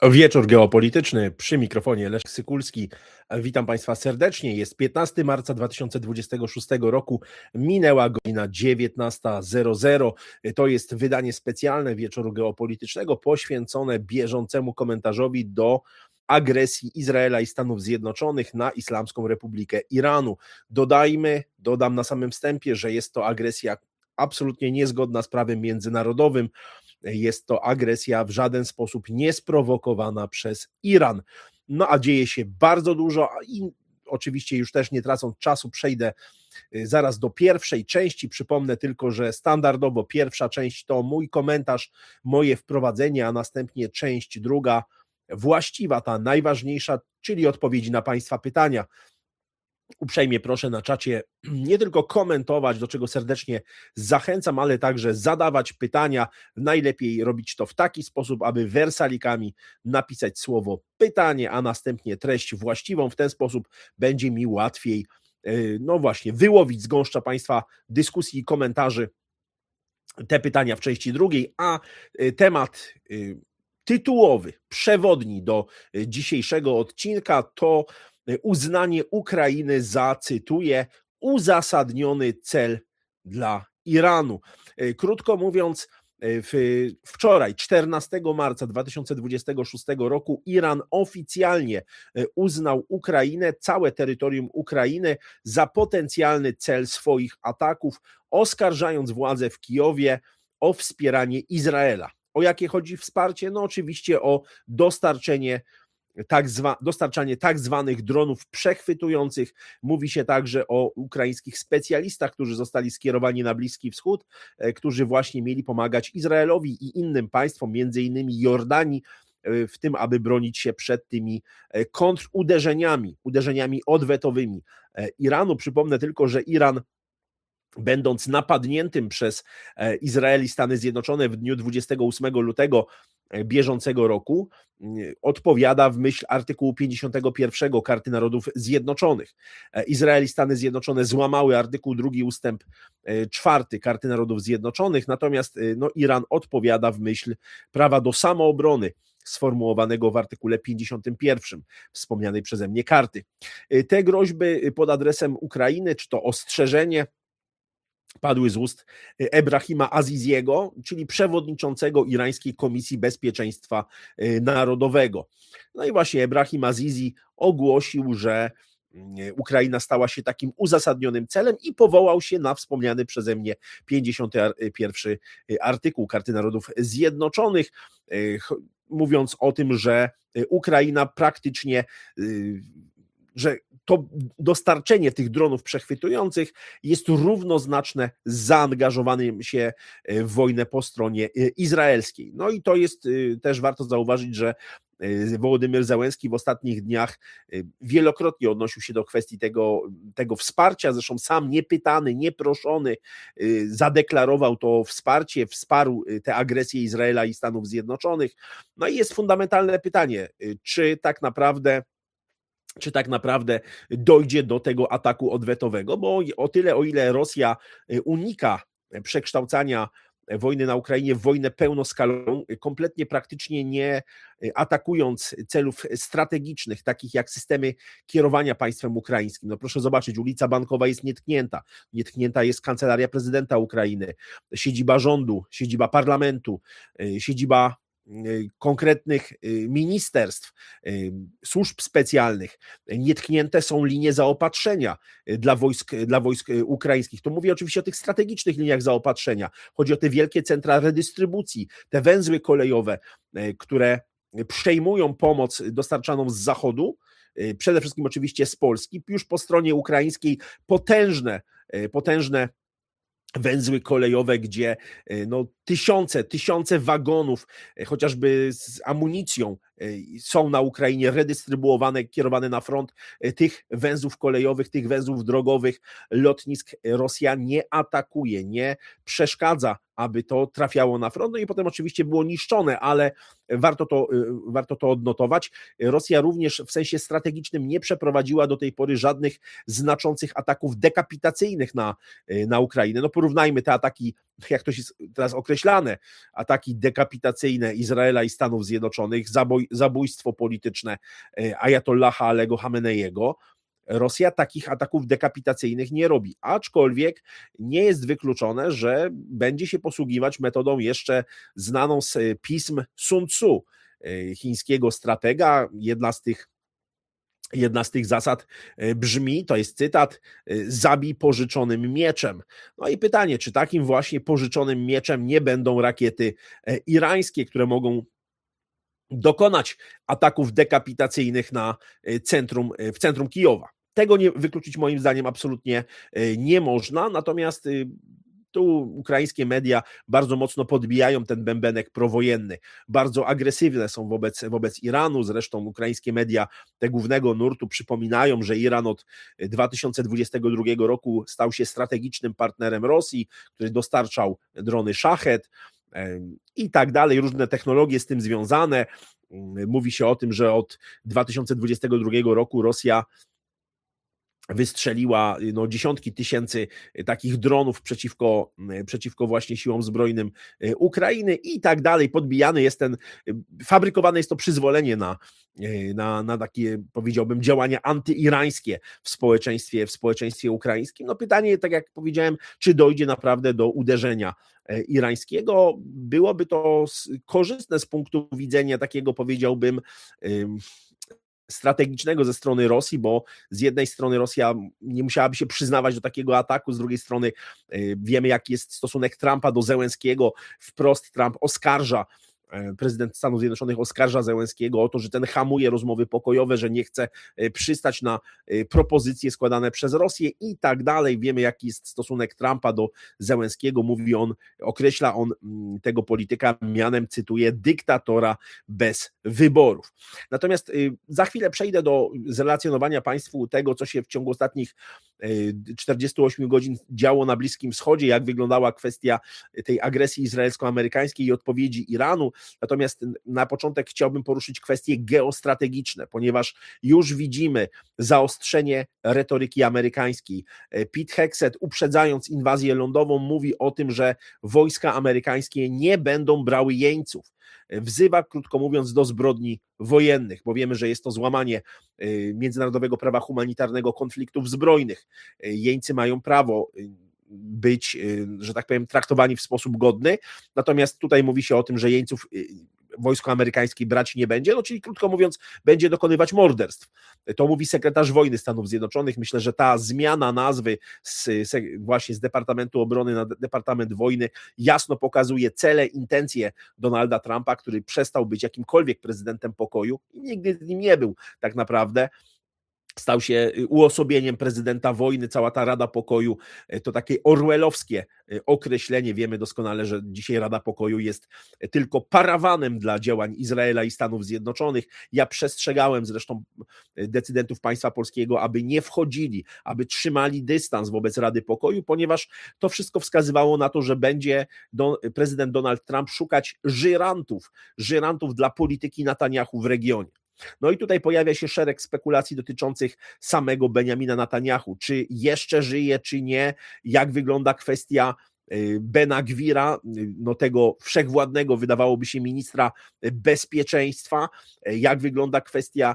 Wieczór geopolityczny, przy mikrofonie Leszek Sykulski. Witam Państwa serdecznie. Jest 15 marca 2026 roku, minęła godzina 19:00. To jest wydanie specjalne Wieczoru Geopolitycznego poświęcone bieżącemu komentarzowi do agresji Izraela i Stanów Zjednoczonych na Islamską Republikę Iranu. Dodam na samym wstępie, że jest to agresja absolutnie niezgodna z prawem międzynarodowym. Jest to agresja w żaden sposób niesprowokowana przez Iran. No a dzieje się bardzo dużo i oczywiście już też nie tracąc czasu przejdę zaraz do pierwszej części. Przypomnę tylko, że standardowo pierwsza część to mój komentarz, moje wprowadzenie, a następnie część druga, właściwa, ta najważniejsza, czyli odpowiedzi na Państwa pytania. Uprzejmie proszę na czacie nie tylko komentować, do czego serdecznie zachęcam, ale także zadawać pytania. Najlepiej robić to w taki sposób, aby wersalikami napisać słowo pytanie, a następnie treść właściwą. W ten sposób będzie mi łatwiej, no właśnie, wyłowić z gąszcza Państwa dyskusji i komentarzy te pytania w części drugiej, a temat tytułowy, przewodni do dzisiejszego odcinka to uznanie Ukrainy za, cytuję, uzasadniony cel dla Iranu. Krótko mówiąc, wczoraj, 14 marca 2026 roku, Iran oficjalnie uznał Ukrainę, całe terytorium Ukrainy, za potencjalny cel swoich ataków, oskarżając władze w Kijowie o wspieranie Izraela. O jakie chodzi wsparcie? No oczywiście o dostarczanie tak zwanych dronów przechwytujących. Mówi się także o ukraińskich specjalistach, którzy zostali skierowani na Bliski Wschód, którzy właśnie mieli pomagać Izraelowi i innym państwom, między innymi Jordanii, w tym, aby bronić się przed tymi uderzeniami odwetowymi Iranu. Przypomnę tylko, że Iran, będąc napadniętym przez Izrael i Stany Zjednoczone w dniu 28 lutego bieżącego roku, odpowiada w myśl artykułu 51 Karty Narodów Zjednoczonych. Izrael i Stany Zjednoczone złamały artykuł 2 ustęp 4 Karty Narodów Zjednoczonych, natomiast Iran odpowiada w myśl prawa do samoobrony sformułowanego w artykule 51 wspomnianej przeze mnie karty. Te groźby pod adresem Ukrainy, czy to ostrzeżenie, padły z ust Ebrahima Aziziego, czyli przewodniczącego Irańskiej Komisji Bezpieczeństwa Narodowego. No i właśnie Ebrahim Azizi ogłosił, że Ukraina stała się takim uzasadnionym celem i powołał się na wspomniany przeze mnie 51 artykuł Karty Narodów Zjednoczonych, mówiąc o tym, że Ukraina praktycznie, że to dostarczenie tych dronów przechwytujących jest równoznaczne z zaangażowaniem się w wojnę po stronie izraelskiej. No i to jest też warto zauważyć, że Wołodymyr Zełenski w ostatnich dniach wielokrotnie odnosił się do kwestii tego wsparcia, zresztą sam niepytany, nieproszony zadeklarował to wsparcie, wsparł tę agresję Izraela i Stanów Zjednoczonych. No i jest fundamentalne pytanie, czy tak naprawdę dojdzie do tego ataku odwetowego, bo o tyle, o ile Rosja unika przekształcania wojny na Ukrainie w wojnę pełnoskalową, kompletnie praktycznie nie atakując celów strategicznych, takich jak systemy kierowania państwem ukraińskim. No proszę zobaczyć, ulica Bankowa jest nietknięta. Nietknięta jest kancelaria prezydenta Ukrainy, siedziba rządu, siedziba parlamentu, siedziba konkretnych ministerstw, służb specjalnych. Nietknięte są linie zaopatrzenia dla wojsk ukraińskich. To mówię oczywiście o tych strategicznych liniach zaopatrzenia. Chodzi o te wielkie centra redystrybucji, te węzły kolejowe, które przejmują pomoc dostarczaną z zachodu, przede wszystkim oczywiście z Polski. Już po stronie ukraińskiej potężne węzły kolejowe, gdzie tysiące wagonów, chociażby z amunicją, są na Ukrainie redystrybuowane, kierowane na front tych węzłów kolejowych, tych węzłów drogowych, lotnisk. Rosja nie atakuje, nie przeszkadza, aby to trafiało na front. No i potem oczywiście było niszczone, ale warto to odnotować. Rosja również w sensie strategicznym nie przeprowadziła do tej pory żadnych znaczących ataków dekapitacyjnych na Ukrainę. No porównajmy te ataki jak to jest teraz określane, ataki dekapitacyjne Izraela i Stanów Zjednoczonych, zabójstwo polityczne ajatollaha Alego Hameneiego, Rosja takich ataków dekapitacyjnych nie robi, aczkolwiek nie jest wykluczone, że będzie się posługiwać metodą jeszcze znaną z pism Sun Tzu, chińskiego stratega. Jedna z tych zasad brzmi, to jest cytat: zabij pożyczonym mieczem. No i pytanie, czy takim właśnie pożyczonym mieczem nie będą rakiety irańskie, które mogą dokonać ataków dekapitacyjnych w centrum Kijowa. Tego nie wykluczyć moim zdaniem absolutnie nie można, natomiast tu ukraińskie media bardzo mocno podbijają ten bębenek prowojenny, bardzo agresywne są wobec Iranu, zresztą ukraińskie media te głównego nurtu przypominają, że Iran od 2022 roku stał się strategicznym partnerem Rosji, który dostarczał drony Szachet i tak dalej, różne technologie z tym związane. Mówi się o tym, że od 2022 roku Rosja wystrzeliła dziesiątki tysięcy takich dronów przeciwko właśnie siłom zbrojnym Ukrainy i tak dalej. Fabrykowane jest to przyzwolenie na takie, powiedziałbym, działania antyirańskie w społeczeństwie ukraińskim. No pytanie, tak jak powiedziałem, czy dojdzie naprawdę do uderzenia irańskiego? Byłoby to korzystne z punktu widzenia takiego, powiedziałbym, strategicznego ze strony Rosji, bo z jednej strony Rosja nie musiałaby się przyznawać do takiego ataku, z drugiej strony wiemy, jaki jest stosunek Trumpa do Zełenskiego. Wprost Trump prezydent Stanów Zjednoczonych oskarża Zełenskiego o to, że ten hamuje rozmowy pokojowe, że nie chce przystać na propozycje składane przez Rosję i tak dalej. Wiemy, jaki jest stosunek Trumpa do Zełenskiego. Określa on tego polityka mianem, cytuję, dyktatora bez wyborów. Natomiast za chwilę przejdę do zrelacjonowania Państwu tego, co się w ciągu ostatnich 48 godzin działo na Bliskim Wschodzie, jak wyglądała kwestia tej agresji izraelsko-amerykańskiej i odpowiedzi Iranu. Natomiast na początek chciałbym poruszyć kwestie geostrategiczne, ponieważ już widzimy zaostrzenie retoryki amerykańskiej. Pete Hegseth, uprzedzając inwazję lądową, mówi o tym, że wojska amerykańskie nie będą brały jeńców. Wzywa, krótko mówiąc, do zbrodni wojennych, bo wiemy, że jest to złamanie międzynarodowego prawa humanitarnego konfliktów zbrojnych. Jeńcy mają prawo być, że tak powiem, traktowani w sposób godny, natomiast tutaj mówi się o tym, że jeńców wojsko amerykańskie brać nie będzie, czyli krótko mówiąc, będzie dokonywać morderstw. To mówi sekretarz wojny Stanów Zjednoczonych. Myślę, że ta zmiana nazwy właśnie z Departamentu Obrony na Departament Wojny jasno pokazuje cele, intencje Donalda Trumpa, który przestał być jakimkolwiek prezydentem pokoju i nigdy nim nie był tak naprawdę. Stał się uosobieniem prezydenta wojny, cała ta Rada Pokoju to takie orwellowskie określenie. Wiemy doskonale, że dzisiaj Rada Pokoju jest tylko parawanem dla działań Izraela i Stanów Zjednoczonych. Ja przestrzegałem zresztą decydentów państwa polskiego, aby nie wchodzili, aby trzymali dystans wobec Rady Pokoju, ponieważ to wszystko wskazywało na to, że będzie prezydent Donald Trump szukać żyrantów dla polityki Netanjahu w regionie. No i tutaj pojawia się szereg spekulacji dotyczących samego Benjamina Netanjahu. Czy jeszcze żyje, czy nie? Jak wygląda kwestia Bena Gwira, tego wszechwładnego, wydawałoby się, ministra bezpieczeństwa, jak wygląda kwestia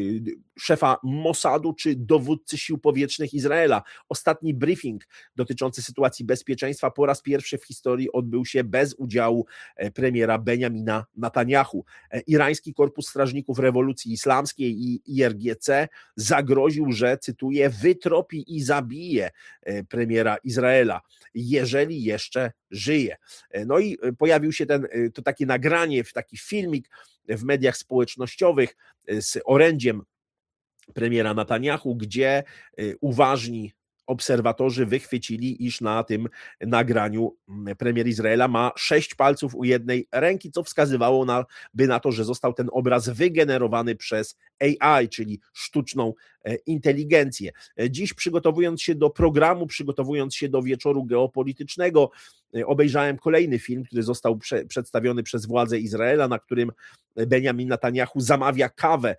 szefa Mossadu czy dowódcy sił powietrznych Izraela. Ostatni briefing dotyczący sytuacji bezpieczeństwa po raz pierwszy w historii odbył się bez udziału premiera Benjamina Netanjahu. Irański Korpus Strażników Rewolucji Islamskiej i IRGC zagroził, że, cytuję, wytropi i zabije premiera Izraela, jeżeli jeszcze żyje. No i pojawił się to takie nagranie, taki filmik w mediach społecznościowych z orędziem premiera Netanjahu, gdzie uważni obserwatorzy wychwycili, iż na tym nagraniu premier Izraela ma 6 palców u jednej ręki, co wskazywało na to, że został ten obraz wygenerowany przez AI, czyli sztuczną inteligencję. Dziś, przygotowując się do programu, przygotowując się do wieczoru geopolitycznego, obejrzałem kolejny film, który został przedstawiony przez władze Izraela, na którym Benjamin Netanjahu zamawia kawę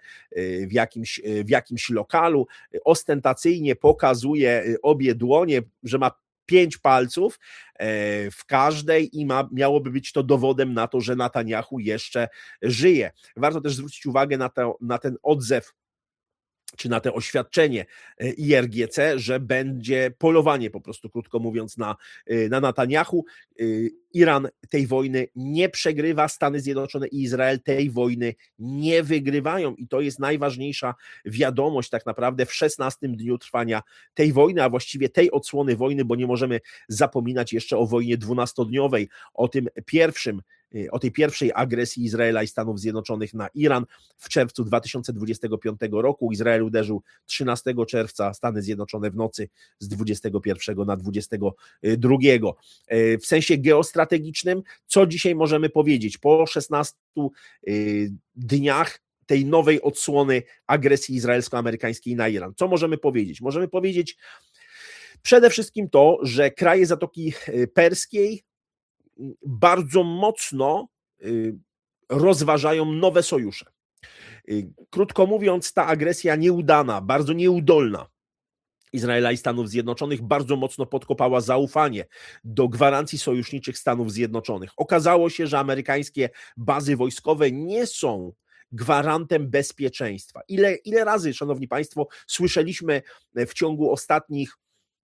w jakimś lokalu, ostentacyjnie pokazuje obie dłonie, że ma 5 palców w każdej i miałoby być to dowodem na to, że Netanyahu jeszcze żyje. Warto też zwrócić uwagę na ten odzew czy na to oświadczenie IRGC, że będzie polowanie, po prostu krótko mówiąc, na Netanyahu. Iran tej wojny nie przegrywa, Stany Zjednoczone i Izrael tej wojny nie wygrywają i to jest najważniejsza wiadomość tak naprawdę w 16. dniu trwania tej wojny, a właściwie tej odsłony wojny, bo nie możemy zapominać jeszcze o wojnie 12-dniowej, o tej pierwszej agresji Izraela i Stanów Zjednoczonych na Iran w czerwcu 2025 roku. Izrael uderzył 13 czerwca, Stany Zjednoczone w nocy z 21 na 22. W sensie geostrategicznym, co dzisiaj możemy powiedzieć? Po 16 dniach tej nowej odsłony agresji izraelsko-amerykańskiej na Iran. Co możemy powiedzieć? Możemy powiedzieć przede wszystkim to, że kraje Zatoki Perskiej bardzo mocno rozważają nowe sojusze. Krótko mówiąc, ta agresja nieudana, bardzo nieudolna Izraela i Stanów Zjednoczonych bardzo mocno podkopała zaufanie do gwarancji sojuszniczych Stanów Zjednoczonych. Okazało się, że amerykańskie bazy wojskowe nie są gwarantem bezpieczeństwa. Ile razy, szanowni państwo, słyszeliśmy w ciągu ostatnich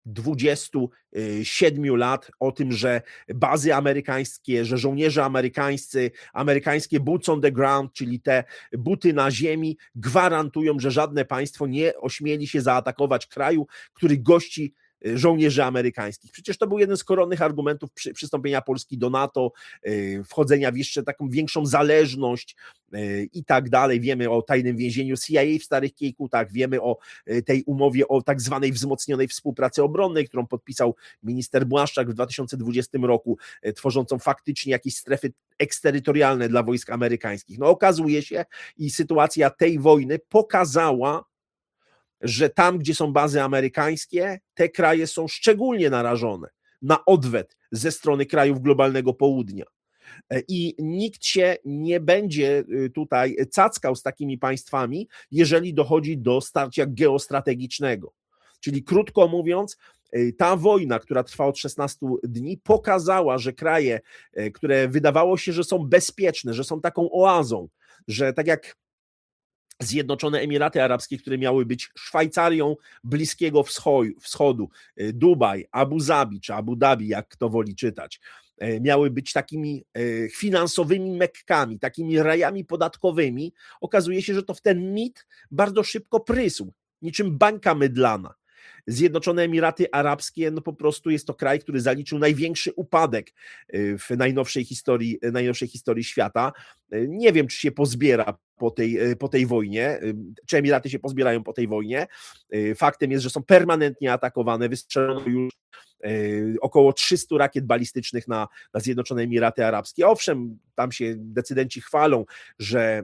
27 lat o tym, że bazy amerykańskie, że żołnierze amerykańscy, amerykańskie boots on the ground, czyli te buty na ziemi, gwarantują, że żadne państwo nie ośmieli się zaatakować kraju, który gości żołnierzy amerykańskich. Przecież to był jeden z koronnych argumentów przystąpienia Polski do NATO, wchodzenia w jeszcze taką większą zależność i tak dalej. Wiemy o tajnym więzieniu CIA w Starych Kiejkutach, wiemy o tej umowie o tak zwanej wzmocnionej współpracy obronnej, którą podpisał minister Błaszczak w 2020 roku, tworzącą faktycznie jakieś strefy eksterytorialne dla wojsk amerykańskich. No okazuje się i sytuacja tej wojny pokazała, że tam, gdzie są bazy amerykańskie, te kraje są szczególnie narażone na odwet ze strony krajów globalnego południa. I nikt się nie będzie tutaj cackał z takimi państwami, jeżeli dochodzi do starcia geostrategicznego. Czyli krótko mówiąc, ta wojna, która trwa od 16 dni, pokazała, że kraje, które wydawało się, że są bezpieczne, że są taką oazą, że tak jak Zjednoczone Emiraty Arabskie, które miały być Szwajcarią Bliskiego Wschodu, Dubaj, Abu Zabi czy Abu Dhabi, jak kto woli czytać, miały być takimi finansowymi mekkami, takimi rajami podatkowymi. Okazuje się, że to w ten mit bardzo szybko prysł, niczym bańka mydlana. Zjednoczone Emiraty Arabskie, no po prostu jest to kraj, który zaliczył największy upadek w najnowszej historii świata. Nie wiem, czy się pozbiera po tej wojnie, czy Emiraty się pozbierają po tej wojnie. Faktem jest, że są permanentnie atakowane, wystrzelono już około 300 rakiet balistycznych na Zjednoczone Emiraty Arabskie. Owszem, tam się decydenci chwalą, że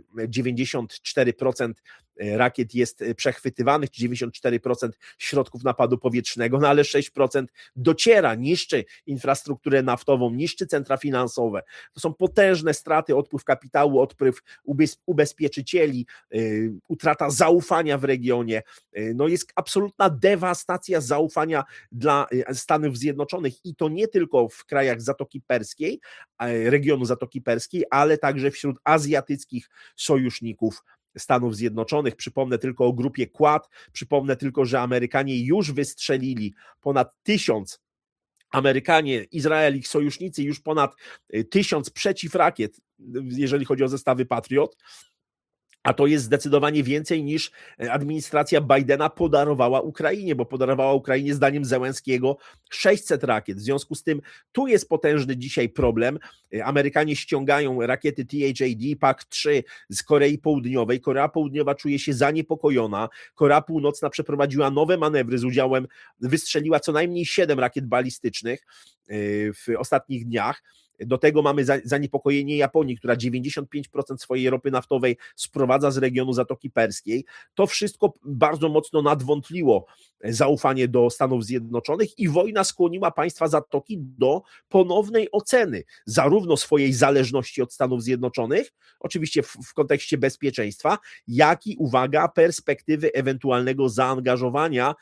94% rakiet jest przechwytywanych, 94% środków napadu powietrznego, no ale 6% dociera, niszczy infrastrukturę naftową, niszczy centra finansowe. To są potężne straty, odpływ kapitału, odpływ ubezpieczycieli, utrata zaufania w regionie. No jest absolutna dewastacja zaufania dla Stanów Zjednoczonych i to nie tylko w krajach Zatoki Perskiej, regionu Zatoki Perskiej, ale także wśród azjatyckich sojuszników Stanów Zjednoczonych. Przypomnę tylko o grupie Quad, przypomnę tylko, że Amerykanie już wystrzelili ponad 1000, Amerykanie, Izrael, ich sojusznicy już ponad 1000 przeciwrakiet, jeżeli chodzi o zestawy Patriot, a to jest zdecydowanie więcej niż administracja Bidena podarowała Ukrainie, bo podarowała Ukrainie zdaniem Zełenskiego 600 rakiet. W związku z tym tu jest potężny dzisiaj problem. Amerykanie ściągają rakiety THAAD, PAC-3 z Korei Południowej. Korea Południowa czuje się zaniepokojona. Korea Północna przeprowadziła nowe manewry z udziałem, wystrzeliła co najmniej 7 rakiet balistycznych w ostatnich dniach. Do tego mamy zaniepokojenie Japonii, która 95% swojej ropy naftowej sprowadza z regionu Zatoki Perskiej. To wszystko bardzo mocno nadwątliło zaufanie do Stanów Zjednoczonych i wojna skłoniła państwa Zatoki do ponownej oceny zarówno swojej zależności od Stanów Zjednoczonych, oczywiście w kontekście bezpieczeństwa, jak i, uwaga, perspektywy ewentualnego zaangażowania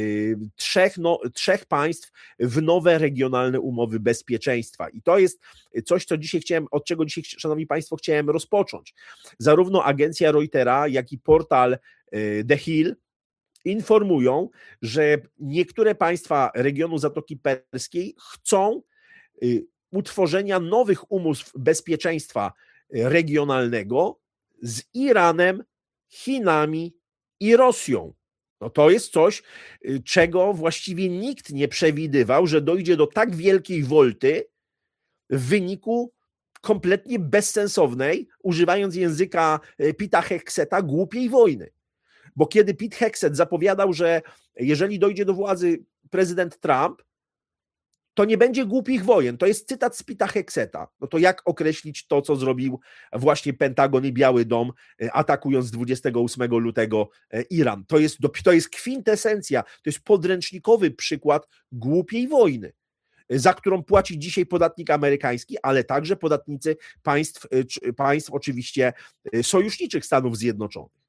trzech państw w nowe regionalne umowy bezpieczeństwa. I to jest coś, od czego dzisiaj, szanowni państwo, chciałem rozpocząć. Zarówno agencja Reutera, jak i portal The Hill informują, że niektóre państwa regionu Zatoki Perskiej chcą utworzenia nowych umów bezpieczeństwa regionalnego z Iranem, Chinami i Rosją. No to jest coś, czego właściwie nikt nie przewidywał, że dojdzie do tak wielkiej wolty w wyniku kompletnie bezsensownej, używając języka Pita Hegseta, głupiej wojny. Bo kiedy Pete Hegseth zapowiadał, że jeżeli dojdzie do władzy prezydent Trump, to nie będzie głupich wojen. To jest cytat z Pita Hegseta. No to jak określić to, co zrobił właśnie Pentagon i Biały Dom, atakując 28 lutego Iran? To jest kwintesencja, to jest podręcznikowy przykład głupiej wojny, za którą płaci dzisiaj podatnik amerykański, ale także podatnicy państw oczywiście sojuszniczych Stanów Zjednoczonych.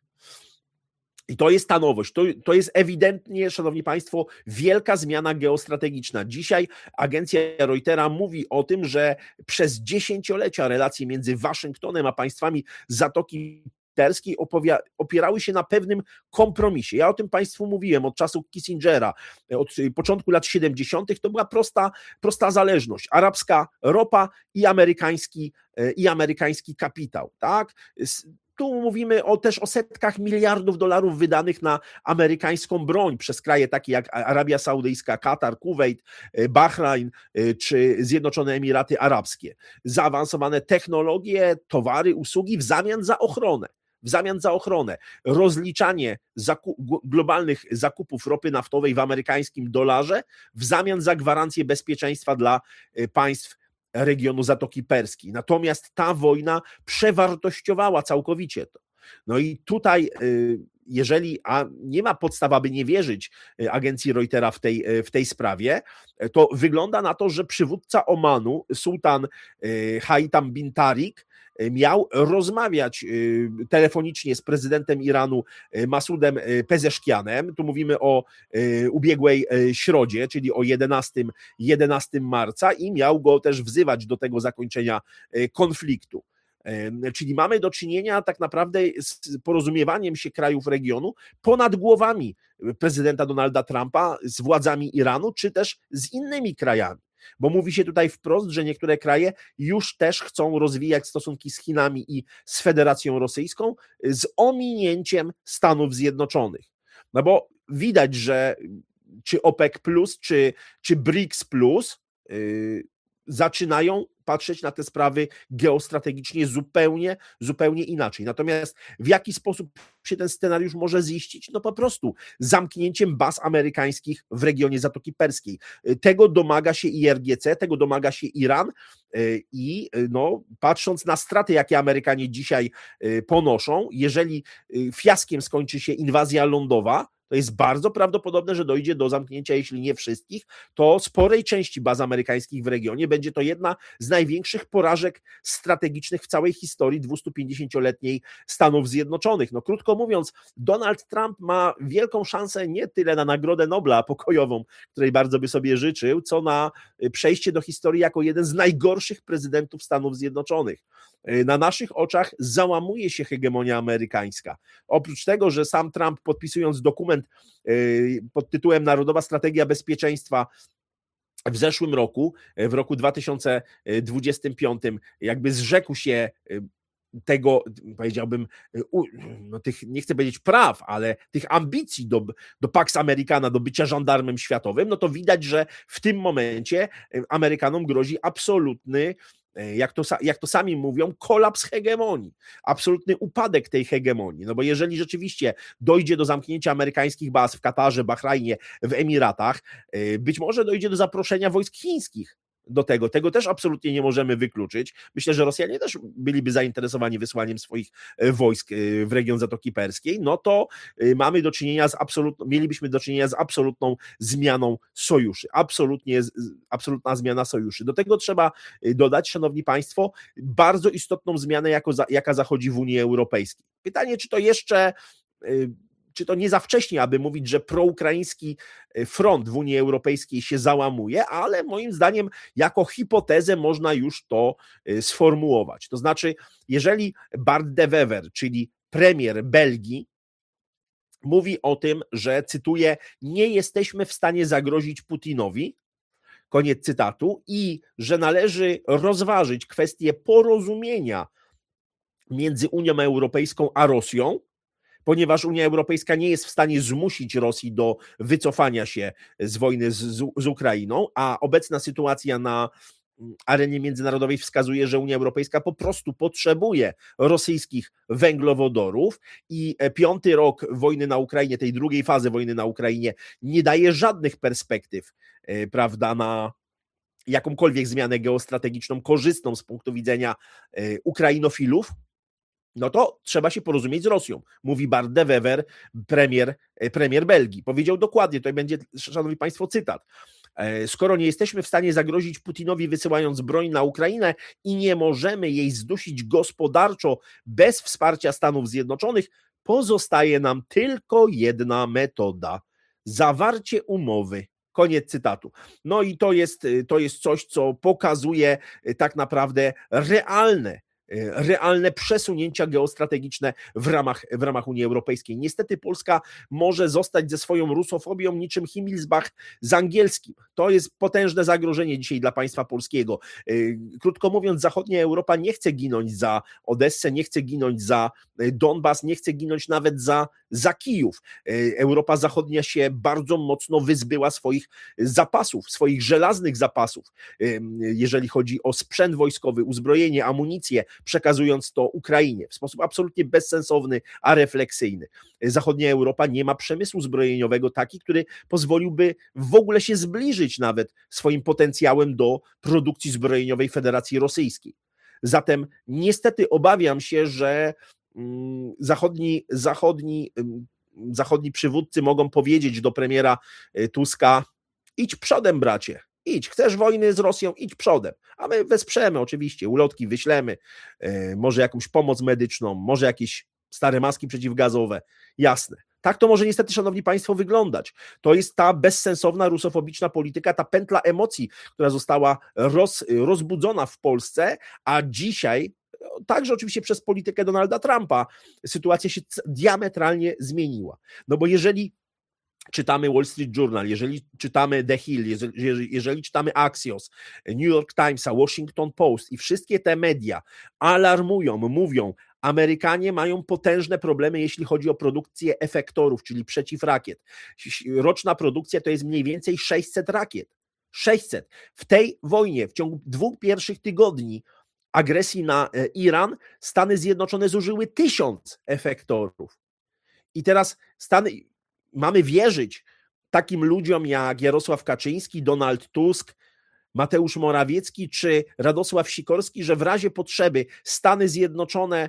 I to jest ta nowość. To jest ewidentnie, szanowni państwo, wielka zmiana geostrategiczna. Dzisiaj agencja Reutera mówi o tym, że przez dziesięciolecia relacje między Waszyngtonem a państwami Zatoki Perskiej opierały się na pewnym kompromisie. Ja o tym państwu mówiłem od czasów Kissingera, od początku lat 70. To była prosta zależność. Arabska ropa i amerykański kapitał. Tak? Tu mówimy też o setkach miliardów dolarów wydanych na amerykańską broń przez kraje takie jak Arabia Saudyjska, Katar, Kuwejt, Bahrain czy Zjednoczone Emiraty Arabskie. Zaawansowane technologie, towary, usługi w zamian za ochronę. Rozliczanie globalnych zakupów ropy naftowej w amerykańskim dolarze w zamian za gwarancję bezpieczeństwa dla państw regionu Zatoki Perskiej. Natomiast ta wojna przewartościowała całkowicie to. No i tutaj, jeżeli nie ma podstaw, aby nie wierzyć agencji Reutera w tej sprawie, to wygląda na to, że przywódca Omanu, sułtan Haitham bin Tarik, miał rozmawiać telefonicznie z prezydentem Iranu Masudem Pezeszkianem. Tu mówimy o ubiegłej środzie, czyli o 11 marca i miał go też wzywać do tego zakończenia konfliktu. Czyli mamy do czynienia tak naprawdę z porozumiewaniem się krajów regionu ponad głowami prezydenta Donalda Trumpa z władzami Iranu, czy też z innymi krajami. Bo mówi się tutaj wprost, że niektóre kraje już też chcą rozwijać stosunki z Chinami i z Federacją Rosyjską z ominięciem Stanów Zjednoczonych. No bo widać, że czy OPEC+, czy BRICS+, zaczynają patrzeć na te sprawy geostrategicznie zupełnie inaczej. Natomiast w jaki sposób się ten scenariusz może ziścić? No po prostu zamknięciem baz amerykańskich w regionie Zatoki Perskiej. Tego domaga się IRGC, tego domaga się Iran i patrząc na straty, jakie Amerykanie dzisiaj ponoszą, jeżeli fiaskiem skończy się inwazja lądowa, to jest bardzo prawdopodobne, że dojdzie do zamknięcia, jeśli nie wszystkich, to sporej części baz amerykańskich w regionie. Będzie to jedna z największych porażek strategicznych w całej historii 250-letniej Stanów Zjednoczonych. No krótko mówiąc, Donald Trump ma wielką szansę nie tyle na Nagrodę Nobla pokojową, której bardzo by sobie życzył, co na przejście do historii jako jeden z najgorszych prezydentów Stanów Zjednoczonych. Na naszych oczach załamuje się hegemonia amerykańska. Oprócz tego, że sam Trump, podpisując dokument pod tytułem Narodowa Strategia Bezpieczeństwa w zeszłym roku, w roku 2025, jakby zrzekł się tego, powiedziałbym, tych, nie chcę powiedzieć praw, ale tych ambicji do Pax Americana, do bycia żandarmem światowym, no to widać, że w tym momencie Amerykanom grozi absolutny, jak to sami mówią, kolaps hegemonii, absolutny upadek tej hegemonii, no bo jeżeli rzeczywiście dojdzie do zamknięcia amerykańskich baz w Katarze, Bahrajnie, w Emiratach, być może dojdzie do zaproszenia wojsk chińskich do tego. Tego też absolutnie nie możemy wykluczyć. Myślę, że Rosjanie też byliby zainteresowani wysłaniem swoich wojsk w region Zatoki Perskiej, no to mielibyśmy do czynienia z absolutną zmianą sojuszy. Absolutna zmiana sojuszy. Do tego trzeba dodać, szanowni państwo, bardzo istotną zmianę, jaka zachodzi w Unii Europejskiej. Pytanie, czy to nie za wcześnie, aby mówić, że proukraiński front w Unii Europejskiej się załamuje, ale moim zdaniem jako hipotezę można już to sformułować. To znaczy, jeżeli Bart de Wever, czyli premier Belgii, mówi o tym, że, cytuję, nie jesteśmy w stanie zagrozić Putinowi, koniec cytatu, i że należy rozważyć kwestię porozumienia między Unią Europejską a Rosją, ponieważ Unia Europejska nie jest w stanie zmusić Rosji do wycofania się z wojny z Ukrainą, a obecna sytuacja na arenie międzynarodowej wskazuje, że Unia Europejska po prostu potrzebuje rosyjskich węglowodorów i 5. rok wojny na Ukrainie, tej drugiej fazy wojny na Ukrainie, nie daje żadnych perspektyw, prawda, na jakąkolwiek zmianę geostrategiczną korzystną z punktu widzenia ukrainofilów, no to trzeba się porozumieć z Rosją, mówi Bart de Wever, premier Belgii. Powiedział dokładnie, to będzie, szanowni państwo, cytat. Skoro nie jesteśmy w stanie zagrozić Putinowi wysyłając broń na Ukrainę i nie możemy jej zdusić gospodarczo bez wsparcia Stanów Zjednoczonych, pozostaje nam tylko jedna metoda: zawarcie umowy. Koniec cytatu. No i to jest coś, co pokazuje tak naprawdę realne przesunięcia geostrategiczne w ramach Unii Europejskiej. Niestety Polska może zostać ze swoją rusofobią niczym Himmelsbach z angielskim. To jest potężne zagrożenie dzisiaj dla państwa polskiego. Krótko mówiąc, zachodnia Europa nie chce ginąć za Odessę, nie chce ginąć za Donbas, nie chce ginąć nawet za Kijów. Europa Zachodnia się bardzo mocno wyzbyła swoich zapasów, swoich żelaznych zapasów, jeżeli chodzi o sprzęt wojskowy, uzbrojenie, amunicję, przekazując to Ukrainie w sposób absolutnie bezsensowny, a refleksyjny. Zachodnia Europa nie ma przemysłu zbrojeniowego taki, który pozwoliłby w ogóle się zbliżyć nawet swoim potencjałem do produkcji zbrojeniowej Federacji Rosyjskiej. Zatem niestety obawiam się, że zachodni przywódcy mogą powiedzieć do premiera Tuska: idź przodem, bracie, idź, chcesz wojny z Rosją, idź przodem, a my wesprzemy oczywiście, ulotki wyślemy, może jakąś pomoc medyczną, może jakieś stare maski przeciwgazowe, jasne. Tak to może niestety, szanowni państwo, wyglądać. To jest ta bezsensowna, rusofobiczna polityka, ta pętla emocji, która została rozbudzona w Polsce, a dzisiaj, także oczywiście przez politykę Donalda Trumpa, sytuacja się diametralnie zmieniła. No bo jeżeli czytamy Wall Street Journal, jeżeli czytamy The Hill, jeżeli czytamy Axios, New York Timesa, Washington Post i wszystkie te media alarmują, mówią: Amerykanie mają potężne problemy, jeśli chodzi o produkcję efektorów, czyli przeciwrakiet. Roczna produkcja to jest mniej więcej 600 rakiet. 600. W tej wojnie, w ciągu 2 pierwszych tygodni agresji na Iran, Stany Zjednoczone zużyły 1000 efektorów. I teraz mamy wierzyć takim ludziom jak Jarosław Kaczyński, Donald Tusk, Mateusz Morawiecki czy Radosław Sikorski, że w razie potrzeby Stany Zjednoczone,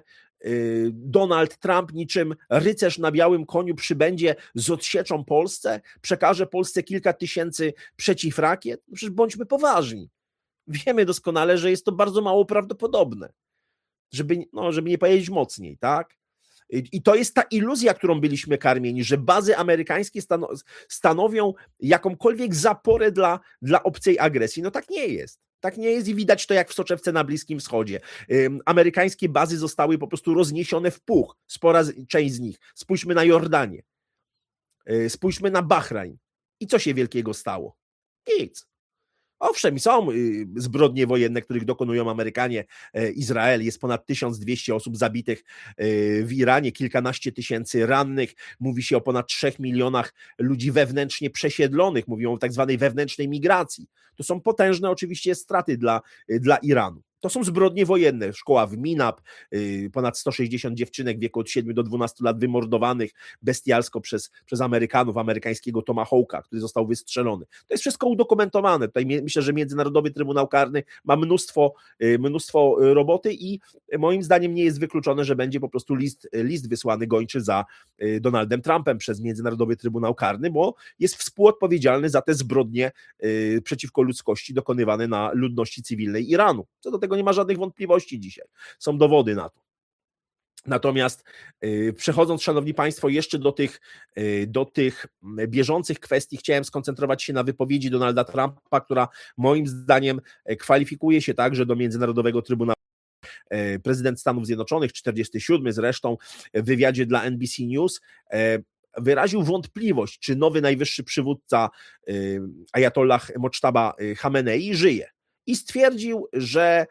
Donald Trump niczym rycerz na białym koniu przybędzie z odsieczą Polsce, przekaże Polsce kilka tysięcy przeciwrakiet? No przecież bądźmy poważni. Wiemy doskonale, że jest to bardzo mało prawdopodobne, żeby nie powiedzieć mocniej, tak? I to jest ta iluzja, którą byliśmy karmieni, że bazy amerykańskie stanowią jakąkolwiek zaporę dla obcej agresji. No tak nie jest. Tak nie jest i widać to jak w soczewce na Bliskim Wschodzie. Amerykańskie bazy zostały po prostu rozniesione w puch, spora część z nich. Spójrzmy na Jordanię, spójrzmy na Bahrajn. I co się wielkiego stało? Nic. Owszem, są zbrodnie wojenne, których dokonują Amerykanie, Izrael, jest ponad 1200 osób zabitych w Iranie, kilkanaście tysięcy rannych, mówi się o ponad 3 milionach ludzi wewnętrznie przesiedlonych, mówią o tak zwanej wewnętrznej migracji. To są potężne oczywiście straty dla Iranu. To są zbrodnie wojenne. Szkoła w Minab, ponad 160 dziewczynek w wieku od 7 do 12 lat wymordowanych bestialsko przez Amerykanów, amerykańskiego Tomahawka, który został wystrzelony. To jest wszystko udokumentowane. Tutaj myślę, że Międzynarodowy Trybunał Karny ma mnóstwo roboty i moim zdaniem nie jest wykluczone, że będzie po prostu list wysłany gończy za Donaldem Trumpem przez Międzynarodowy Trybunał Karny, bo jest współodpowiedzialny za te zbrodnie przeciwko ludzkości dokonywane na ludności cywilnej Iranu. Co do tego nie ma żadnych wątpliwości dzisiaj. Są dowody na to. Natomiast przechodząc, szanowni państwo, jeszcze do tych bieżących kwestii, chciałem skoncentrować się na wypowiedzi Donalda Trumpa, która moim zdaniem kwalifikuje się także do Międzynarodowego Trybunału. Prezydent Stanów Zjednoczonych, 47 zresztą, w wywiadzie dla NBC News wyraził wątpliwość, czy nowy najwyższy przywódca Ajatollah Mojtaba Chamenei żyje. I stwierdził, że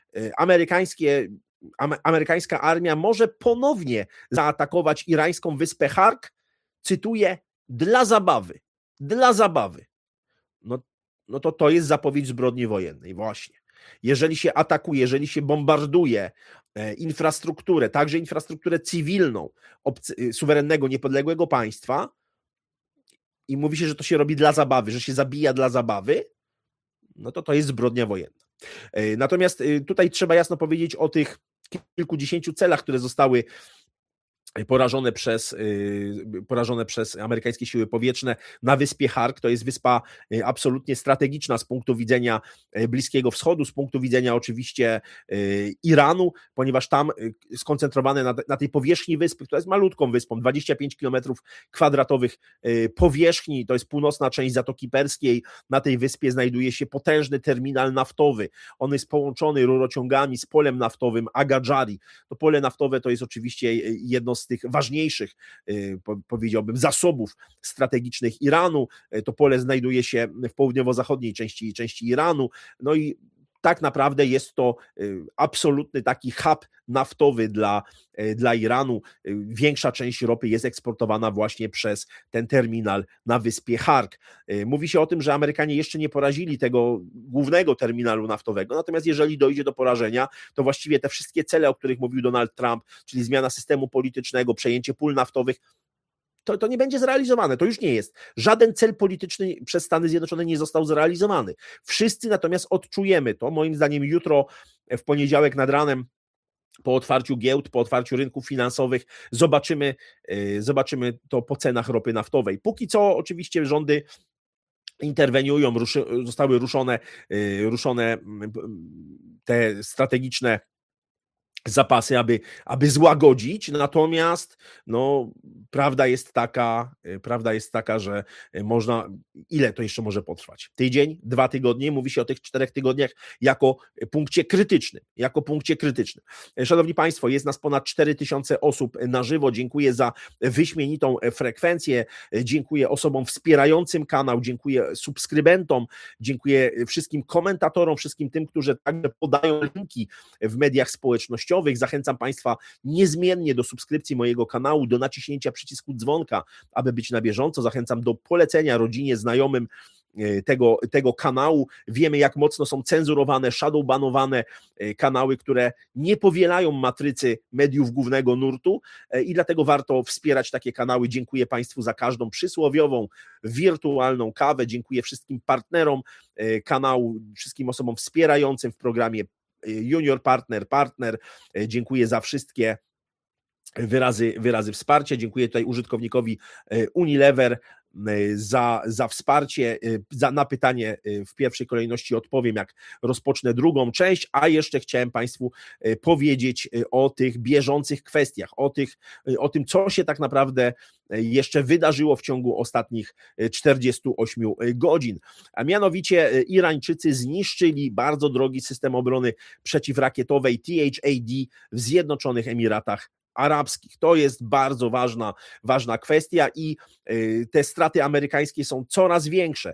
amerykańska armia może ponownie zaatakować irańską wyspę Hark, cytuję, dla zabawy. Dla zabawy. No to jest zapowiedź zbrodni wojennej, właśnie. Jeżeli się atakuje, jeżeli się bombarduje infrastrukturę, także infrastrukturę cywilną suwerennego, niepodległego państwa i mówi się, że to się robi dla zabawy, że się zabija dla zabawy, no to jest zbrodnia wojenna. Natomiast tutaj trzeba jasno powiedzieć o tych kilkudziesięciu celach, które zostały porażone przez amerykańskie siły powietrzne na wyspie Hark. To jest wyspa absolutnie strategiczna z punktu widzenia Bliskiego Wschodu, z punktu widzenia oczywiście Iranu, ponieważ tam skoncentrowane na tej powierzchni wyspy, która jest malutką wyspą, 25 km² powierzchni, to jest północna część Zatoki Perskiej, na tej wyspie znajduje się potężny terminal naftowy. On jest połączony rurociągami z polem naftowym Agajari. To pole naftowe to jest oczywiście jedno z tych ważniejszych, powiedziałbym, zasobów strategicznych Iranu. To pole znajduje się w południowo-zachodniej części Iranu. No i tak naprawdę jest to absolutny taki hub naftowy dla Iranu. Większa część ropy jest eksportowana właśnie przez ten terminal na wyspie Hark. Mówi się o tym, że Amerykanie jeszcze nie porazili tego głównego terminalu naftowego, natomiast jeżeli dojdzie do porażenia, to właściwie te wszystkie cele, o których mówił Donald Trump, czyli zmiana systemu politycznego, przejęcie pól naftowych, to nie będzie zrealizowane, to już nie jest. Żaden cel polityczny przez Stany Zjednoczone nie został zrealizowany. Wszyscy natomiast odczujemy to, moim zdaniem jutro, w poniedziałek nad ranem, po otwarciu giełd, po otwarciu rynków finansowych, zobaczymy to po cenach ropy naftowej. Póki co oczywiście rządy interweniują, zostały ruszone te strategiczne zapasy, aby złagodzić, natomiast prawda jest taka, że można, ile to jeszcze może potrwać? Tydzień, 2 tygodnie, mówi się o tych 4 tygodniach jako punkcie krytycznym. Szanowni Państwo, jest nas ponad 4000 osób na żywo, dziękuję za wyśmienitą frekwencję, dziękuję osobom wspierającym kanał, dziękuję subskrybentom, dziękuję wszystkim komentatorom, wszystkim tym, którzy także podają linki w mediach społecznościowych. Zachęcam Państwa niezmiennie do subskrypcji mojego kanału, do naciśnięcia przycisku dzwonka, aby być na bieżąco. Zachęcam do polecenia rodzinie, znajomym tego kanału. Wiemy, jak mocno są cenzurowane, shadowbanowane kanały, które nie powielają matrycy mediów głównego nurtu i dlatego warto wspierać takie kanały. Dziękuję Państwu za każdą przysłowiową, wirtualną kawę. Dziękuję wszystkim partnerom kanału, wszystkim osobom wspierającym w programie Junior Partner. Dziękuję za wszystkie wyrazy wsparcia. Dziękuję tutaj użytkownikowi Unilever za wsparcie. Na pytanie w pierwszej kolejności odpowiem, jak rozpocznę drugą część, a jeszcze chciałem Państwu powiedzieć o tych bieżących kwestiach, o tym, co się tak naprawdę jeszcze wydarzyło w ciągu ostatnich 48 godzin. A mianowicie Irańczycy zniszczyli bardzo drogi system obrony przeciwrakietowej THAAD w Zjednoczonych Emiratach Arabskich. To jest bardzo ważna kwestia i te straty amerykańskie są coraz większe.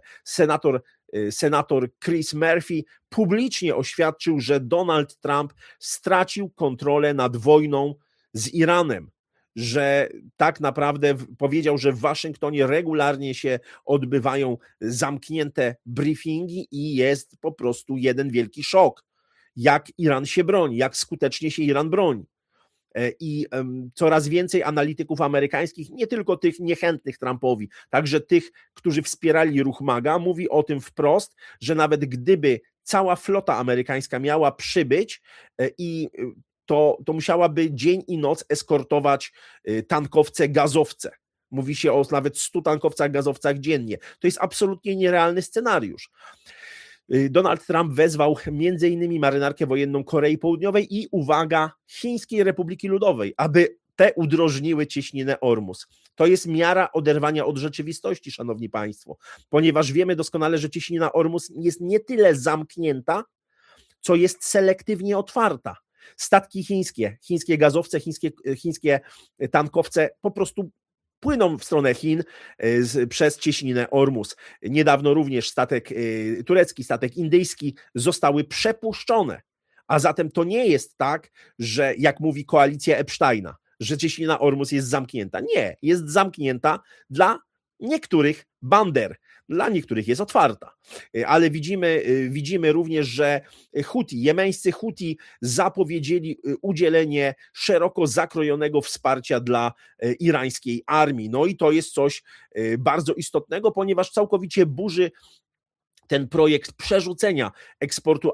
Senator Chris Murphy publicznie oświadczył, że Donald Trump stracił kontrolę nad wojną z Iranem, że tak naprawdę powiedział, że w Waszyngtonie regularnie się odbywają zamknięte briefingi i jest po prostu jeden wielki szok. jak Iran się broni, jak skutecznie się Iran broni. I coraz więcej analityków amerykańskich, nie tylko tych niechętnych Trumpowi, także tych, którzy wspierali ruch MAGA, mówi o tym wprost, że nawet gdyby cała flota amerykańska miała przybyć i to musiałaby dzień i noc eskortować tankowce, gazowce. Mówi się o nawet 100 tankowcach, gazowcach dziennie. To jest absolutnie nierealny scenariusz. Donald Trump wezwał m.in. marynarkę wojenną Korei Południowej i, uwaga, Chińskiej Republiki Ludowej, aby te udrożniły cieśninę Ormus. To jest miara oderwania od rzeczywistości, szanowni państwo, ponieważ wiemy doskonale, że cieśnina Ormus jest nie tyle zamknięta, co jest selektywnie otwarta. Statki chińskie gazowce, chińskie tankowce po prostu płyną w stronę Chin przez cieśninę Ormus. Niedawno również turecki statek indyjski zostały przepuszczone. A zatem to nie jest tak, że jak mówi koalicja Epsteina, że cieśnina Ormus jest zamknięta. Nie, jest zamknięta dla niektórych bander. Dla niektórych jest otwarta, ale widzimy również, że jemeńscy Huti zapowiedzieli udzielenie szeroko zakrojonego wsparcia dla irańskiej armii. No i to jest coś bardzo istotnego, ponieważ całkowicie burzy ten projekt przerzucenia eksportu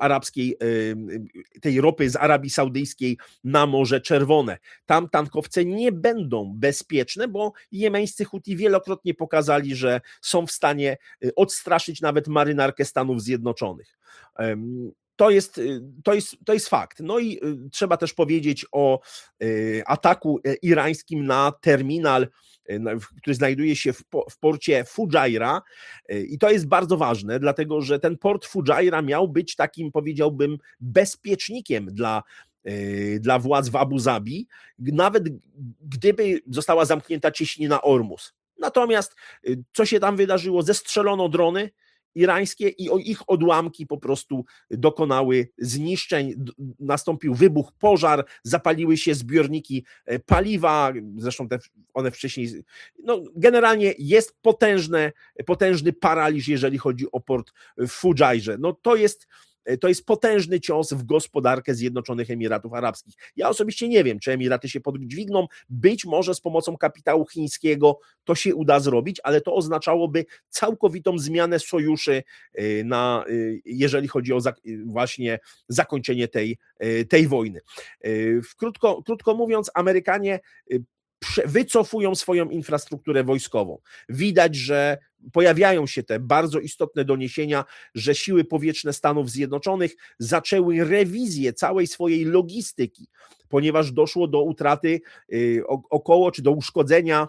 tej ropy z Arabii Saudyjskiej na Morze Czerwone. Tam tankowce nie będą bezpieczne, bo jemeńscy Huti wielokrotnie pokazali, że są w stanie odstraszyć nawet marynarkę Stanów Zjednoczonych. To jest fakt. No i trzeba też powiedzieć o ataku irańskim na terminal, który znajduje się w porcie Fujairah, i to jest bardzo ważne, dlatego że ten port Fujairah miał być takim, powiedziałbym, bezpiecznikiem dla władz w Abu Zabi, nawet gdyby została zamknięta cieśnina Ormus. Natomiast co się tam wydarzyło? Zestrzelono drony irańskie i ich odłamki po prostu dokonały zniszczeń, nastąpił wybuch, pożar, zapaliły się zbiorniki paliwa, zresztą one wcześniej, no generalnie jest potężny paraliż, jeżeli chodzi o port w Fujairze. No to jest potężny cios w gospodarkę Zjednoczonych Emiratów Arabskich. Ja osobiście nie wiem, czy Emiraty się podźwigną, być może z pomocą kapitału chińskiego to się uda zrobić, ale to oznaczałoby całkowitą zmianę sojuszy, jeżeli chodzi o właśnie zakończenie tej wojny. Krótko mówiąc, Amerykanie wycofują swoją infrastrukturę wojskową. Widać, że pojawiają się te bardzo istotne doniesienia, że siły powietrzne Stanów Zjednoczonych zaczęły rewizję całej swojej logistyki, ponieważ doszło do utraty czy do uszkodzenia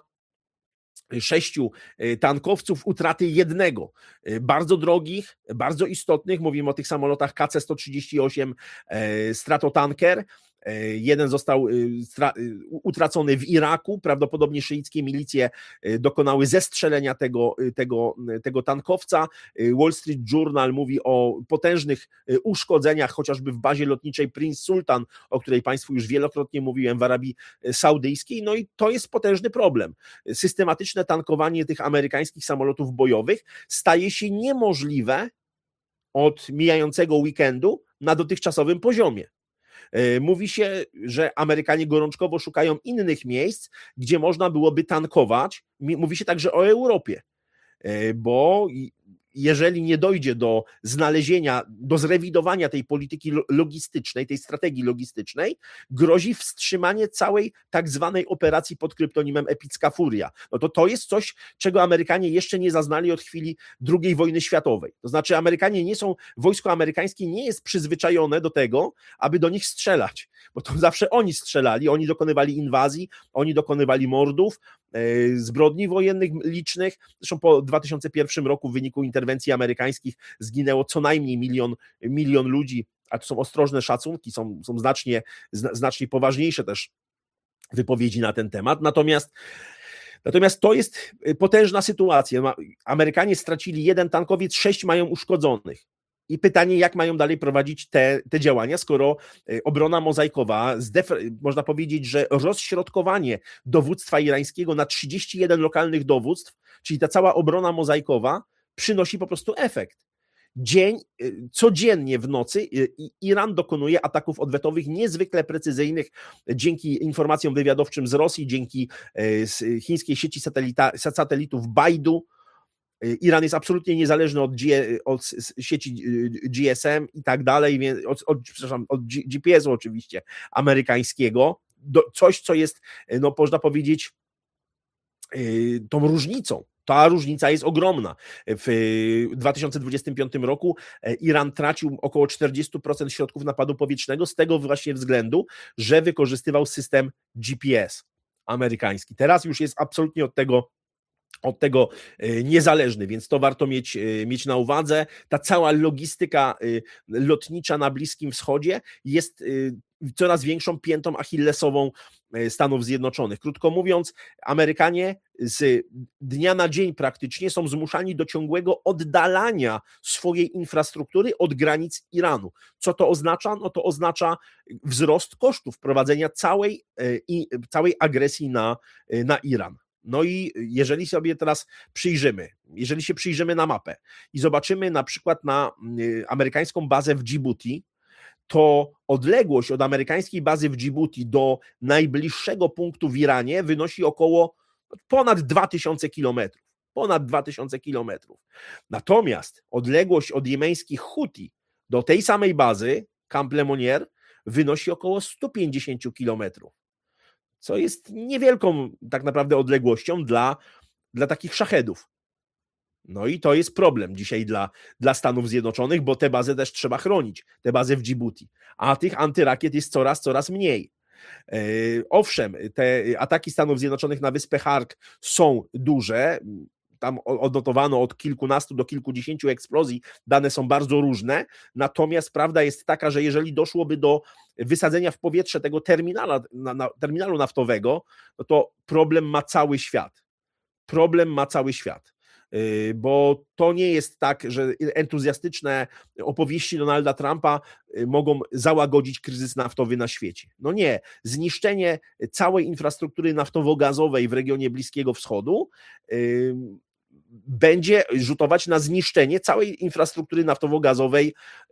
6 tankowców, utraty 1, bardzo drogich, bardzo istotnych, mówimy o tych samolotach KC-138 Stratotanker. Jeden został utracony w Iraku, prawdopodobnie szyickie milicje dokonały zestrzelenia tego tankowca. Wall Street Journal mówi o potężnych uszkodzeniach, chociażby w bazie lotniczej Prince Sultan, o której Państwu już wielokrotnie mówiłem, w Arabii Saudyjskiej. No i to jest potężny problem. Systematyczne tankowanie tych amerykańskich samolotów bojowych staje się niemożliwe od mijającego weekendu na dotychczasowym poziomie. Mówi się, że Amerykanie gorączkowo szukają innych miejsc, gdzie można byłoby tankować. Mówi się także o Europie, bo jeżeli nie dojdzie do znalezienia, do zrewidowania tej polityki logistycznej, tej strategii logistycznej, grozi wstrzymanie całej tak zwanej operacji pod kryptonimem Epicka Furia. No to jest coś, czego Amerykanie jeszcze nie zaznali od chwili II wojny światowej. To znaczy wojsko amerykańskie nie jest przyzwyczajone do tego, aby do nich strzelać, bo to zawsze oni strzelali, oni dokonywali inwazji, oni dokonywali mordów, zbrodni wojennych licznych. Zresztą po 2001 roku w wyniku interwencji amerykańskich zginęło co najmniej milion ludzi, a to są ostrożne szacunki, są znacznie poważniejsze też wypowiedzi na ten temat. Natomiast to jest potężna sytuacja. Amerykanie stracili 1 tankowiec, 6 mają uszkodzonych. I pytanie, jak mają dalej prowadzić te działania, skoro obrona mozaikowa, można powiedzieć, że rozśrodkowanie dowództwa irańskiego na 31 lokalnych dowództw, czyli ta cała obrona mozaikowa, przynosi po prostu efekt. Codziennie w nocy Iran dokonuje ataków odwetowych niezwykle precyzyjnych dzięki informacjom wywiadowczym z Rosji, dzięki chińskiej sieci satelitów Baidu. Iran jest absolutnie niezależny od sieci GSM i tak dalej, od GPS-u oczywiście amerykańskiego. Coś, co jest, no można powiedzieć, tą różnicą. Ta różnica jest ogromna. W 2025 roku Iran tracił około 40% środków napadu powietrznego z tego właśnie względu, że wykorzystywał system GPS amerykański. Teraz już jest absolutnie od tego niezależny, więc to warto mieć na uwadze. Ta cała logistyka lotnicza na Bliskim Wschodzie jest coraz większą piętą achillesową Stanów Zjednoczonych. Krótko mówiąc, Amerykanie z dnia na dzień praktycznie są zmuszani do ciągłego oddalania swojej infrastruktury od granic Iranu. Co to oznacza? No to oznacza wzrost kosztów prowadzenia całej agresji na Iran. No i jeżeli się przyjrzymy na mapę i zobaczymy na przykład na amerykańską bazę w Dżibuti, to odległość od amerykańskiej bazy w Dżibuti do najbliższego punktu w Iranie wynosi około ponad 2000 kilometrów. Ponad 2000 kilometrów. Natomiast odległość od jemeńskich Huti do tej samej bazy, Camp Lemonnier, wynosi około 150 kilometrów. Co jest niewielką tak naprawdę odległością dla takich szachedów. No i to jest problem dzisiaj dla Stanów Zjednoczonych, bo te bazy też trzeba chronić, te bazy w Dżibuti, a tych antyrakiet jest coraz mniej. Owszem, te ataki Stanów Zjednoczonych na wyspę Hark są duże, tam odnotowano od kilkunastu do kilkudziesięciu eksplozji, dane są bardzo różne, natomiast prawda jest taka, że jeżeli doszłoby do wysadzenia w powietrze tego terminalu naftowego, no to problem ma cały świat. Bo to nie jest tak, że entuzjastyczne opowieści Donalda Trumpa mogą załagodzić kryzys naftowy na świecie. No nie, zniszczenie całej infrastruktury naftowo-gazowej w regionie Bliskiego Wschodu będzie rzutować na zniszczenie całej infrastruktury naftowo-gazowej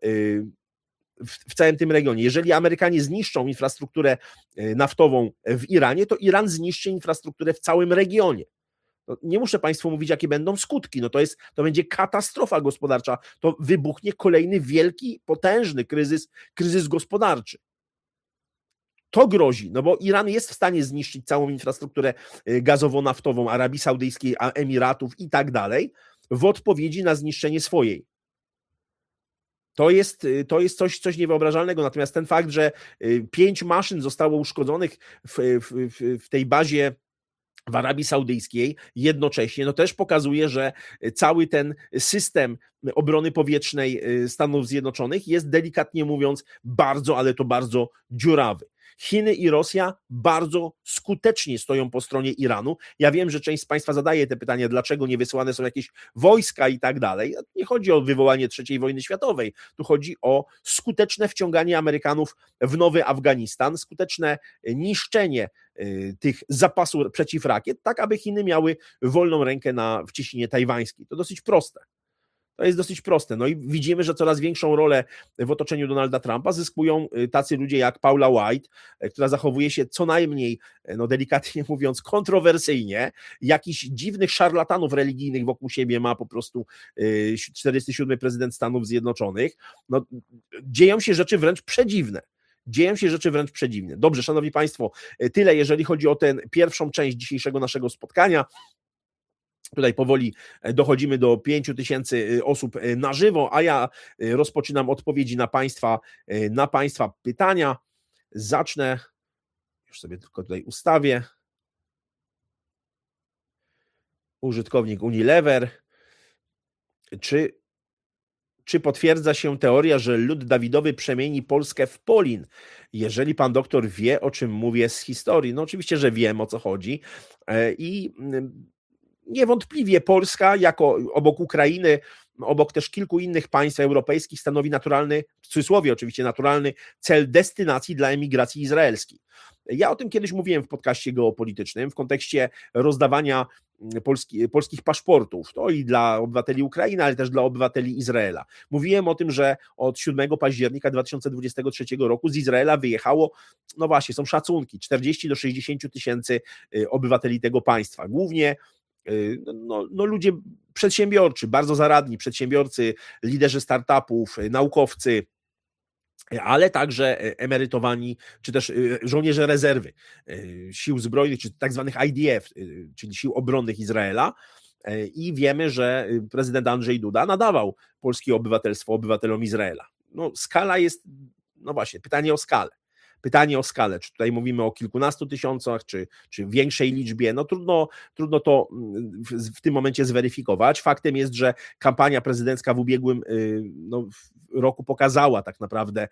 w całym tym regionie. Jeżeli Amerykanie zniszczą infrastrukturę naftową w Iranie, to Iran zniszczy infrastrukturę w całym regionie. No, nie muszę Państwu mówić, jakie będą skutki. No to będzie katastrofa gospodarcza. To wybuchnie kolejny wielki, potężny kryzys gospodarczy. To grozi, no bo Iran jest w stanie zniszczyć całą infrastrukturę gazowo-naftową Arabii Saudyjskiej, Emiratów i tak dalej, w odpowiedzi na zniszczenie swojej. To jest coś niewyobrażalnego. Natomiast ten fakt, że 5 maszyn zostało uszkodzonych w tej bazie w Arabii Saudyjskiej jednocześnie, no też pokazuje, że cały ten system obrony powietrznej Stanów Zjednoczonych jest, delikatnie mówiąc, bardzo, ale to bardzo dziurawy. Chiny i Rosja bardzo skutecznie stoją po stronie Iranu. Ja wiem, że część z Państwa zadaje te pytania, dlaczego nie wysyłane są jakieś wojska i tak dalej. Nie chodzi o wywołanie III wojny światowej. Tu chodzi o skuteczne wciąganie Amerykanów w nowy Afganistan, skuteczne niszczenie tych zapasów przeciwrakiet, tak aby Chiny miały wolną rękę w cieśninie tajwańskiej. To dosyć proste. To jest dosyć proste. No i widzimy, że coraz większą rolę w otoczeniu Donalda Trumpa zyskują tacy ludzie jak Paula White, która zachowuje się co najmniej, no delikatnie mówiąc, kontrowersyjnie. Jakichś dziwnych szarlatanów religijnych wokół siebie ma po prostu 47. prezydent Stanów Zjednoczonych. No, dzieją się rzeczy wręcz przedziwne. Dobrze, szanowni Państwo, tyle jeżeli chodzi o tę pierwszą część dzisiejszego naszego spotkania. Tutaj powoli dochodzimy do 5000 osób na żywo, a ja rozpoczynam odpowiedzi na Państwa pytania. Zacznę, już sobie tylko tutaj ustawię. Użytkownik Unilever. Czy potwierdza się teoria, że lud Dawidowy przemieni Polskę w Polin? Jeżeli pan doktor wie, o czym mówię z historii. No oczywiście, że wiem, o co chodzi. I niewątpliwie Polska, jako obok Ukrainy, obok też kilku innych państw europejskich, stanowi naturalny, w cudzysłowie oczywiście naturalny cel destynacji dla emigracji izraelskiej. Ja o tym kiedyś mówiłem w podcaście geopolitycznym w kontekście rozdawania polskich paszportów, to i dla obywateli Ukrainy, ale też dla obywateli Izraela. Mówiłem o tym, że od 7 października 2023 roku z Izraela wyjechało, no właśnie, są szacunki, 40 do 60 tysięcy obywateli tego państwa. Głównie ludzie przedsiębiorczy, bardzo zaradni przedsiębiorcy, liderzy startupów, naukowcy, ale także emerytowani, czy też żołnierze rezerwy sił zbrojnych, czy tak zwanych IDF, czyli sił obronnych Izraela. I wiemy, że prezydent Andrzej Duda nadawał polskie obywatelstwo obywatelom Izraela. No, skala jest, no właśnie, pytanie o skalę. Pytanie o skalę, czy tutaj mówimy o kilkunastu tysiącach, czy większej liczbie, no trudno to w tym momencie zweryfikować. Faktem jest, że kampania prezydencka w ubiegłym roku pokazała tak naprawdę,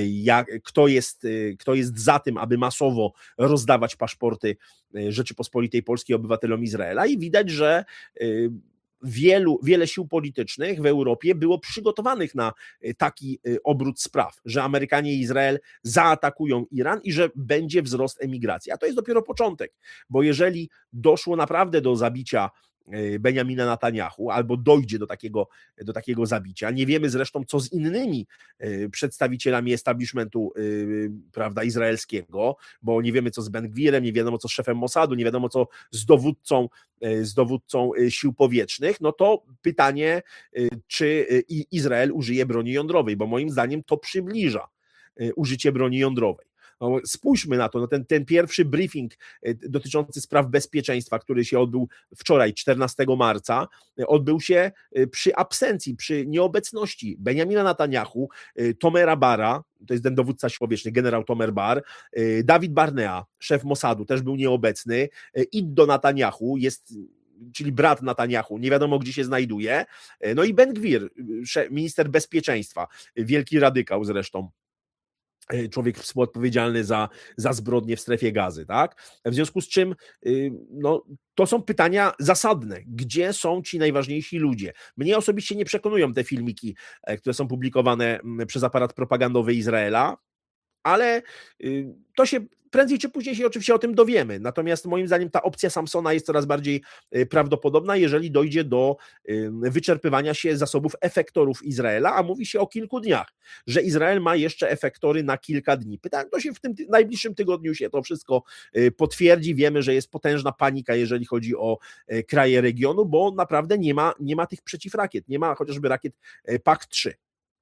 kto jest za tym, aby masowo rozdawać paszporty Rzeczypospolitej Polskiej obywatelom Izraela i widać, że wiele sił politycznych w Europie było przygotowanych na taki obrót spraw, że Amerykanie i Izrael zaatakują Iran i że będzie wzrost emigracji. A to jest dopiero początek, bo jeżeli doszło naprawdę do zabicia Benjamina Netanyahu, albo dojdzie do takiego zabicia. Nie wiemy zresztą, co z innymi przedstawicielami establishmentu, prawda, izraelskiego, bo nie wiemy, co z Ben Gwirem, nie wiadomo, co z szefem Mossadu, nie wiadomo, co z dowódcą sił powietrznych. No to pytanie, czy Izrael użyje broni jądrowej, bo moim zdaniem to przybliża użycie broni jądrowej. No, spójrzmy na to, no ten pierwszy briefing dotyczący spraw bezpieczeństwa, który się odbył wczoraj, 14 marca, odbył się przy absencji, przy nieobecności Benjamina Netanyahu, Tomera Bara, to jest ten dowódca sił powietrznych, generał Tomer Bar, Dawid Barnea, szef Mossadu, też był nieobecny, Iddo Netanyahu, czyli brat Netanyahu, nie wiadomo gdzie się znajduje, no i Ben Gwir, minister bezpieczeństwa, wielki radykał zresztą, człowiek współodpowiedzialny za zbrodnie w strefie Gazy, tak? W związku z czym no, to są pytania zasadne. Gdzie są ci najważniejsi ludzie? Mnie osobiście nie przekonują te filmiki, które są publikowane przez aparat propagandowy Izraela, ale to się prędzej czy później się oczywiście o tym dowiemy. Natomiast moim zdaniem ta opcja Samsona jest coraz bardziej prawdopodobna, jeżeli dojdzie do wyczerpywania się zasobów efektorów Izraela, a mówi się o kilku dniach, że Izrael ma jeszcze efektory na kilka dni. Pytanie, to się w tym najbliższym tygodniu się to wszystko potwierdzi. Wiemy, że jest potężna panika, jeżeli chodzi o kraje regionu, bo naprawdę nie ma tych przeciwrakiet, nie ma chociażby rakiet PAK-3.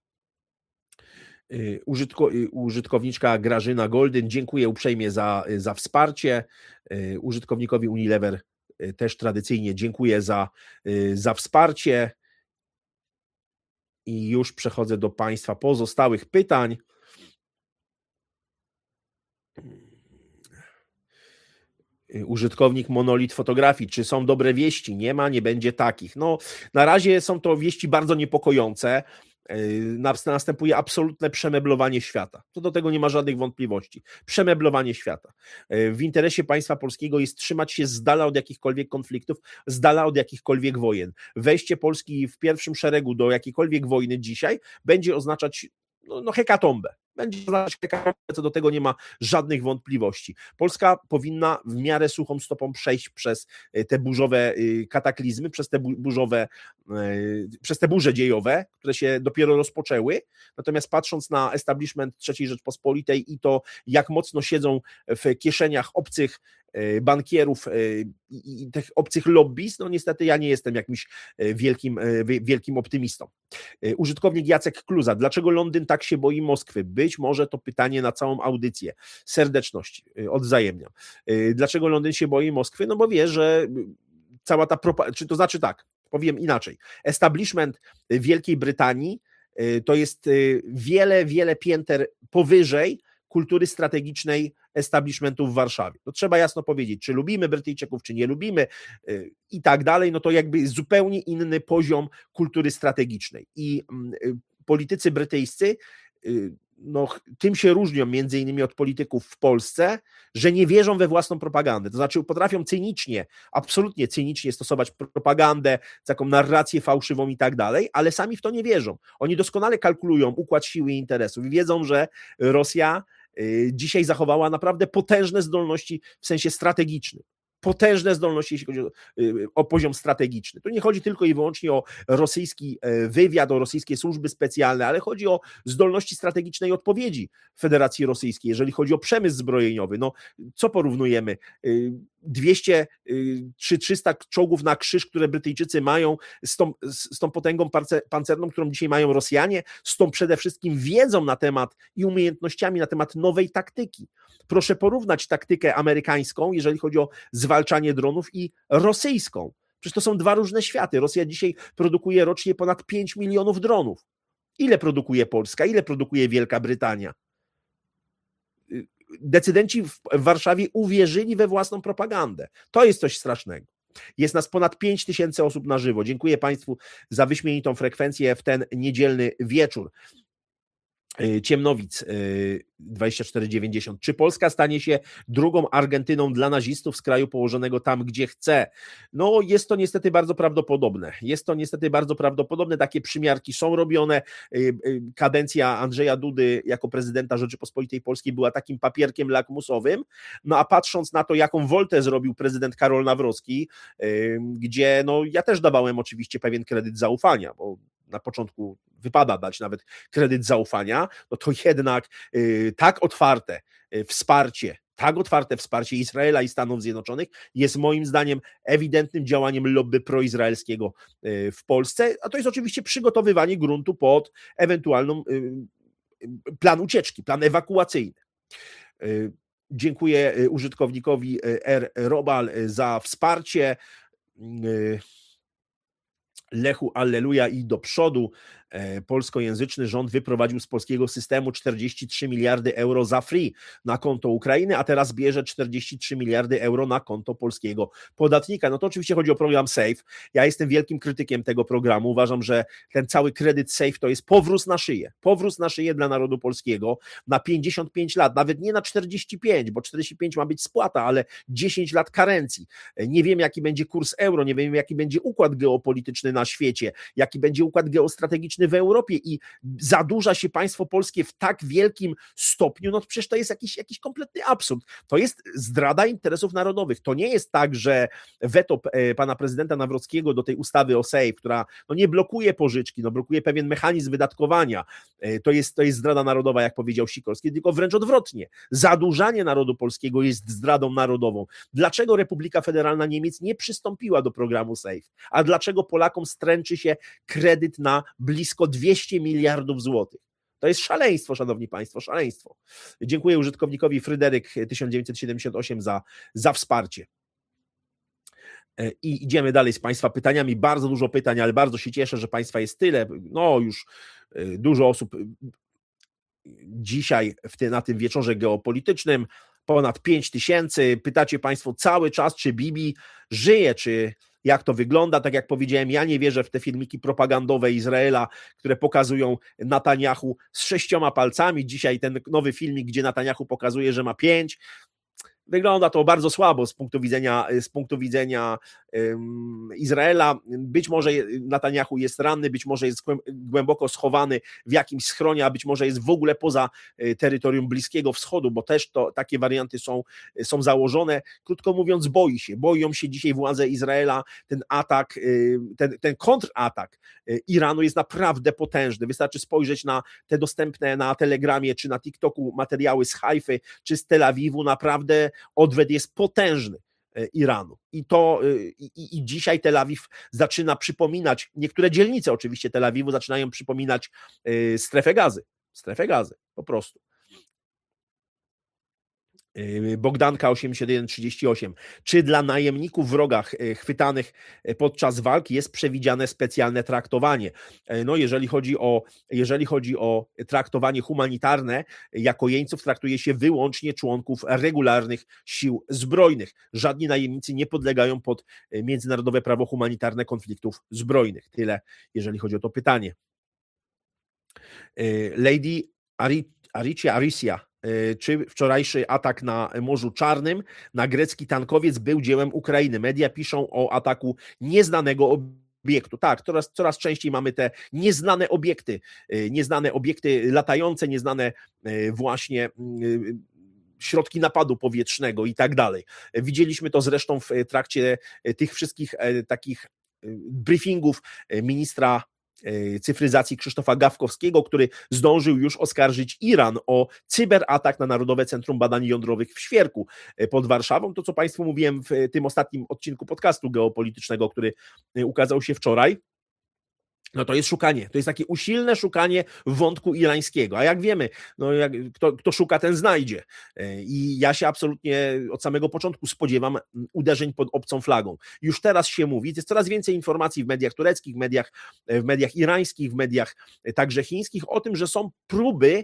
Użytkowniczka Grażyna Golden, dziękuję uprzejmie za wsparcie. Użytkownikowi Unilever też tradycyjnie dziękuję za wsparcie. I już przechodzę do Państwa pozostałych pytań. Użytkownik Monolit Fotografii, czy są dobre wieści? Nie ma, nie będzie takich. No, na razie są to wieści bardzo niepokojące. Następuje absolutne przemeblowanie świata. To do tego nie ma żadnych wątpliwości. Przemeblowanie świata. W interesie państwa polskiego jest trzymać się z dala od jakichkolwiek konfliktów, z dala od jakichkolwiek wojen. Wejście Polski w pierwszym szeregu do jakiejkolwiek wojny dzisiaj będzie oznaczać hekatombę. Będzie oznaczać hekatombę, co do tego nie ma żadnych wątpliwości. Polska powinna w miarę suchą stopą przejść przez te burzowe kataklizmy, przez te burze dziejowe, które się dopiero rozpoczęły. Natomiast patrząc na establishment III Rzeczpospolitej i to, jak mocno siedzą w kieszeniach obcych bankierów i tych obcych lobbies, no niestety ja nie jestem jakimś wielkim optymistą. Użytkownik Jacek Kluza, dlaczego Londyn tak się boi Moskwy? Być może to pytanie na całą audycję. Serdeczność, odwzajemniam. Dlaczego Londyn się boi Moskwy? No bo wie, że cała ta to znaczy tak, powiem inaczej. Establishment Wielkiej Brytanii to jest wiele pięter powyżej kultury strategicznej establishmentu w Warszawie. To trzeba jasno powiedzieć, czy lubimy Brytyjczyków, czy nie lubimy i tak dalej, no to jakby zupełnie inny poziom kultury strategicznej. I politycy brytyjscy no, tym się różnią między innymi od polityków w Polsce, że nie wierzą we własną propagandę. To znaczy potrafią cynicznie, absolutnie cynicznie stosować propagandę, taką narrację fałszywą i tak dalej, ale sami w to nie wierzą. Oni doskonale kalkulują układ siły i interesów i wiedzą, że Rosja dzisiaj zachowała naprawdę potężne zdolności w sensie strategicznym. potężne zdolności, jeśli chodzi o poziom strategiczny. Tu nie chodzi tylko i wyłącznie o rosyjski wywiad, o rosyjskie służby specjalne, ale chodzi o zdolności strategicznej odpowiedzi Federacji Rosyjskiej, jeżeli chodzi o przemysł zbrojeniowy. No, co porównujemy? 200 czy 300 czołgów na krzyż, które Brytyjczycy mają, z tą potęgą pancerną, którą dzisiaj mają Rosjanie, z tą przede wszystkim wiedzą na temat i umiejętnościami na temat nowej taktyki. Proszę porównać taktykę amerykańską, jeżeli chodzi o zwalczanie dronów, i rosyjską. Przecież to są dwa różne światy. Rosja dzisiaj produkuje rocznie ponad 5 milionów dronów. Ile produkuje Polska? Ile produkuje Wielka Brytania? Decydenci w Warszawie uwierzyli we własną propagandę. To jest coś strasznego. Jest nas ponad 5000 osób na żywo. Dziękuję Państwu za wyśmienitą frekwencję w ten niedzielny wieczór. Ciemnowic 2490. Czy Polska stanie się drugą Argentyną dla nazistów z kraju położonego tam, gdzie chce? No, jest to niestety bardzo prawdopodobne. Takie przymiarki są robione. Kadencja Andrzeja Dudy jako prezydenta Rzeczypospolitej Polskiej była takim papierkiem lakmusowym. No a patrząc na to, jaką woltę zrobił prezydent Karol Nawrocki, gdzie no ja też dawałem oczywiście pewien kredyt zaufania, bo na początku wypada dać nawet kredyt zaufania, no to jednak tak otwarte wsparcie Izraela i Stanów Zjednoczonych jest moim zdaniem ewidentnym działaniem lobby proizraelskiego w Polsce, a to jest oczywiście przygotowywanie gruntu pod ewentualną plan ucieczki, plan ewakuacyjny. Dziękuję użytkownikowi R. Robal za wsparcie. Lechu, alleluja i do przodu. Polskojęzyczny rząd wyprowadził z polskiego systemu 43 miliardy euro za free na konto Ukrainy, a teraz bierze 43 miliardy euro na konto polskiego podatnika. No to oczywiście chodzi o program SAFE. Ja jestem wielkim krytykiem tego programu. Uważam, że ten cały kredyt SAFE to jest powróz na szyję dla narodu polskiego na 55 lat, nawet nie na 45, bo 45 ma być spłata, ale 10 lat karencji. Nie wiem, jaki będzie kurs euro, nie wiem, jaki będzie układ geopolityczny na świecie, jaki będzie układ geostrategiczny w Europie i zadłuża się państwo polskie w tak wielkim stopniu, no przecież to jest jakiś kompletny absurd. To jest zdrada interesów narodowych. To nie jest tak, że weto pana prezydenta Nawrockiego do tej ustawy o SAFE, która no nie blokuje pożyczki, no blokuje pewien mechanizm wydatkowania, to jest zdrada narodowa, jak powiedział Sikorski, tylko wręcz odwrotnie. Zadłużanie narodu polskiego jest zdradą narodową. Dlaczego Republika Federalna Niemiec nie przystąpiła do programu SAFE? A dlaczego Polakom stręczy się kredyt na blisko 200 miliardów złotych? To jest szaleństwo, szanowni państwo, szaleństwo. Dziękuję użytkownikowi Fryderyk 1978 za wsparcie. I idziemy dalej z państwa pytaniami. Bardzo dużo pytań, ale bardzo się cieszę, że państwa jest tyle. No już dużo osób dzisiaj na tym wieczorze geopolitycznym. Ponad 5000. Pytacie państwo cały czas, czy Bibi żyje, czy jak to wygląda. Tak jak powiedziałem, ja nie wierzę w te filmiki propagandowe Izraela, które pokazują Netanyahu z 6 palcami. Dzisiaj ten nowy filmik, gdzie Netanyahu pokazuje, że ma 5. Wygląda to bardzo słabo z punktu widzenia Izraela. Być może Netanyahu jest ranny, być może jest głęboko schowany w jakimś schronie, a być może jest w ogóle poza terytorium Bliskiego Wschodu, bo też takie warianty są założone. Krótko mówiąc, boją się dzisiaj władze Izraela. Ten atak, ten kontratak Iranu jest naprawdę potężny. Wystarczy spojrzeć na te dostępne na Telegramie czy na TikToku materiały z Hajfy czy z Tel Awiwu. Naprawdę odwet jest potężny Iranu. I dzisiaj Tel Awiw zaczyna przypominać, niektóre dzielnice oczywiście Tel Awiwu zaczynają przypominać strefę gazy, po prostu. Bogdanka 8138. Czy dla najemników wroga chwytanych podczas walki jest przewidziane specjalne traktowanie? No, jeżeli chodzi o traktowanie humanitarne, jako jeńców traktuje się wyłącznie członków regularnych sił zbrojnych. Żadni najemnicy nie podlegają pod międzynarodowe prawo humanitarne konfliktów zbrojnych. Tyle, jeżeli chodzi o to pytanie. Lady Arisia. Czy wczorajszy atak na Morzu Czarnym na grecki tankowiec był dziełem Ukrainy? Media piszą o ataku nieznanego obiektu. Tak, coraz częściej mamy te nieznane obiekty latające, nieznane właśnie środki napadu powietrznego i tak dalej. Widzieliśmy to zresztą w trakcie tych wszystkich takich briefingów ministra cyfryzacji Krzysztofa Gawkowskiego, który zdążył już oskarżyć Iran o cyberatak na Narodowe Centrum Badań Jądrowych w Świerku pod Warszawą. To, co Państwu mówiłem w tym ostatnim odcinku podcastu geopolitycznego, który ukazał się wczoraj. No to jest szukanie, to jest takie usilne szukanie wątku irańskiego, a jak wiemy, no kto szuka, ten znajdzie i ja się absolutnie od samego początku spodziewam uderzeń pod obcą flagą. Już teraz się mówi, jest coraz więcej informacji w mediach tureckich, w mediach irańskich, w mediach także chińskich o tym, że są próby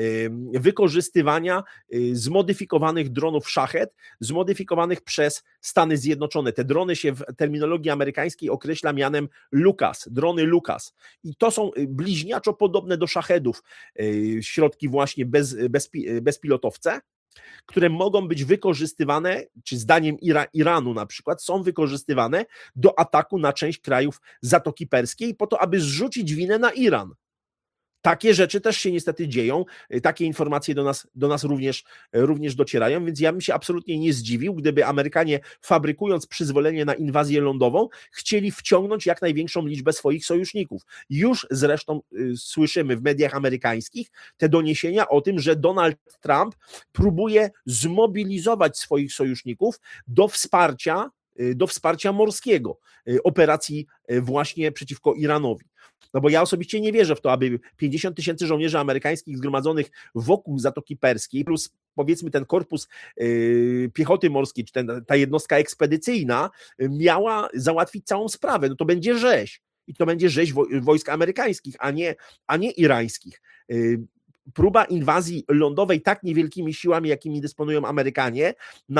wykorzystywania zmodyfikowanych dronów Shahed, zmodyfikowanych przez Stany Zjednoczone. Te drony się w terminologii amerykańskiej określa mianem Lucas, drony Lucas. I to są bliźniaczo podobne do Shahedów środki właśnie bezpilotowce, które mogą być wykorzystywane, czy zdaniem Iranu na przykład, są wykorzystywane do ataku na część krajów Zatoki Perskiej po to, aby zrzucić winę na Iran. Takie rzeczy też się niestety dzieją, takie informacje do nas również docierają, więc ja bym się absolutnie nie zdziwił, gdyby Amerykanie, fabrykując przyzwolenie na inwazję lądową, chcieli wciągnąć jak największą liczbę swoich sojuszników. Już zresztą słyszymy w mediach amerykańskich te doniesienia o tym, że Donald Trump próbuje zmobilizować swoich sojuszników do wsparcia morskiego operacji właśnie przeciwko Iranowi. No bo ja osobiście nie wierzę w to, aby 50 000 żołnierzy amerykańskich zgromadzonych wokół Zatoki Perskiej, plus powiedzmy ten korpus piechoty morskiej, czy ta jednostka ekspedycyjna miała załatwić całą sprawę. No to będzie rzeź. I to będzie rzeź wojsk amerykańskich, a nie irańskich. Próba inwazji lądowej tak niewielkimi siłami, jakimi dysponują Amerykanie,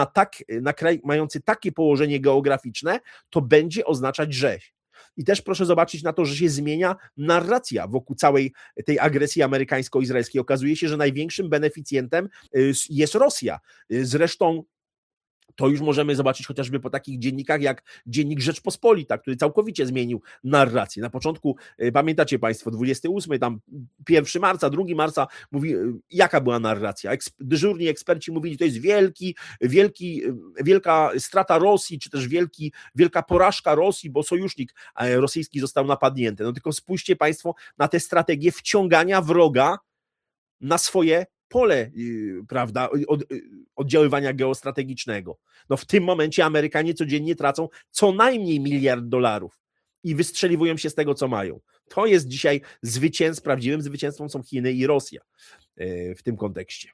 na kraj mający takie położenie geograficzne, to będzie oznaczać rzeź. I też proszę zobaczyć na to, że się zmienia narracja wokół całej tej agresji amerykańsko-izraelskiej. Okazuje się, że największym beneficjentem jest Rosja. Zresztą to już możemy zobaczyć chociażby po takich dziennikach jak Dziennik Rzeczpospolita, który całkowicie zmienił narrację. Na początku, pamiętacie Państwo, 28, tam 1 marca, 2 marca, mówi, jaka była narracja. Dyżurni eksperci mówili, to jest wielka strata Rosji, czy też wielka porażka Rosji, bo sojusznik rosyjski został napadnięty. No tylko spójrzcie Państwo na tę strategię wciągania wroga na swoje pole, prawda, oddziaływania geostrategicznego. No w tym momencie Amerykanie codziennie tracą co najmniej $1 miliard i wystrzeliwują się z tego, co mają. To jest dzisiaj prawdziwym zwycięstwem są Chiny i Rosja w tym kontekście.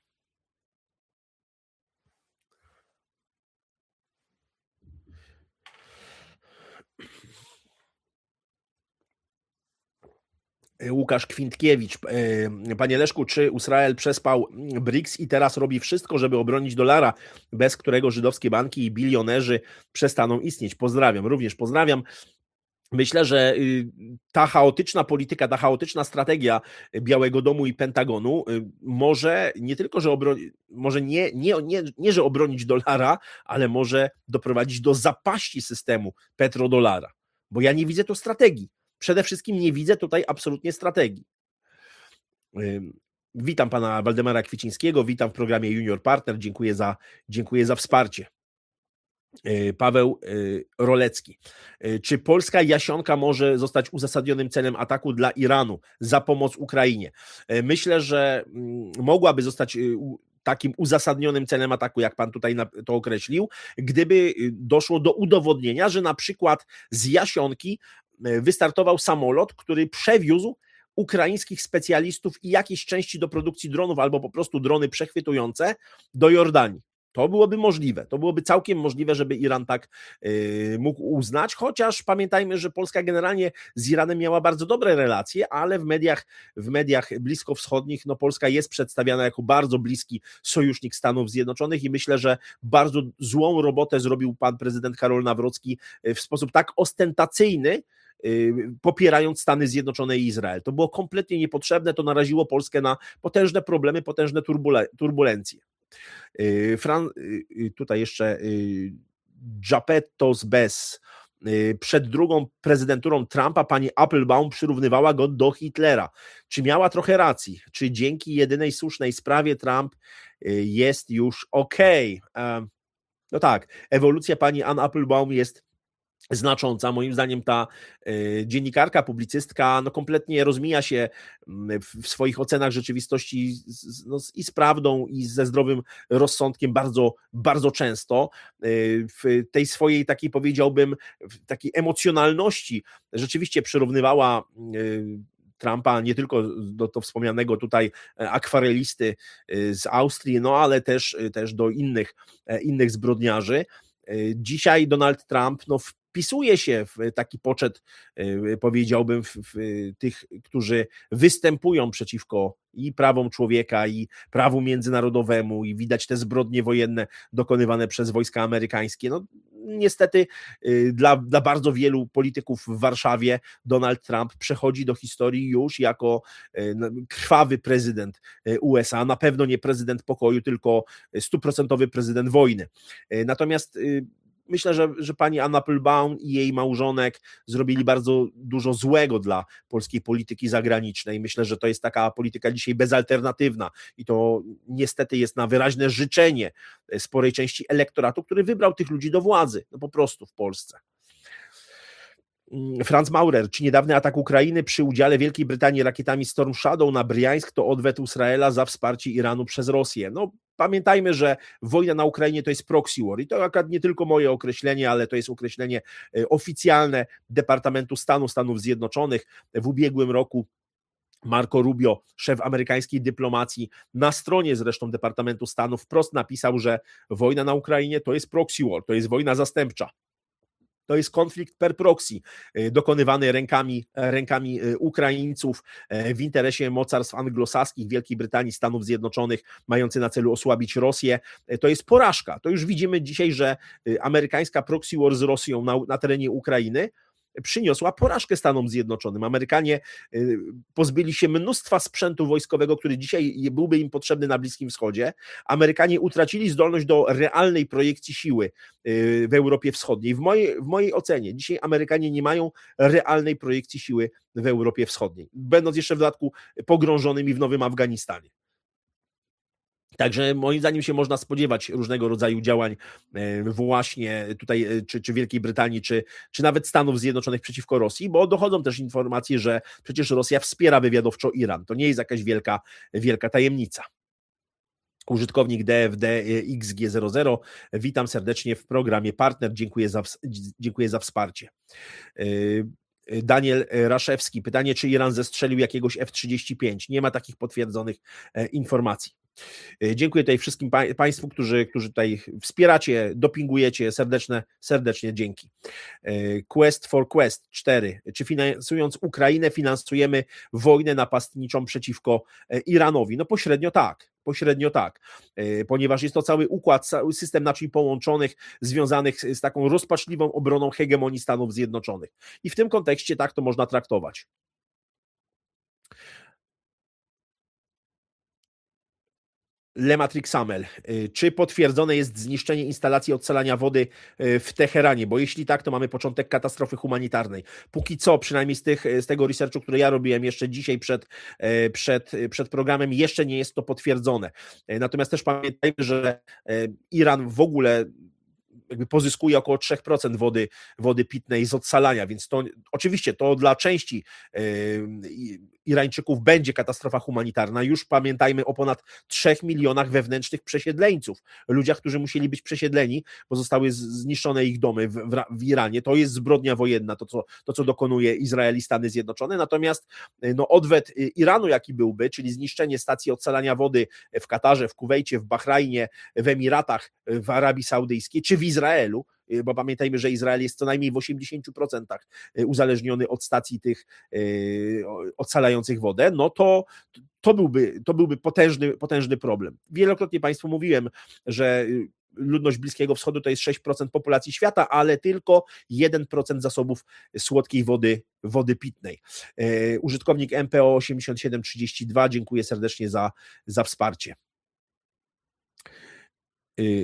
Łukasz Kwintkiewicz. Panie Leszku, czy Israel przespał BRICS i teraz robi wszystko, żeby obronić dolara, bez którego żydowskie banki i bilionerzy przestaną istnieć? Pozdrawiam, również pozdrawiam. Myślę, że ta chaotyczna polityka, ta chaotyczna strategia Białego Domu i Pentagonu może nie tylko, że że obronić dolara, ale może doprowadzić do zapaści systemu petrodolara, bo ja nie widzę tu strategii. Przede wszystkim nie widzę tutaj absolutnie strategii. Witam pana Waldemara Kwicińskiego, witam w programie Junior Partner, dziękuję za wsparcie. Paweł Rolecki. Czy polska Jasionka może zostać uzasadnionym celem ataku dla Iranu za pomoc Ukrainie? Myślę, że mogłaby zostać takim uzasadnionym celem ataku, jak pan tutaj to określił, gdyby doszło do udowodnienia, że na przykład z Jasionki wystartował samolot, który przewiózł ukraińskich specjalistów i jakieś części do produkcji dronów albo po prostu drony przechwytujące do Jordanii. To byłoby możliwe, to byłoby całkiem możliwe, żeby Iran tak mógł uznać, chociaż pamiętajmy, że Polska generalnie z Iranem miała bardzo dobre relacje, ale w mediach bliskowschodnich Polska jest przedstawiana jako bardzo bliski sojusznik Stanów Zjednoczonych i myślę, że bardzo złą robotę zrobił pan prezydent Karol Nawrocki w sposób tak ostentacyjny, popierając Stany Zjednoczone i Izrael. To było kompletnie niepotrzebne, to naraziło Polskę na potężne problemy, potężne turbulencje. Tutaj jeszcze Japettos Bez. Przed drugą prezydenturą Trumpa pani Applebaum przyrównywała go do Hitlera. Czy miała trochę racji? Czy dzięki jedynej słusznej sprawie Trump jest już okej. No tak, ewolucja pani Ann Applebaum jest znacząca. Moim zdaniem ta dziennikarka, publicystka kompletnie rozmija się w swoich ocenach rzeczywistości i z prawdą, i ze zdrowym rozsądkiem bardzo, bardzo często. W tej swojej takiej, powiedziałbym, takiej emocjonalności rzeczywiście przyrównywała Trumpa nie tylko do to wspomnianego tutaj akwarelisty z Austrii, ale też do innych zbrodniarzy. Dzisiaj Donald Trump wpisuje się w taki poczet, powiedziałbym, w tych, którzy występują przeciwko i prawom człowieka, i prawu międzynarodowemu, i widać te zbrodnie wojenne dokonywane przez wojska amerykańskie. Niestety dla bardzo wielu polityków w Warszawie Donald Trump przechodzi do historii już jako krwawy prezydent USA, na pewno nie prezydent pokoju, tylko 100% prezydent wojny. Natomiast myślę, że pani Ann Applebaum i jej małżonek zrobili bardzo dużo złego dla polskiej polityki zagranicznej. Myślę, że to jest taka polityka dzisiaj bezalternatywna i to niestety jest na wyraźne życzenie sporej części elektoratu, który wybrał tych ludzi do władzy, po prostu w Polsce. Franz Maurer, czy niedawny atak Ukrainy przy udziale Wielkiej Brytanii rakietami Storm Shadow na Briańsk to odwet Izraela za wsparcie Iranu przez Rosję? Pamiętajmy, że wojna na Ukrainie to jest proxy war i to akurat nie tylko moje określenie, ale to jest określenie oficjalne Departamentu Stanu Stanów Zjednoczonych. W ubiegłym roku Marco Rubio, szef amerykańskiej dyplomacji, na stronie zresztą Departamentu Stanu wprost napisał, że wojna na Ukrainie to jest proxy war, to jest wojna zastępcza. To jest konflikt per proxy, dokonywany rękami Ukraińców w interesie mocarstw anglosaskich, Wielkiej Brytanii, Stanów Zjednoczonych, mający na celu osłabić Rosję. To jest porażka. To już widzimy dzisiaj, że amerykańska proxy war z Rosją na terenie Ukrainy przyniosła porażkę Stanom Zjednoczonym. Amerykanie pozbyli się mnóstwa sprzętu wojskowego, który dzisiaj byłby im potrzebny na Bliskim Wschodzie. Amerykanie utracili zdolność do realnej projekcji siły w Europie Wschodniej. W mojej ocenie dzisiaj Amerykanie nie mają realnej projekcji siły w Europie Wschodniej, będąc jeszcze w dodatku pogrążonymi w nowym Afganistanie. Także moim zdaniem się można spodziewać różnego rodzaju działań właśnie tutaj, czy Wielkiej Brytanii, czy nawet Stanów Zjednoczonych przeciwko Rosji, bo dochodzą też informacje, że przecież Rosja wspiera wywiadowczo Iran. To nie jest jakaś wielka tajemnica. Użytkownik DFDXG00, witam serdecznie w programie Partner, dziękuję za wsparcie. Daniel Raszewski, pytanie, czy Iran zestrzelił jakiegoś F-35? Nie ma takich potwierdzonych informacji. Dziękuję tutaj wszystkim Państwu, którzy tutaj wspieracie, dopingujecie, serdecznie dzięki. Quest for Quest 4. Czy finansując Ukrainę finansujemy wojnę napastniczą przeciwko Iranowi? Pośrednio tak, ponieważ jest to cały układ, cały system naczyń połączonych, związanych z taką rozpaczliwą obroną hegemonii Stanów Zjednoczonych. I w tym kontekście tak to można traktować. Lematrix Samel. Czy potwierdzone jest zniszczenie instalacji odsalania wody w Teheranie? Bo jeśli tak, to mamy początek katastrofy humanitarnej. Póki co, przynajmniej z tego researchu, który ja robiłem jeszcze dzisiaj przed programem, jeszcze nie jest to potwierdzone. Natomiast też pamiętajmy, że Iran w ogóle pozyskuje około 3% wody pitnej z odsalania, więc to oczywiście to dla części Irańczyków będzie katastrofa humanitarna. Już pamiętajmy o ponad 3 milionach wewnętrznych przesiedleńców, ludziach, którzy musieli być przesiedleni, bo zostały zniszczone ich domy w Iranie. To jest zbrodnia wojenna, to co dokonuje Izrael i Stany Zjednoczone. Natomiast odwet Iranu, jaki byłby, czyli zniszczenie stacji odsalania wody w Katarze, w Kuwejcie, w Bahrajnie, w Emiratach, w Arabii Saudyjskiej czy w Izraelu, bo pamiętajmy, że Izrael jest co najmniej w 80% uzależniony od stacji tych odsalających wodę, to byłby potężny problem. Wielokrotnie Państwu mówiłem, że ludność Bliskiego Wschodu to jest 6% populacji świata, ale tylko 1% zasobów słodkiej wody pitnej. Użytkownik MPO 8732, dziękuję serdecznie za wsparcie.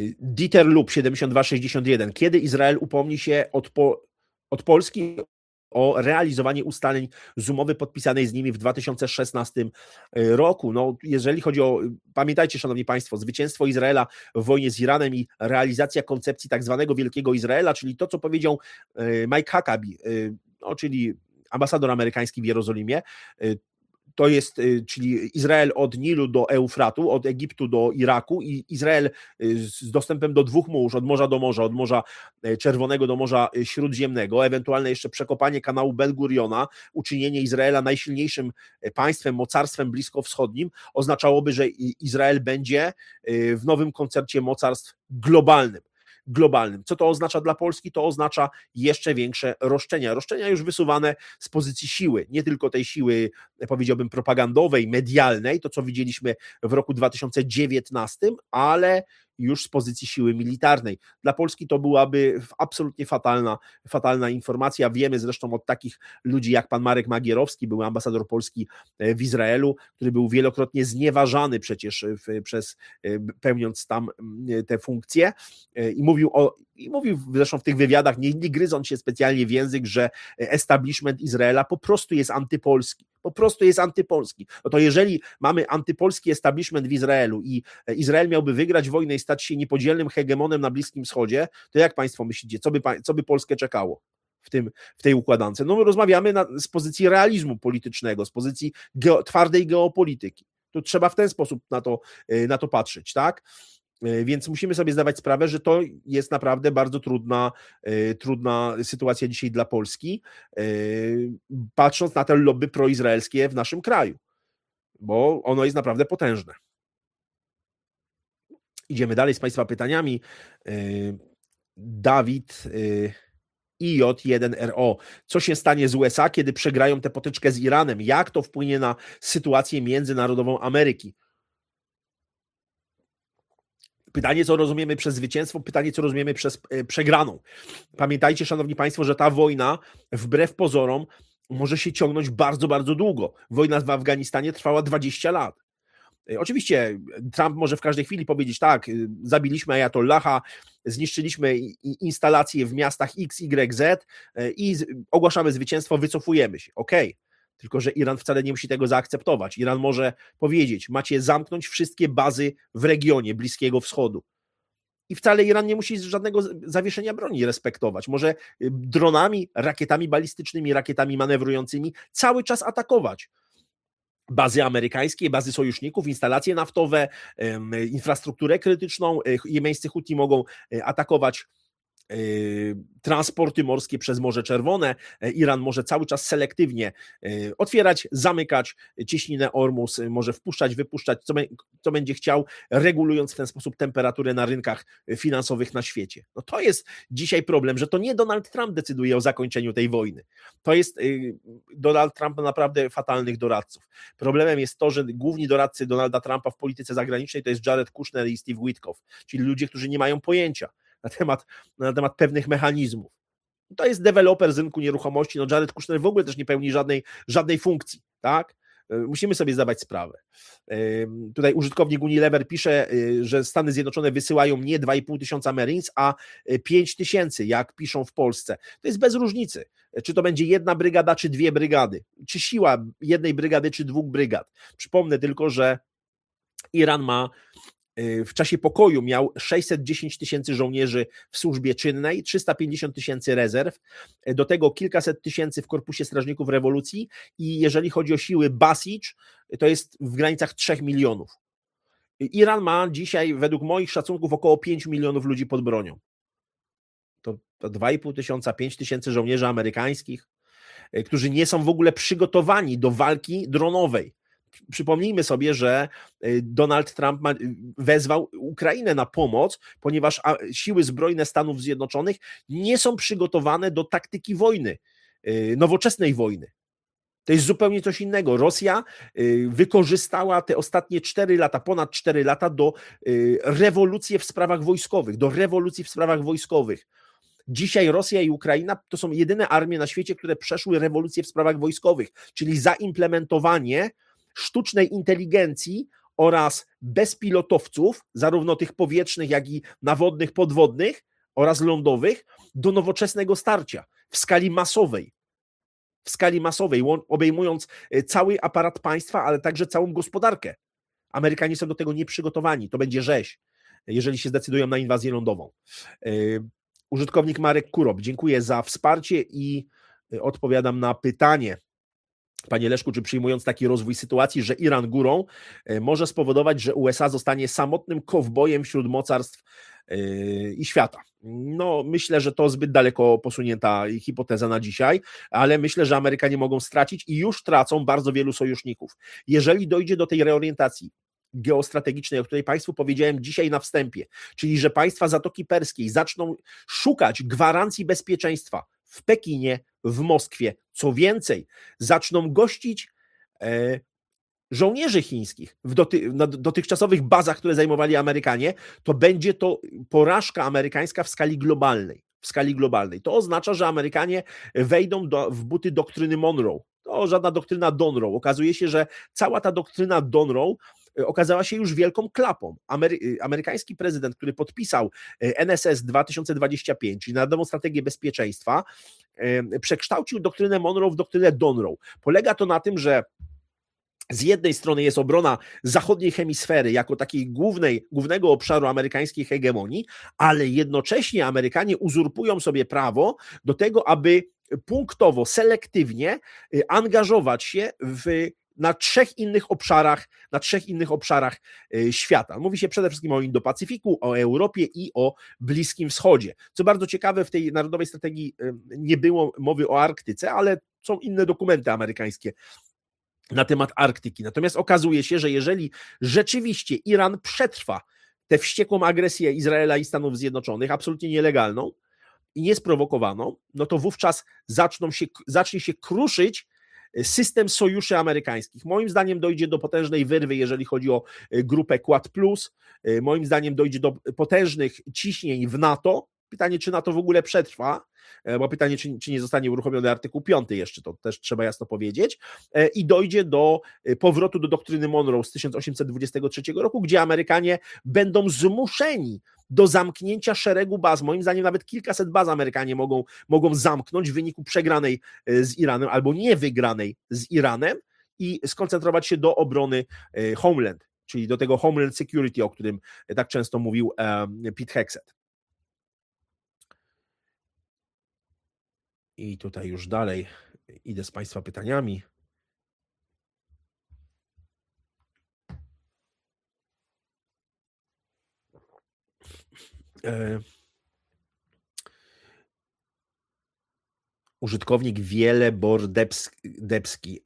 Dieter Lub 7261. Kiedy Izrael upomni się od Polski o realizowanie ustaleń z umowy podpisanej z nimi w 2016 roku. No, jeżeli chodzi o, pamiętajcie, szanowni państwo, zwycięstwo Izraela w wojnie z Iranem i realizacja koncepcji tak zwanego Wielkiego Izraela, czyli to, co powiedział Mike Huckabee, no, czyli ambasador amerykański w Jerozolimie, to jest, czyli Izrael od Nilu do Eufratu, od Egiptu do Iraku i Izrael z dostępem do dwóch mórz, od morza do morza, od Morza Czerwonego do Morza Śródziemnego, ewentualnie jeszcze przekopanie kanału Ben Guriona, uczynienie Izraela najsilniejszym państwem, mocarstwem bliskowschodnim, oznaczałoby, że Izrael będzie w nowym koncercie mocarstw globalnym. Co to oznacza dla Polski? To oznacza jeszcze większe roszczenia. Roszczenia już wysuwane z pozycji siły, nie tylko tej siły, powiedziałbym, propagandowej, medialnej, to co widzieliśmy w roku 2019, ale już z pozycji siły militarnej. Dla Polski to byłaby absolutnie fatalna informacja. Wiemy zresztą od takich ludzi jak pan Marek Magierowski, był ambasador Polski w Izraelu, który był wielokrotnie znieważany przecież pełniąc tam te funkcje i mówił zresztą w tych wywiadach, nie gryząc się specjalnie w język, że establishment Izraela po prostu jest antypolski. No to jeżeli mamy antypolski establishment w Izraelu i Izrael miałby wygrać wojnę i stać się niepodzielnym hegemonem na Bliskim Wschodzie, to jak państwo myślicie, co by Polskę czekało w tej układance? No my rozmawiamy z pozycji realizmu politycznego, z pozycji twardej geopolityki. To trzeba w ten sposób na to patrzeć, tak? Więc musimy sobie zdawać sprawę, że to jest naprawdę bardzo trudna sytuacja dzisiaj dla Polski, patrząc na te lobby proizraelskie w naszym kraju, bo ono jest naprawdę potężne. Idziemy dalej z państwa pytaniami. Dawid IJ1RO. Co się stanie z USA, kiedy przegrają tę potyczkę z Iranem? Jak to wpłynie na sytuację międzynarodową Ameryki? Pytanie, co rozumiemy przez zwycięstwo, pytanie, co rozumiemy przez przegraną. Pamiętajcie, szanowni państwo, że ta wojna, wbrew pozorom, może się ciągnąć bardzo, bardzo długo. Wojna w Afganistanie trwała 20 lat. Oczywiście Trump może w każdej chwili powiedzieć, tak, zabiliśmy Ajatollaha, zniszczyliśmy instalacje w miastach X, Y, Z i ogłaszamy zwycięstwo, wycofujemy się. Okej. Tylko że Iran wcale nie musi tego zaakceptować. Iran może powiedzieć, macie zamknąć wszystkie bazy w regionie Bliskiego Wschodu. I wcale Iran nie musi żadnego zawieszenia broni respektować. Może dronami, rakietami balistycznymi, rakietami manewrującymi cały czas atakować bazy amerykańskie, bazy sojuszników, instalacje naftowe, infrastrukturę krytyczną. Jemeńscy Huti mogą atakować transporty morskie przez Morze Czerwone. Iran może cały czas selektywnie otwierać, zamykać cieśninę Ormus, może wpuszczać, wypuszczać, co będzie chciał, regulując w ten sposób temperaturę na rynkach finansowych na świecie. No to jest dzisiaj problem, że to nie Donald Trump decyduje o zakończeniu tej wojny. To jest Donald Trump naprawdę fatalnych doradców. Problemem jest to, że główni doradcy Donalda Trumpa w polityce zagranicznej to jest Jared Kushner i Steve Witkoff, czyli ludzie, którzy nie mają pojęcia na temat pewnych mechanizmów. To jest deweloper z rynku nieruchomości, no Jared Kushner w ogóle też nie pełni żadnej funkcji, tak? Musimy sobie zdawać sprawę. Tutaj użytkownik Unilever pisze, że Stany Zjednoczone wysyłają nie 2,5 tysiąca Marines, a 5 tysięcy, jak piszą w Polsce. To jest bez różnicy, czy to będzie jedna brygada, czy dwie brygady, czy siła jednej brygady, czy dwóch brygad. Przypomnę tylko, że Iran ma w czasie pokoju miał 610 tysięcy żołnierzy w służbie czynnej, 350 tysięcy rezerw, do tego kilkaset tysięcy w Korpusie Strażników Rewolucji i jeżeli chodzi o siły Basij, to jest w granicach 3 milionów. Iran ma dzisiaj według moich szacunków około 5 milionów ludzi pod bronią. To 2,5 tysiąca, 5 tysięcy żołnierzy amerykańskich, którzy nie są w ogóle przygotowani do walki dronowej. Przypomnijmy sobie, że Donald Trump wezwał Ukrainę na pomoc, ponieważ siły zbrojne Stanów Zjednoczonych nie są przygotowane do taktyki wojny, nowoczesnej wojny. To jest zupełnie coś innego. Rosja wykorzystała te ostatnie 4 lata, ponad 4 lata do rewolucji w sprawach wojskowych. Dzisiaj Rosja i Ukraina to są jedyne armie na świecie, które przeszły rewolucję w sprawach wojskowych, czyli zaimplementowanie sztucznej inteligencji oraz bezpilotowców, zarówno tych powietrznych, jak i nawodnych, podwodnych oraz lądowych, do nowoczesnego starcia w skali masowej. w skali masowej, obejmując cały aparat państwa, ale także całą gospodarkę. Amerykanie są do tego nieprzygotowani, to będzie rzeź, jeżeli się zdecydują na inwazję lądową. Użytkownik Marek Kurop, dziękuję za wsparcie i odpowiadam na pytanie. Panie Leszku, czy przyjmując taki rozwój sytuacji, że Iran górą może spowodować, że USA zostanie samotnym kowbojem wśród mocarstw i świata? No, myślę, że to zbyt daleko posunięta hipoteza na dzisiaj, ale myślę, że Amerykanie mogą stracić i już tracą bardzo wielu sojuszników. Jeżeli dojdzie do tej reorientacji geostrategicznej, o której Państwu powiedziałem dzisiaj na wstępie, czyli że państwa Zatoki Perskiej zaczną szukać gwarancji bezpieczeństwa w Pekinie, w Moskwie, co więcej, zaczną gościć żołnierzy chińskich na dotychczasowych bazach, które zajmowali Amerykanie, to będzie to porażka amerykańska w skali globalnej. To oznacza, że Amerykanie wejdą w buty doktryny Monroe. To żadna doktryna Donroe. Okazuje się, że cała ta doktryna Donroe okazała się już wielką klapą. Amerykański prezydent, który podpisał NSS 2025, czyli Narodową Strategię Bezpieczeństwa, przekształcił doktrynę Monroe w doktrynę Donroe. Polega to na tym, że z jednej strony jest obrona zachodniej hemisfery jako takiej głównego obszaru amerykańskiej hegemonii, ale jednocześnie Amerykanie uzurpują sobie prawo do tego, aby punktowo, selektywnie angażować się na trzech innych obszarach świata. Mówi się przede wszystkim o Indo-Pacyfiku, o Europie i o Bliskim Wschodzie. Co bardzo ciekawe, w tej narodowej strategii nie było mowy o Arktyce, ale są inne dokumenty amerykańskie na temat Arktyki. Natomiast okazuje się, że jeżeli rzeczywiście Iran przetrwa tę wściekłą agresję Izraela i Stanów Zjednoczonych, absolutnie nielegalną i niesprowokowaną, no to wówczas zacznie się kruszyć system sojuszy amerykańskich. Moim zdaniem dojdzie do potężnej wyrwy, jeżeli chodzi o grupę Quad+. Moim zdaniem dojdzie do potężnych ciśnień w NATO. Pytanie, czy NATO w ogóle przetrwa, bo pytanie, czy nie zostanie uruchomiony artykuł 5 jeszcze, to też trzeba jasno powiedzieć, i dojdzie do powrotu do doktryny Monroe z 1823 roku, gdzie Amerykanie będą zmuszeni do zamknięcia szeregu baz. Moim zdaniem nawet kilkaset baz Amerykanie mogą zamknąć w wyniku przegranej z Iranem albo niewygranej z Iranem i skoncentrować się do obrony Homeland, czyli do tego Homeland Security, o którym tak często mówił Pete Hegseth. I tutaj już dalej idę z Państwa pytaniami. Użytkownik Wielebor-Debski.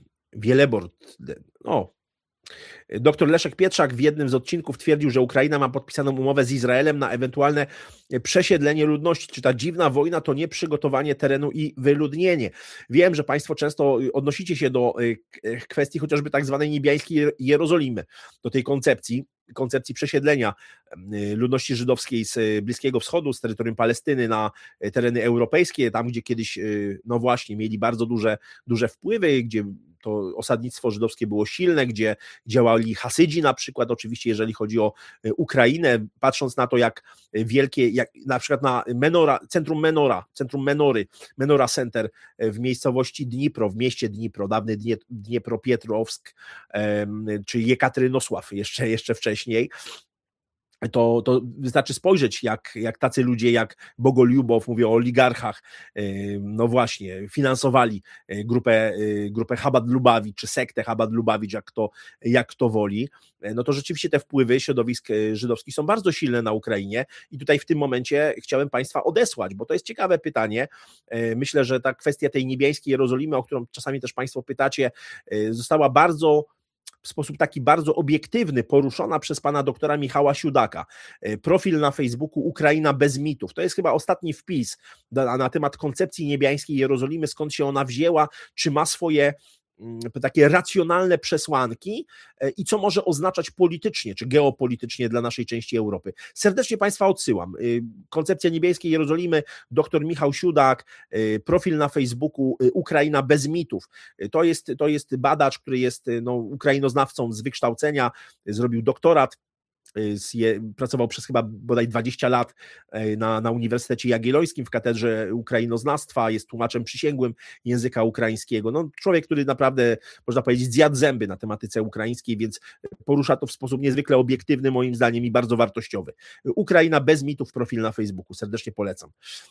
Doktor Leszek Pietrzak w jednym z odcinków twierdził, że Ukraina ma podpisaną umowę z Izraelem na ewentualne przesiedlenie ludności. Czy ta dziwna wojna to nie przygotowanie terenu i wyludnienie? Wiem, że Państwo często odnosicie się do kwestii chociażby tak zwanej niebiańskiej Jerozolimy, do tej koncepcji przesiedlenia ludności żydowskiej z Bliskiego Wschodu, z terytorium Palestyny na tereny europejskie, tam gdzie kiedyś, no właśnie, mieli bardzo duże wpływy, gdzie to osadnictwo żydowskie było silne, gdzie działali Hasydzi na przykład, oczywiście jeżeli chodzi o Ukrainę, patrząc na to jak wielkie, jak na przykład na centrum Menora Center w miejscowości Dnipro, w mieście Dnipro, dawny Dniepropietrowsk, czy Jekatrynosław jeszcze wcześniej, to wystarczy spojrzeć, jak tacy ludzie jak Bogoliubow, mówię o oligarchach, no właśnie, finansowali grupę Chabad-Lubawicz, czy sektę Chabad-Lubawicz, jak kto woli, no to rzeczywiście te wpływy środowisk żydowskich są bardzo silne na Ukrainie i tutaj w tym momencie chciałem Państwa odesłać, bo to jest ciekawe pytanie. Myślę, że ta kwestia tej niebiańskiej Jerozolimy, o którą czasami też Państwo pytacie, została w sposób taki bardzo obiektywny poruszona przez pana doktora Michała Siudaka. Profil na Facebooku Ukraina bez mitów. To jest chyba ostatni wpis na temat koncepcji niebiańskiej Jerozolimy, skąd się ona wzięła, czy ma swoje takie racjonalne przesłanki i co może oznaczać politycznie czy geopolitycznie dla naszej części Europy. Serdecznie Państwa odsyłam. Koncepcja niebiańskiej Jerozolimy, dr Michał Siudak, profil na Facebooku Ukraina bez mitów. To jest badacz, który jest ukrainoznawcą z wykształcenia, zrobił doktorat pracował przez chyba bodaj 20 lat na Uniwersytecie Jagiellońskim w katedrze ukrainoznawstwa, jest tłumaczem przysięgłym języka ukraińskiego. No, człowiek, który naprawdę, można powiedzieć, zjadł zęby na tematyce ukraińskiej, więc porusza to w sposób niezwykle obiektywny, moim zdaniem, i bardzo wartościowy. Ukraina bez mitów, profil na Facebooku, serdecznie polecam.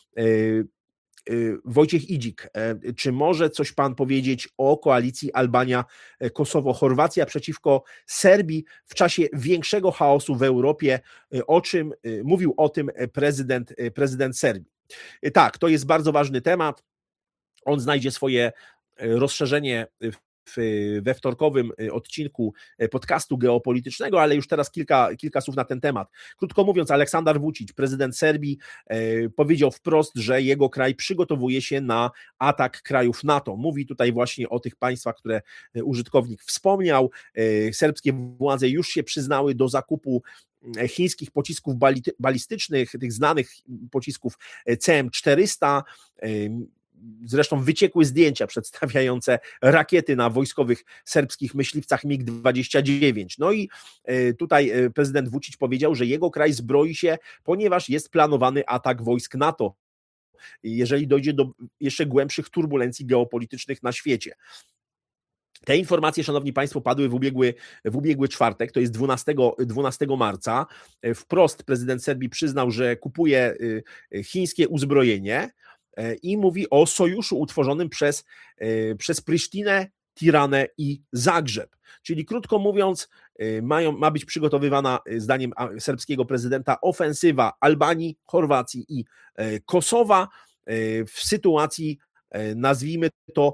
Wojciech Idzik, czy może coś pan powiedzieć o koalicji Albania-Kosowo-Chorwacja przeciwko Serbii w czasie większego chaosu w Europie, o czym mówił o tym prezydent Serbii? Tak, to jest bardzo ważny temat. On znajdzie swoje rozszerzenie we wtorkowym odcinku podcastu geopolitycznego, ale już teraz kilka słów na ten temat. Krótko mówiąc, Aleksandar Vučić, prezydent Serbii, powiedział wprost, że jego kraj przygotowuje się na atak krajów NATO. Mówi tutaj właśnie o tych państwach, które użytkownik wspomniał. Serbskie władze już się przyznały do zakupu chińskich pocisków balistycznych, tych znanych pocisków CM400, zresztą wyciekły zdjęcia przedstawiające rakiety na wojskowych serbskich myśliwcach MiG-29. No i tutaj prezydent Vučić powiedział, że jego kraj zbroi się, ponieważ jest planowany atak wojsk NATO, jeżeli dojdzie do jeszcze głębszych turbulencji geopolitycznych na świecie. Te informacje, szanowni państwo, padły w ubiegły czwartek, to jest 12 marca. Wprost prezydent Serbii przyznał, że kupuje chińskie uzbrojenie i mówi o sojuszu utworzonym przez Prisztinę, Tiranę i Zagrzeb. Czyli krótko mówiąc, ma być przygotowywana, zdaniem serbskiego prezydenta, ofensywa Albanii, Chorwacji i Kosowa w sytuacji, nazwijmy to,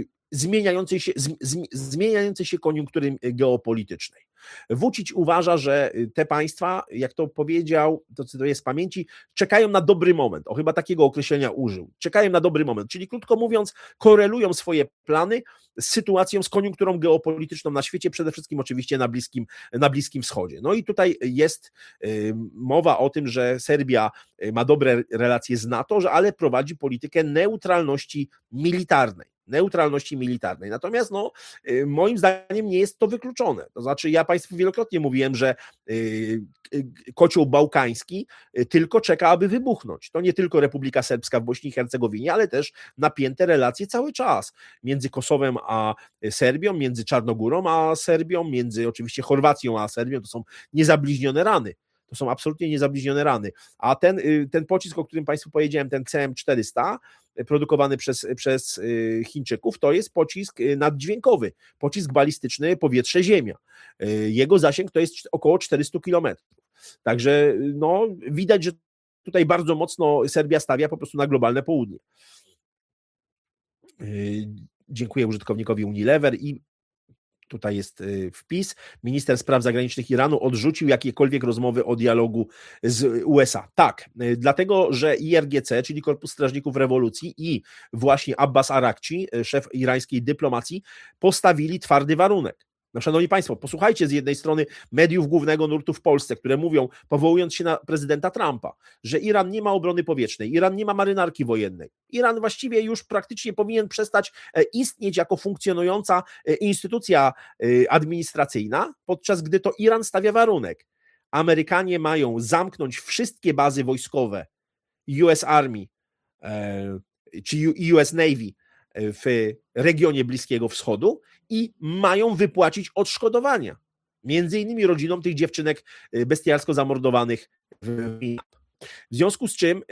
zmieniającej się koniunktury geopolitycznej. Vučić uważa, że te państwa, jak to powiedział, to jest z pamięci, czekają na dobry moment. Chyba takiego określenia użył. Czekają na dobry moment, czyli krótko mówiąc, korelują swoje plany z sytuacją, z koniunkturą geopolityczną na świecie, przede wszystkim oczywiście na Bliskim Wschodzie. No i tutaj jest mowa o tym, że Serbia ma dobre relacje z NATO, ale prowadzi politykę neutralności militarnej. Natomiast moim zdaniem nie jest to wykluczone. To znaczy, ja państwu wielokrotnie mówiłem, że kocioł bałkański tylko czeka, aby wybuchnąć. To nie tylko Republika Serbska w Bośni i Hercegowinie, ale też napięte relacje cały czas między Kosowem a Serbią, między Czarnogórą a Serbią, między oczywiście Chorwacją a Serbią. To są niezabliźnione rany. To są absolutnie niezabliźnione rany. A ten pocisk, o którym państwu powiedziałem, ten CM400, produkowany przez Chińczyków, to jest pocisk naddźwiękowy, pocisk balistyczny powietrze-ziemia. Jego zasięg to jest około 400 kilometrów. Także widać, że tutaj bardzo mocno Serbia stawia po prostu na globalne południe. Dziękuję użytkownikowi Unilever i tutaj jest wpis. Minister spraw zagranicznych Iranu odrzucił jakiekolwiek rozmowy o dialogu z USA. Tak, dlatego, że IRGC, czyli Korpus Strażników Rewolucji, i właśnie Abbas Arakci, szef irańskiej dyplomacji, postawili twardy warunek. No, szanowni państwo, posłuchajcie z jednej strony mediów głównego nurtu w Polsce, które mówią, powołując się na prezydenta Trumpa, że Iran nie ma obrony powietrznej, Iran nie ma marynarki wojennej. Iran właściwie już praktycznie powinien przestać istnieć jako funkcjonująca instytucja administracyjna, podczas gdy to Iran stawia warunek. Amerykanie mają zamknąć wszystkie bazy wojskowe US Army czy US Navy w regionie Bliskiego Wschodu i mają wypłacić odszkodowania, między innymi rodzinom tych dziewczynek bestialsko zamordowanych w związku z czym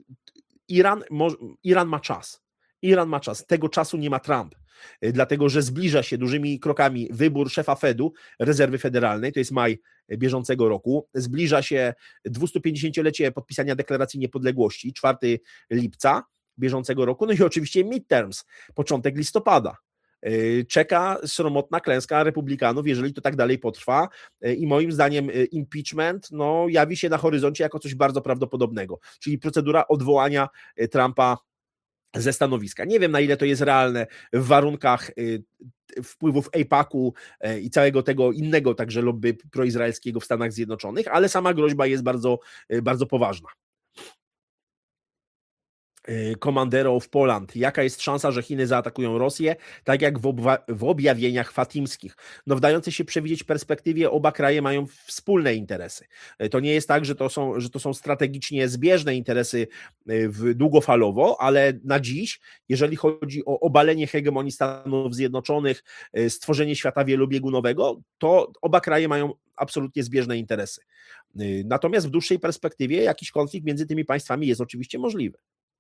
Iran ma czas. Tego czasu nie ma Trump, dlatego że zbliża się dużymi krokami wybór szefa Fedu, rezerwy federalnej, to jest maj bieżącego roku, zbliża się 250-lecie podpisania Deklaracji Niepodległości, 4 lipca bieżącego roku, no i oczywiście midterms, początek listopada. Czeka sromotna klęska republikanów, jeżeli to tak dalej potrwa, i moim zdaniem impeachment jawi się na horyzoncie jako coś bardzo prawdopodobnego, czyli procedura odwołania Trumpa ze stanowiska. Nie wiem, na ile to jest realne w warunkach wpływów AIPAC-u i całego tego innego także lobby proizraelskiego w Stanach Zjednoczonych, ale sama groźba jest bardzo, bardzo poważna. Commandero of Poland. Jaka jest szansa, że Chiny zaatakują Rosję, tak jak w objawieniach fatimskich? No, w dającej się przewidzieć perspektywie oba kraje mają wspólne interesy. To nie jest tak, że to są strategicznie zbieżne interesy długofalowo, ale na dziś, jeżeli chodzi o obalenie hegemonii Stanów Zjednoczonych, stworzenie świata wielobiegunowego, to oba kraje mają absolutnie zbieżne interesy. Natomiast w dłuższej perspektywie jakiś konflikt między tymi państwami jest oczywiście możliwy.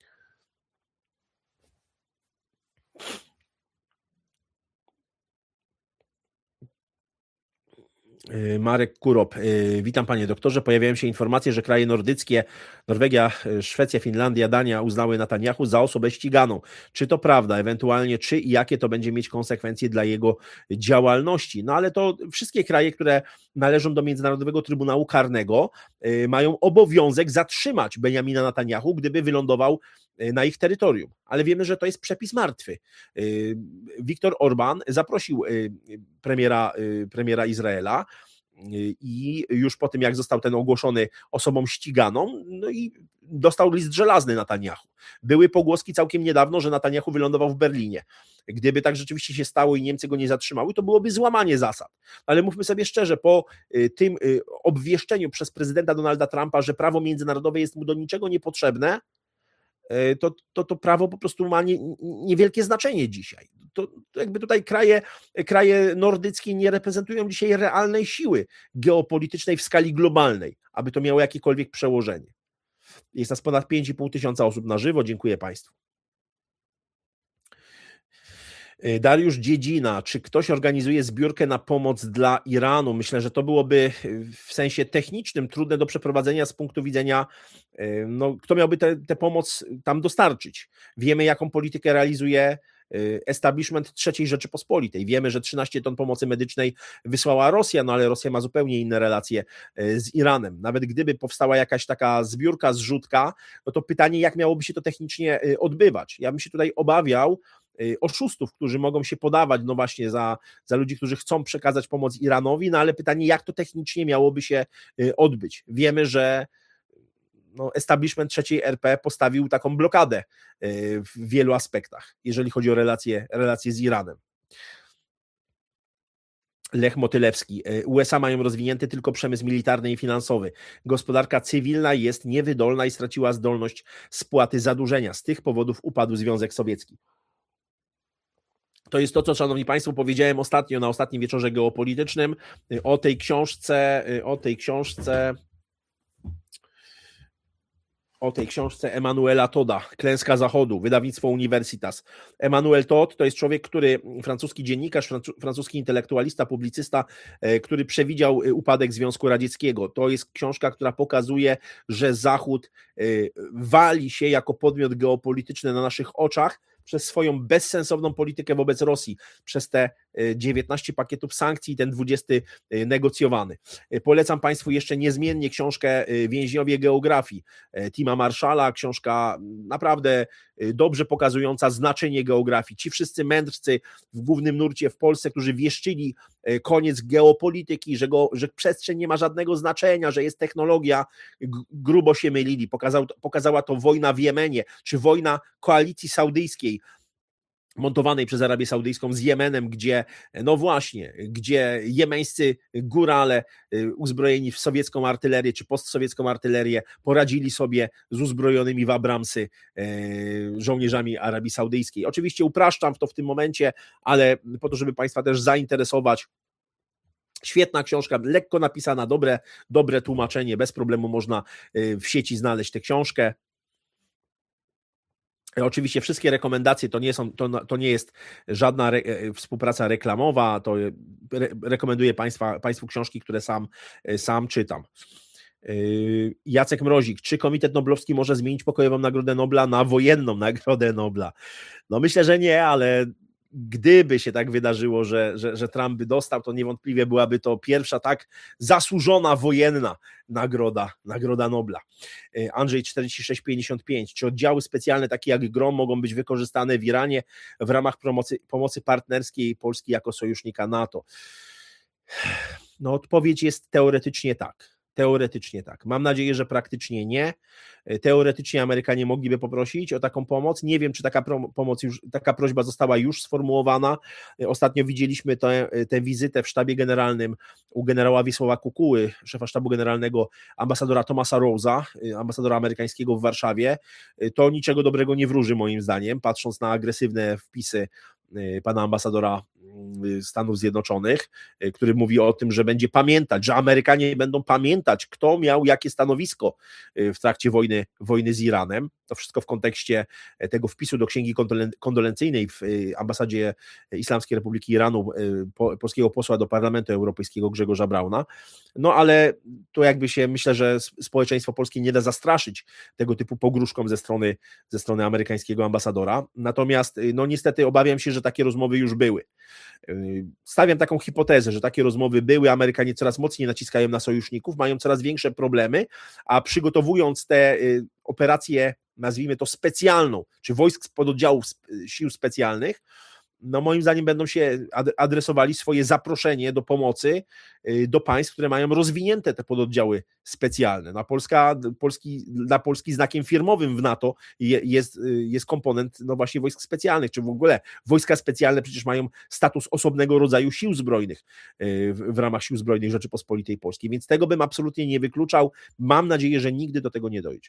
Marek Kurop, witam panie doktorze. Pojawiają się informacje, że kraje nordyckie, Norwegia, Szwecja, Finlandia, Dania uznały Netanyahu za osobę ściganą. Czy to prawda? Ewentualnie czy i jakie to będzie mieć konsekwencje dla jego działalności? No ale to wszystkie kraje, które należą do Międzynarodowego Trybunału Karnego, mają obowiązek zatrzymać Benjamina Netanyahu, gdyby wylądował na ich terytorium. Ale wiemy, że to jest przepis martwy. Viktor Orban zaprosił premiera Izraela i już po tym, jak został ten ogłoszony osobą ściganą, no i dostał list żelazny Netanyahu. Były pogłoski całkiem niedawno, że Netanyahu wylądował w Berlinie. Gdyby tak rzeczywiście się stało i Niemcy go nie zatrzymały, to byłoby złamanie zasad. Ale mówmy sobie szczerze, po tym obwieszczeniu przez prezydenta Donalda Trumpa, że prawo międzynarodowe jest mu do niczego niepotrzebne, to prawo po prostu ma niewielkie znaczenie dzisiaj. To jakby tutaj kraje nordyckie nie reprezentują dzisiaj realnej siły geopolitycznej w skali globalnej, aby to miało jakiekolwiek przełożenie. Jest nas ponad 5,5 tysiąca osób na żywo. Dziękuję Państwu. Dariusz Dziedzina, czy ktoś organizuje zbiórkę na pomoc dla Iranu? Myślę, że to byłoby w sensie technicznym trudne do przeprowadzenia z punktu widzenia, no, kto miałby tę pomoc tam dostarczyć. Wiemy, jaką politykę realizuje establishment III Rzeczypospolitej. Wiemy, że 13 ton pomocy medycznej wysłała Rosja, no ale Rosja ma zupełnie inne relacje z Iranem. Nawet gdyby powstała jakaś taka zbiórka, zrzutka, no to pytanie, jak miałoby się to technicznie odbywać. Ja bym się tutaj obawiał oszustów, którzy mogą się podawać, no właśnie za ludzi, którzy chcą przekazać pomoc Iranowi, no ale pytanie, jak to technicznie miałoby się odbyć. Wiemy, że no, establishment III RP postawił taką blokadę w wielu aspektach, jeżeli chodzi o relacje z Iranem. Lech Motylewski. USA mają rozwinięty tylko przemysł militarny i finansowy. Gospodarka cywilna jest niewydolna i straciła zdolność spłaty zadłużenia. Z tych powodów upadł Związek Sowiecki. To jest to, co, szanowni państwo, powiedziałem ostatnio na ostatnim wieczorze geopolitycznym o tej książce Emanuela Todda, Klęska Zachodu, wydawnictwo Universitas. Emanuel Todd to jest człowiek, francuski dziennikarz, francuski intelektualista, publicysta, który przewidział upadek Związku Radzieckiego. To jest książka, która pokazuje, że Zachód wali się jako podmiot geopolityczny na naszych oczach przez swoją bezsensowną politykę wobec Rosji, przez te 19 pakietów sankcji i ten 20 negocjowany. Polecam Państwu jeszcze niezmiennie książkę Więźniowie geografii Tima Marshalla, książka naprawdę dobrze pokazująca znaczenie geografii. Ci wszyscy mędrcy w głównym nurcie w Polsce, którzy wieszczyli koniec geopolityki, że przestrzeń nie ma żadnego znaczenia, że jest technologia, grubo się mylili. Pokazała to wojna w Jemenie, czy wojna koalicji saudyjskiej, montowanej przez Arabię Saudyjską z Jemenem, gdzie jemeńscy górale uzbrojeni w sowiecką artylerię czy postsowiecką artylerię poradzili sobie z uzbrojonymi w Abramsy żołnierzami Arabii Saudyjskiej. Oczywiście upraszczam to w tym momencie, ale po to, żeby Państwa też zainteresować. Świetna książka, lekko napisana, dobre tłumaczenie, bez problemu można w sieci znaleźć tę książkę. Oczywiście wszystkie rekomendacje to nie jest żadna współpraca reklamowa, to rekomenduję Państwu książki, które sam czytam. Jacek Mrozik, czy Komitet Noblowski może zmienić pokojową Nagrodę Nobla na wojenną Nagrodę Nobla? No myślę, że nie, ale gdyby się tak wydarzyło, że Trump by dostał, to niewątpliwie byłaby to pierwsza tak zasłużona wojenna Nagroda Nobla. Andrzej 4655. Czy oddziały specjalne takie jak GROM mogą być wykorzystane w Iranie w ramach pomocy partnerskiej Polski jako sojusznika NATO? No odpowiedź jest teoretycznie tak. Teoretycznie tak. Mam nadzieję, że praktycznie nie. Teoretycznie Amerykanie mogliby poprosić o taką pomoc. Nie wiem, czy taka prośba została już sformułowana. Ostatnio widzieliśmy tę wizytę w sztabie generalnym u generała Wiesława Kukuły, szefa sztabu generalnego, ambasadora Thomasa Rose'a, ambasadora amerykańskiego w Warszawie. To niczego dobrego nie wróży moim zdaniem, patrząc na agresywne wpisy pana ambasadora Stanów Zjednoczonych, który mówi o tym, że będzie pamiętać, że Amerykanie będą pamiętać, kto miał jakie stanowisko w trakcie wojny z Iranem. To wszystko w kontekście tego wpisu do księgi kondolencyjnej w ambasadzie Islamskiej Republiki Iranu polskiego posła do Parlamentu Europejskiego Grzegorza Brauna. No ale to jakby się, myślę, że społeczeństwo polskie nie da zastraszyć tego typu pogróżkom ze strony amerykańskiego ambasadora. Natomiast no niestety obawiam się, że takie rozmowy już były. Stawiam taką hipotezę, że takie rozmowy były, Amerykanie coraz mocniej naciskają na sojuszników, mają coraz większe problemy, a przygotowując tę operację, nazwijmy to specjalną, czy wojsk pododdziałów sił specjalnych, no moim zdaniem będą się adresowali swoje zaproszenie do pomocy do państw, które mają rozwinięte te pododdziały specjalne. Dla Polski znakiem firmowym w NATO jest komponent no właśnie wojsk specjalnych, czy w ogóle wojska specjalne przecież mają status osobnego rodzaju sił zbrojnych w ramach sił zbrojnych Rzeczypospolitej Polskiej, więc tego bym absolutnie nie wykluczał. Mam nadzieję, że nigdy do tego nie dojdzie.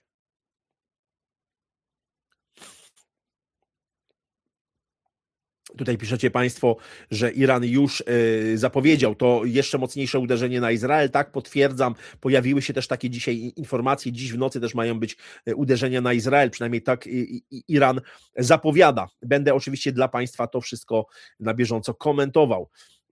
Tutaj piszecie Państwo, że Iran już zapowiedział to jeszcze mocniejsze uderzenie na Izrael. Tak, potwierdzam. Pojawiły się też takie dzisiaj informacje. Dziś w nocy też mają być uderzenia na Izrael. Przynajmniej tak Iran zapowiada. Będę oczywiście dla Państwa to wszystko na bieżąco komentował.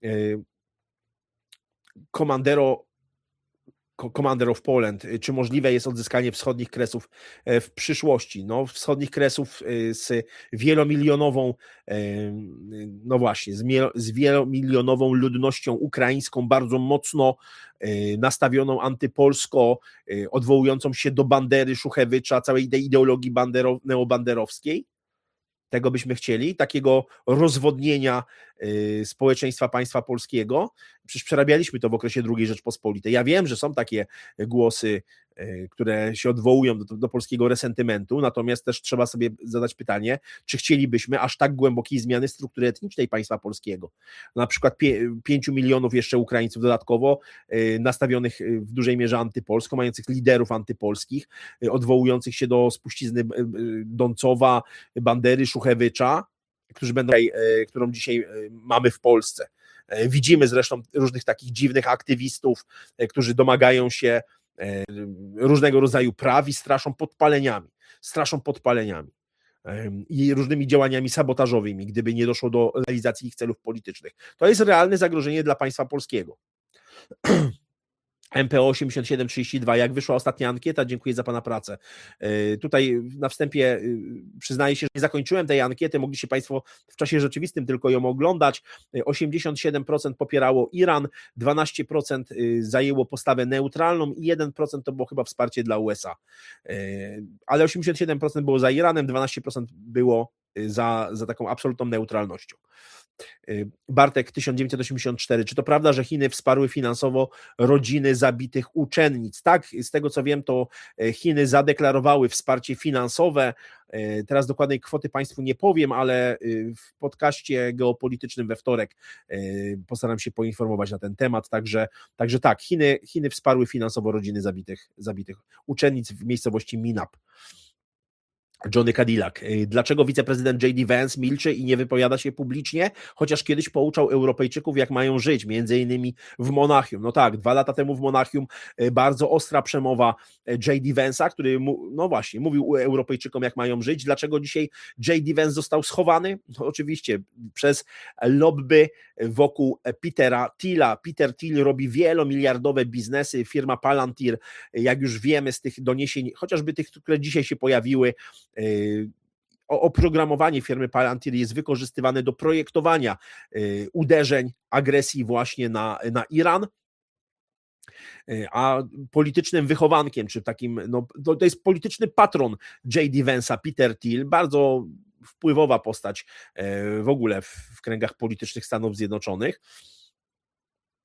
Commander of Poland, czy możliwe jest odzyskanie wschodnich Kresów w przyszłości? No, wschodnich Kresów z wielomilionową, no właśnie, z wielomilionową ludnością ukraińską, bardzo mocno nastawioną antypolsko, odwołującą się do Bandery, Szuchewycza, całej tej ideologii neobanderowskiej. Tego byśmy chcieli, takiego rozwodnienia społeczeństwa państwa polskiego. Przecież przerabialiśmy to w okresie II Rzeczpospolitej. Ja wiem, że są takie głosy, które się odwołują do polskiego resentymentu, natomiast też trzeba sobie zadać pytanie, czy chcielibyśmy aż tak głębokiej zmiany struktury etnicznej państwa polskiego. Na przykład 5 milionów jeszcze Ukraińców dodatkowo, nastawionych w dużej mierze antypolsko, mających liderów antypolskich, odwołujących się do spuścizny Dącowa, Bandery, Szuchewycza, którą dzisiaj mamy w Polsce. Widzimy zresztą różnych takich dziwnych aktywistów, którzy domagają się różnego rodzaju praw i straszą podpaleniami i różnymi działaniami sabotażowymi, gdyby nie doszło do realizacji ich celów politycznych. To jest realne zagrożenie dla państwa polskiego. MPO 8732, jak wyszła ostatnia ankieta? Dziękuję za Pana pracę. Tutaj na wstępie przyznaję się, że nie zakończyłem tej ankiety, mogliście Państwo w czasie rzeczywistym tylko ją oglądać. 87% popierało Iran, 12% zajęło postawę neutralną i 1% to było chyba wsparcie dla USA. Ale 87% było za Iranem, 12% było za taką absolutną neutralnością. Bartek 1984. Czy to prawda, że Chiny wsparły finansowo rodziny zabitych uczennic? Tak, z tego co wiem, to Chiny zadeklarowały wsparcie finansowe. Teraz dokładnej kwoty Państwu nie powiem, ale w podcaście geopolitycznym we wtorek postaram się poinformować na ten temat. Także tak, Chiny wsparły finansowo rodziny zabitych uczennic w miejscowości Minap. Johnny Cadillac. Dlaczego wiceprezydent J.D. Vance milczy i nie wypowiada się publicznie, chociaż kiedyś pouczał Europejczyków, jak mają żyć, między innymi w Monachium. No tak, 2 lata temu w Monachium bardzo ostra przemowa J.D. Vance'a, który no właśnie mówił Europejczykom, jak mają żyć. Dlaczego dzisiaj J.D. Vance został schowany? No oczywiście przez lobby wokół Petera Thiela. Peter Thiel robi wielomiliardowe biznesy, firma Palantir, jak już wiemy z tych doniesień, chociażby tych, które dzisiaj się pojawiły, oprogramowanie firmy Palantir jest wykorzystywane do projektowania uderzeń, agresji właśnie na Iran, a politycznym wychowankiem, czy takim, no, to jest polityczny patron J.D. Vance'a, Peter Thiel, bardzo wpływowa postać w ogóle w kręgach politycznych Stanów Zjednoczonych.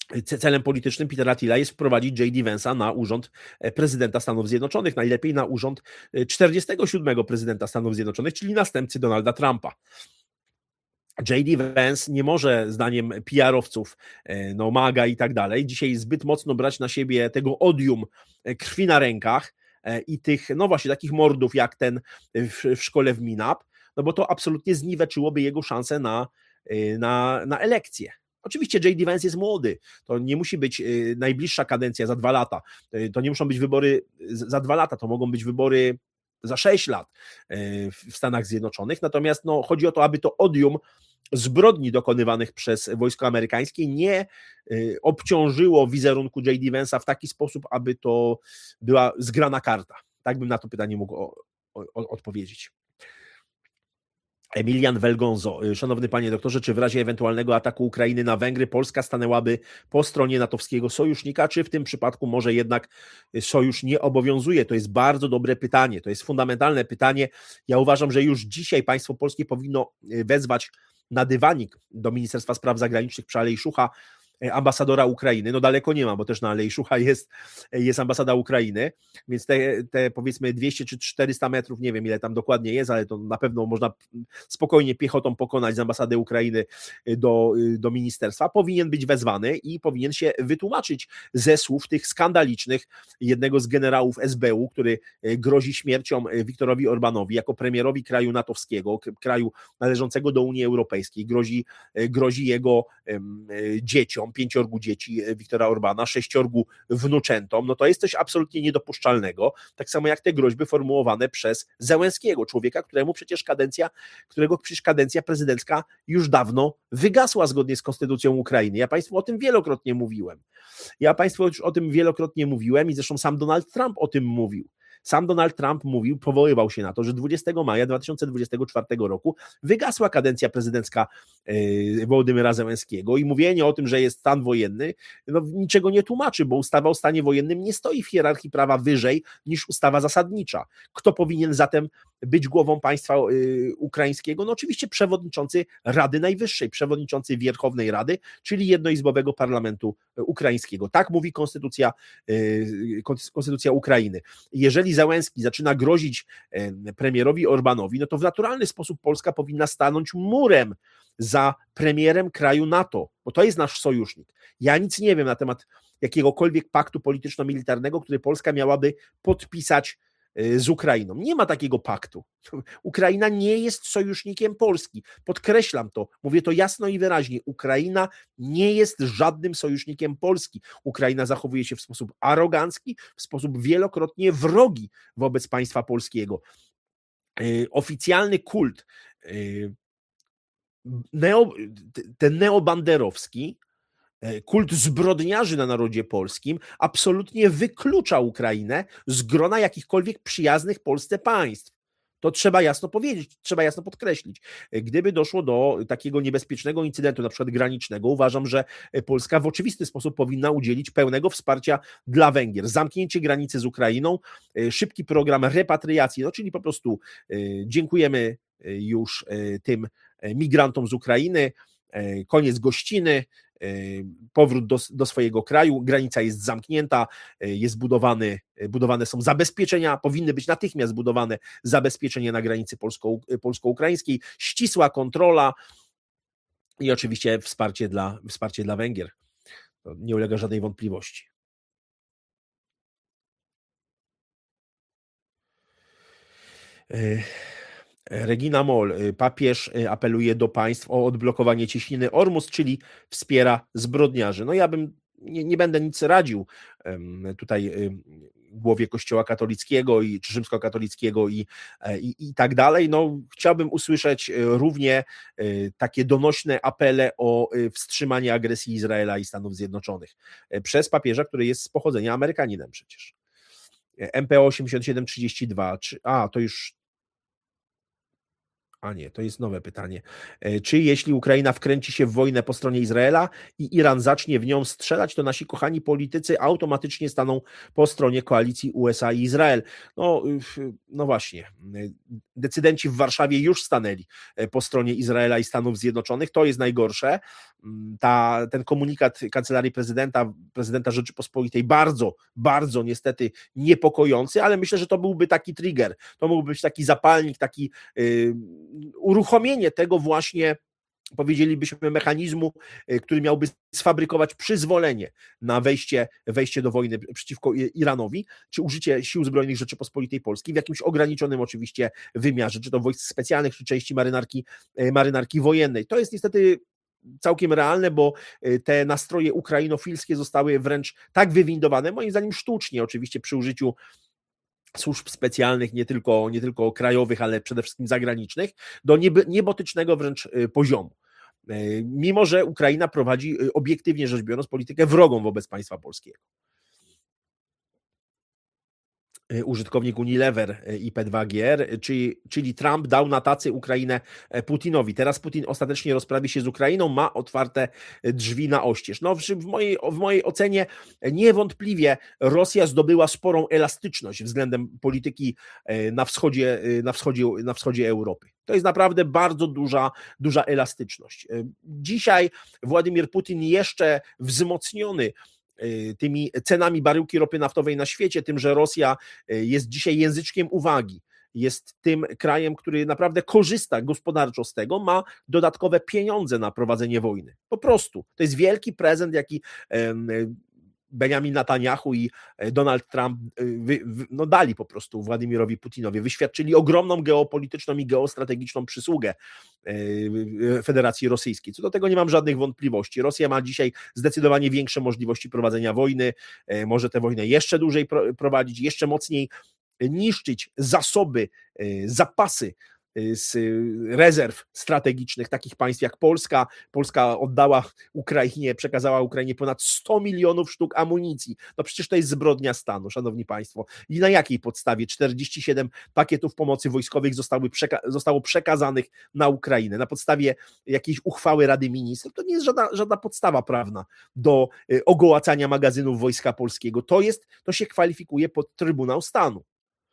Celem politycznym Petera Thiela jest wprowadzić J.D. Vance'a na urząd prezydenta Stanów Zjednoczonych, najlepiej na urząd 47. prezydenta Stanów Zjednoczonych, czyli następcy Donalda Trumpa. J.D. Vance nie może, zdaniem PR-owców, no MAGA i tak dalej, dzisiaj zbyt mocno brać na siebie tego odium krwi na rękach i tych, no właśnie, takich mordów jak ten w szkole w Minap, no bo to absolutnie zniweczyłoby jego szanse na elekcję. Oczywiście J.D. Vance jest młody, to nie musi być najbliższa kadencja za 2 lata, to nie muszą być wybory za 2 lata, to mogą być wybory za 6 lat w Stanach Zjednoczonych, natomiast no, chodzi o to, aby to odium zbrodni dokonywanych przez wojsko amerykańskie nie obciążyło wizerunku J.D. Vance'a w taki sposób, aby to była zgrana karta. Tak bym na to pytanie mógł odpowiedzieć. Emilian Velgonzo. Szanowny panie doktorze, czy w razie ewentualnego ataku Ukrainy na Węgry Polska stanęłaby po stronie natowskiego sojusznika, czy w tym przypadku może jednak sojusz nie obowiązuje? To jest bardzo dobre pytanie, to jest fundamentalne pytanie. Ja uważam, że już dzisiaj państwo polskie powinno wezwać na dywanik do Ministerstwa Spraw Zagranicznych przy Alei Szucha ambasadora Ukrainy. No daleko nie ma, bo też na Alei Szucha jest ambasada Ukrainy, więc te powiedzmy 200 czy 400 metrów, nie wiem ile tam dokładnie jest, ale to na pewno można spokojnie piechotą pokonać z ambasady Ukrainy do ministerstwa. Powinien być wezwany i powinien się wytłumaczyć ze słów tych skandalicznych jednego z generałów SBU, który grozi śmiercią Viktorowi Orbánowi jako premierowi kraju natowskiego, kraju należącego do Unii Europejskiej, grozi jego dzieciom, 5 dzieci Viktora Orbána, 6 wnuczętom, no to jest coś absolutnie niedopuszczalnego, tak samo jak te groźby formułowane przez Zełenskiego, człowieka, którego przecież kadencja prezydencka już dawno wygasła zgodnie z konstytucją Ukrainy. Ja Państwu o tym wielokrotnie mówiłem i zresztą sam Donald Trump o tym mówił. Sam Donald Trump powoływał się na to, że 20 maja 2024 roku wygasła kadencja prezydencka Wołodymyra Zełenskiego i mówienie o tym, że jest stan wojenny, no niczego nie tłumaczy, bo ustawa o stanie wojennym nie stoi w hierarchii prawa wyżej niż ustawa zasadnicza. Kto powinien zatem być głową państwa ukraińskiego? No oczywiście przewodniczący Rady Najwyższej, przewodniczący Wierchownej Rady, czyli jednoizbowego parlamentu ukraińskiego. Tak mówi konstytucja Ukrainy. Jeżeli Zełenski zaczyna grozić premierowi Orbánowi, no to w naturalny sposób Polska powinna stanąć murem za premierem kraju NATO, bo to jest nasz sojusznik. Ja nic nie wiem na temat jakiegokolwiek paktu polityczno-militarnego, który Polska miałaby podpisać z Ukrainą. Nie ma takiego paktu. Ukraina nie jest sojusznikiem Polski. Podkreślam to, mówię to jasno i wyraźnie. Ukraina nie jest żadnym sojusznikiem Polski. Ukraina zachowuje się w sposób arogancki, w sposób wielokrotnie wrogi wobec państwa polskiego. Oficjalny kult, ten neobanderowski, kult zbrodniarzy na narodzie polskim absolutnie wyklucza Ukrainę z grona jakichkolwiek przyjaznych Polsce państw. To trzeba jasno powiedzieć, trzeba jasno podkreślić. Gdyby doszło do takiego niebezpiecznego incydentu, na przykład granicznego, uważam, że Polska w oczywisty sposób powinna udzielić pełnego wsparcia dla Węgier. Zamknięcie granicy z Ukrainą, szybki program repatriacji, no czyli po prostu dziękujemy już tym migrantom z Ukrainy, koniec gościny, powrót do swojego kraju, granica jest zamknięta, budowane są zabezpieczenia, powinny być natychmiast budowane zabezpieczenia na granicy polsko-ukraińskiej, ścisła kontrola i oczywiście wsparcie dla Węgier. To nie ulega żadnej wątpliwości. Regina Moll, papież apeluje do państw o odblokowanie cieśniny Ormus, czyli wspiera zbrodniarzy. No ja bym nie będę nic radził tutaj głowie Kościoła katolickiego czy rzymskokatolickiego i tak dalej. No, chciałbym usłyszeć równie takie donośne apele o wstrzymanie agresji Izraela i Stanów Zjednoczonych przez papieża, który jest z pochodzenia Amerykaninem przecież. MPO 8732, to już A nie, to jest nowe pytanie. Czy jeśli Ukraina wkręci się w wojnę po stronie Izraela i Iran zacznie w nią strzelać, to nasi kochani politycy automatycznie staną po stronie koalicji USA i Izrael? No właśnie, decydenci w Warszawie już stanęli po stronie Izraela i Stanów Zjednoczonych. To jest najgorsze. Ten komunikat Kancelarii prezydenta Rzeczypospolitej bardzo, bardzo niestety niepokojący, ale myślę, że to byłby taki trigger, to mógłby być taki zapalnik, taki uruchomienie tego właśnie, powiedzielibyśmy, mechanizmu, który miałby sfabrykować przyzwolenie na wejście do wojny przeciwko Iranowi, czy użycie sił zbrojnych Rzeczypospolitej Polskiej w jakimś ograniczonym oczywiście wymiarze, czy to wojsk specjalnych, czy części marynarki wojennej. To jest niestety całkiem realne, bo te nastroje ukrainofilskie zostały wręcz tak wywindowane, moim zdaniem sztucznie, oczywiście przy użyciu służb specjalnych, nie tylko krajowych, ale przede wszystkim zagranicznych, do niebotycznego wręcz poziomu. Mimo że Ukraina prowadzi, obiektywnie rzecz biorąc, politykę wrogą wobec państwa polskiego. Użytkownik Unilever i P2GR, czyli Trump dał na tacy Ukrainę Putinowi. Teraz Putin ostatecznie rozprawi się z Ukrainą, ma otwarte drzwi na oścież. No, w mojej ocenie niewątpliwie Rosja zdobyła sporą elastyczność względem polityki na wschodzie Europy. To jest naprawdę bardzo duża elastyczność. Dzisiaj Władimir Putin jeszcze wzmocniony tymi cenami baryłki ropy naftowej na świecie, tym, że Rosja jest dzisiaj języczkiem uwagi, jest tym krajem, który naprawdę korzysta gospodarczo z tego, ma dodatkowe pieniądze na prowadzenie wojny. Po prostu. To jest wielki prezent, jaki Benjamin Netanyahu i Donald Trump dali po prostu Władimirowi Putinowi. Wyświadczyli ogromną geopolityczną i geostrategiczną przysługę Federacji Rosyjskiej. Co do tego nie mam żadnych wątpliwości. Rosja ma dzisiaj zdecydowanie większe możliwości prowadzenia wojny, może tę wojnę jeszcze dłużej prowadzić, jeszcze mocniej niszczyć zasoby, zapasy z rezerw strategicznych takich państw jak Polska. Polska przekazała Ukrainie ponad 100 milionów sztuk amunicji. No przecież to jest zbrodnia stanu, szanowni państwo. I na jakiej podstawie 47 pakietów pomocy wojskowych zostało przekazanych na Ukrainę? Na podstawie jakiejś uchwały Rady Ministrów? To nie jest żadna podstawa prawna do ogołacania magazynów Wojska Polskiego. To się kwalifikuje pod Trybunał Stanu.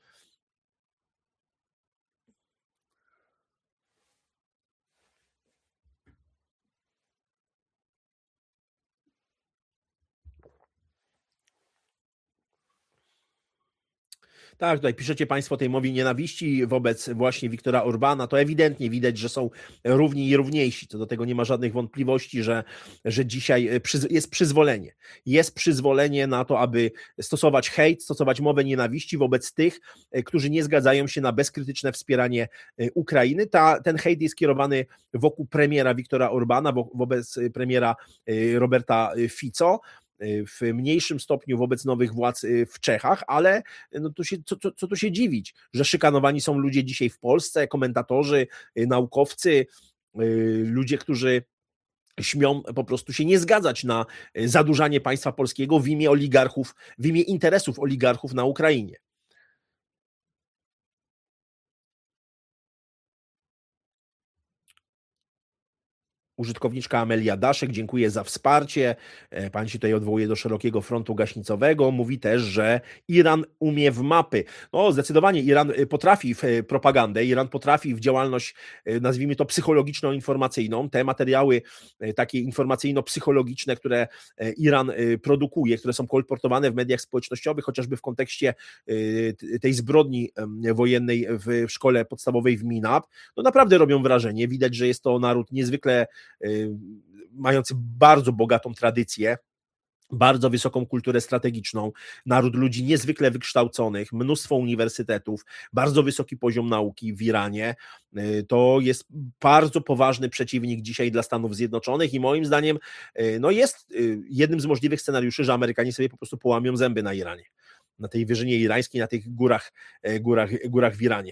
Tak, tutaj piszecie państwo o tej mowie nienawiści wobec właśnie Viktora Orbana, to ewidentnie widać, że są równi i równiejsi, co do tego nie ma żadnych wątpliwości, że dzisiaj jest przyzwolenie. Jest przyzwolenie na to, aby stosować hejt, stosować mowę nienawiści wobec tych, którzy nie zgadzają się na bezkrytyczne wspieranie Ukrainy. Ten hejt jest kierowany wokół premiera Viktora Orbana, wobec premiera Roberta Fico, w mniejszym stopniu wobec nowych władz w Czechach, ale no co tu się dziwić, że szykanowani są ludzie dzisiaj w Polsce, komentatorzy, naukowcy, ludzie, którzy śmią po prostu się nie zgadzać na zadłużanie państwa polskiego w imię oligarchów, w imię interesów oligarchów na Ukrainie. Użytkowniczka Amelia Daszek, dziękuję za wsparcie. Pani się tutaj odwołuje do szerokiego frontu gaśnicowego. Mówi też, że Iran umie w mapy. No, zdecydowanie Iran potrafi w propagandę, Iran potrafi w działalność, nazwijmy to psychologiczno-informacyjną. Te materiały takie informacyjno-psychologiczne, które Iran produkuje, które są kolportowane w mediach społecznościowych, chociażby w kontekście tej zbrodni wojennej w szkole podstawowej w Minab, no naprawdę robią wrażenie. Widać, że jest to naród niezwykle mający bardzo bogatą tradycję, bardzo wysoką kulturę strategiczną, naród ludzi niezwykle wykształconych, mnóstwo uniwersytetów, bardzo wysoki poziom nauki w Iranie. To jest bardzo poważny przeciwnik dzisiaj dla Stanów Zjednoczonych i moim zdaniem no jest jednym z możliwych scenariuszy, że Amerykanie sobie po prostu połamią zęby na Iranie, na tej wyżynie irańskiej, na tych górach w Iranie.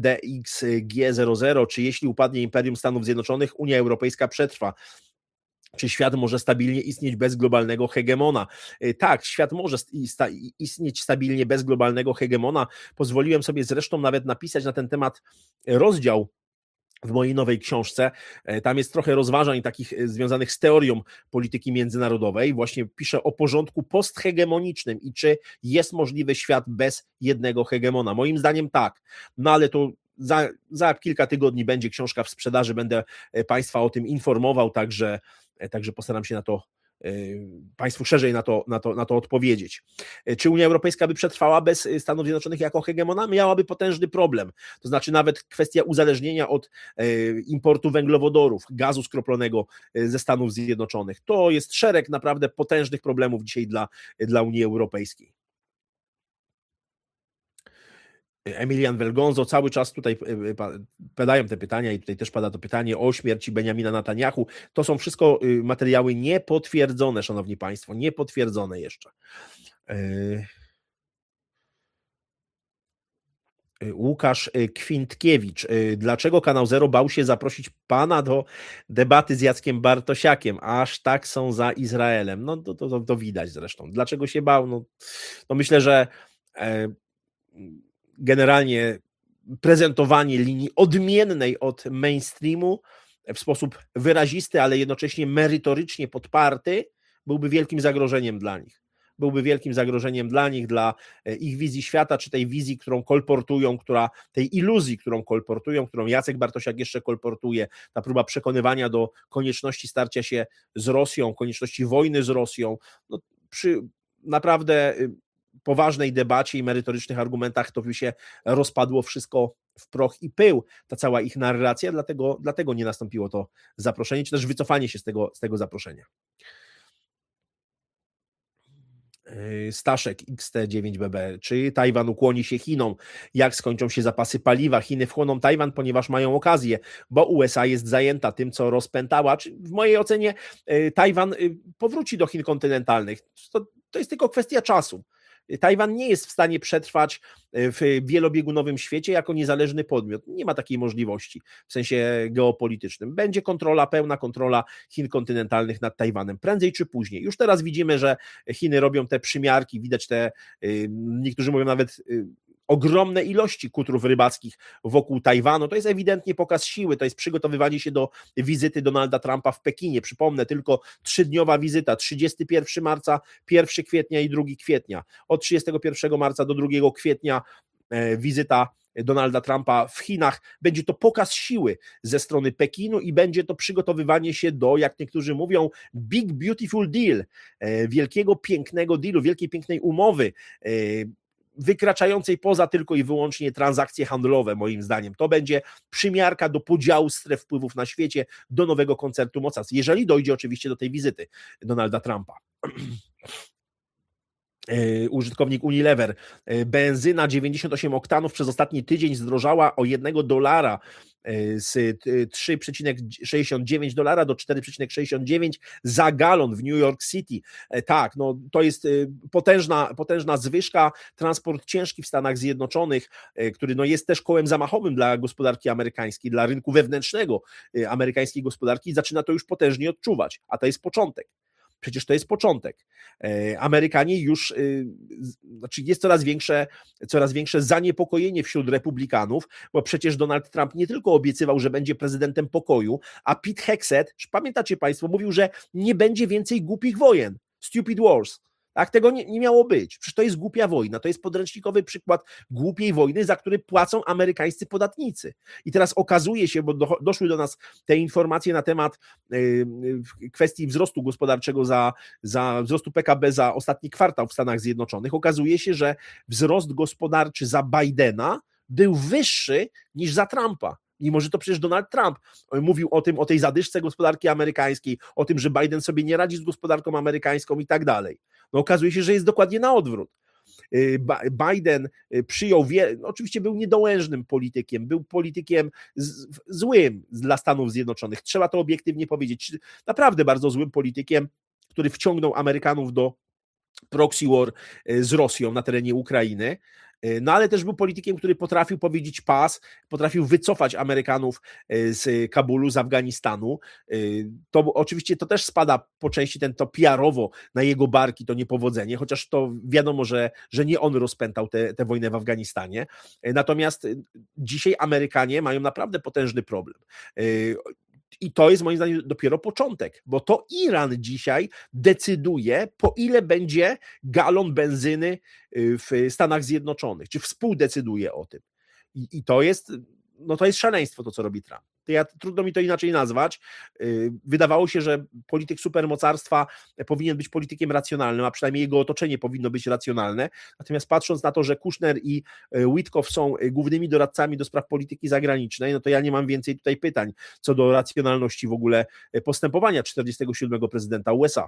DFDXG00, czy jeśli upadnie Imperium Stanów Zjednoczonych, Unia Europejska przetrwa? Czy świat może stabilnie istnieć bez globalnego hegemona? Tak, świat może istnieć stabilnie bez globalnego hegemona. Pozwoliłem sobie zresztą nawet napisać na ten temat rozdział w mojej nowej książce. Tam jest trochę rozważań takich związanych z teorią polityki międzynarodowej. Właśnie piszę o porządku posthegemonicznym i czy jest możliwy świat bez jednego hegemona. Moim zdaniem tak, no ale to za kilka tygodni będzie książka w sprzedaży, będę Państwa o tym informował, także postaram się Państwu szerzej na to odpowiedzieć. Czy Unia Europejska by przetrwała bez Stanów Zjednoczonych jako hegemona? Miałaby potężny problem. To znaczy nawet kwestia uzależnienia od importu węglowodorów, gazu skroplonego ze Stanów Zjednoczonych. To jest szereg naprawdę potężnych problemów dzisiaj dla Unii Europejskiej. Emilian Welgonzo, cały czas tutaj padają te pytania i tutaj też pada to pytanie o śmierci Benjamina Netanyahu. To są wszystko materiały niepotwierdzone, szanowni państwo, niepotwierdzone jeszcze. Łukasz Kwintkiewicz. Dlaczego Kanał Zero bał się zaprosić pana do debaty z Jackiem Bartosiakiem? Aż tak są za Izraelem. No to widać zresztą. Dlaczego się bał? No myślę, że generalnie prezentowanie linii odmiennej od mainstreamu w sposób wyrazisty, ale jednocześnie merytorycznie podparty, byłby wielkim zagrożeniem dla nich. Byłby wielkim zagrożeniem dla nich, dla ich wizji świata, czy tej wizji, którą kolportują, tej iluzji, którą kolportują, którą Jacek Bartosiak jeszcze kolportuje, ta próba przekonywania do konieczności starcia się z Rosją, konieczności wojny z Rosją. No, przy naprawdę poważnej debacie i merytorycznych argumentach to by się rozpadło wszystko w proch i pył, ta cała ich narracja, dlatego nie nastąpiło to zaproszenie, czy też wycofanie się z tego zaproszenia. Staszek XT9BB. Czy Tajwan ukłoni się Chinom? Jak skończą się zapasy paliwa? Chiny wchłoną Tajwan, ponieważ mają okazję, bo USA jest zajęta tym, co rozpętała. W mojej ocenie Tajwan powróci do Chin kontynentalnych. To jest tylko kwestia czasu. Tajwan nie jest w stanie przetrwać w wielobiegunowym świecie jako niezależny podmiot. Nie ma takiej możliwości w sensie geopolitycznym. Będzie pełna kontrola Chin kontynentalnych nad Tajwanem, prędzej czy później. Już teraz widzimy, że Chiny robią te przymiarki, widać niektórzy mówią nawet ogromne ilości kutrów rybackich wokół Tajwanu. To jest ewidentnie pokaz siły, to jest przygotowywanie się do wizyty Donalda Trumpa w Pekinie. Przypomnę, tylko 3-dniowa wizyta, 31 marca, 1 kwietnia i 2 kwietnia. Od 31 marca do 2 kwietnia wizyta Donalda Trumpa w Chinach. Będzie to pokaz siły ze strony Pekinu i będzie to przygotowywanie się do, jak niektórzy mówią, big beautiful deal, wielkiego pięknego dealu, wielkiej pięknej umowy, wykraczającej poza tylko i wyłącznie transakcje handlowe, moim zdaniem. To będzie przymiarka do podziału stref wpływów na świecie, do nowego koncertu mocarstw, jeżeli dojdzie oczywiście do tej wizyty Donalda Trumpa. Użytkownik Unilever. Benzyna 98 oktanów przez ostatni tydzień zdrożała o $1 z $3,69 do 4,69 za galon w New York City. Tak, no to jest potężna zwyżka. Transport ciężki w Stanach Zjednoczonych, który jest też kołem zamachowym dla gospodarki amerykańskiej, dla rynku wewnętrznego amerykańskiej gospodarki, zaczyna to już potężnie odczuwać, a to jest początek. Przecież to jest początek. Amerykanie już, jest coraz większe zaniepokojenie wśród republikanów, bo przecież Donald Trump nie tylko obiecywał, że będzie prezydentem pokoju, a Pete Hegseth, pamiętacie Państwo, mówił, że nie będzie więcej głupich wojen, stupid wars. Tak, tego nie miało być. Przecież to jest głupia wojna. To jest podręcznikowy przykład głupiej wojny, za który płacą amerykańscy podatnicy. I teraz okazuje się, bo doszły do nas te informacje na temat kwestii wzrostu gospodarczego, wzrostu PKB za ostatni kwartał w Stanach Zjednoczonych. Okazuje się, że wzrost gospodarczy za Bidena był wyższy niż za Trumpa. Mimo że to przecież Donald Trump mówił o tej zadyszce gospodarki amerykańskiej, o tym, że Biden sobie nie radzi z gospodarką amerykańską i tak dalej. No okazuje się, że jest dokładnie na odwrót. Biden przyjął, oczywiście był niedołężnym politykiem, był politykiem złym dla Stanów Zjednoczonych, trzeba to obiektywnie powiedzieć, naprawdę bardzo złym politykiem, który wciągnął Amerykanów do proxy war z Rosją na terenie Ukrainy. No ale też był politykiem, który potrafił powiedzieć pas, potrafił wycofać Amerykanów z Kabulu, z Afganistanu. To oczywiście to też spada po części to PR-owo na jego barki, to niepowodzenie, chociaż to wiadomo, że nie on rozpętał tę wojnę w Afganistanie. Natomiast dzisiaj Amerykanie mają naprawdę potężny problem. I to jest moim zdaniem dopiero początek, bo to Iran dzisiaj decyduje, po ile będzie galon benzyny w Stanach Zjednoczonych, czy współdecyduje o tym. I to jest szaleństwo to, co robi Trump. Trudno mi to inaczej nazwać. Wydawało się, że polityk supermocarstwa powinien być politykiem racjonalnym, a przynajmniej jego otoczenie powinno być racjonalne. Natomiast patrząc na to, że Kushner i Witkow są głównymi doradcami do spraw polityki zagranicznej, no to ja nie mam więcej tutaj pytań co do racjonalności w ogóle postępowania 47. prezydenta USA.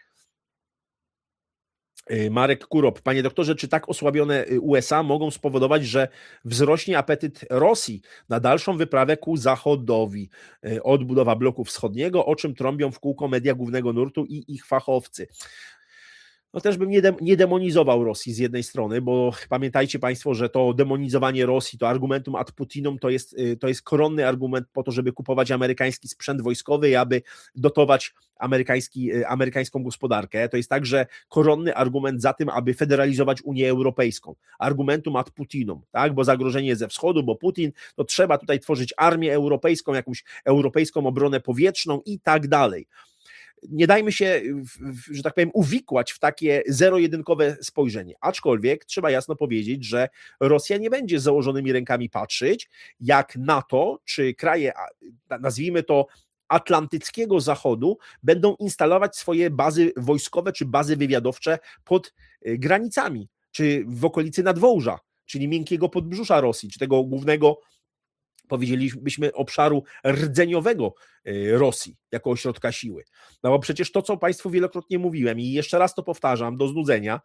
Marek Kurop, panie doktorze, czy tak osłabione USA mogą spowodować, że wzrośnie apetyt Rosji na dalszą wyprawę ku Zachodowi? Odbudowa bloku wschodniego, o czym trąbią w kółko media głównego nurtu i ich fachowcy. No też bym nie demonizował Rosji z jednej strony, bo pamiętajcie Państwo, że to demonizowanie Rosji, to argumentum ad Putinum to jest koronny argument po to, żeby kupować amerykański sprzęt wojskowy i aby dotować amerykańską gospodarkę. To jest także koronny argument za tym, aby federalizować Unię Europejską. Argumentum ad Putinum, tak? Bo zagrożenie ze wschodu, bo Putin, to trzeba tutaj tworzyć armię europejską, jakąś europejską obronę powietrzną i tak dalej. Nie dajmy się, że tak powiem, uwikłać w takie zero-jedynkowe spojrzenie. Aczkolwiek trzeba jasno powiedzieć, że Rosja nie będzie z założonymi rękami patrzeć, jak NATO czy kraje, nazwijmy to, atlantyckiego zachodu będą instalować swoje bazy wojskowe czy bazy wywiadowcze pod granicami, czy w okolicy nadwołża, czyli miękkiego podbrzusza Rosji, czy tego głównego, powiedzielibyśmy, obszaru rdzeniowego Rosji jako ośrodka siły. No bo przecież to, co Państwu wielokrotnie mówiłem i jeszcze raz to powtarzam do znudzenia,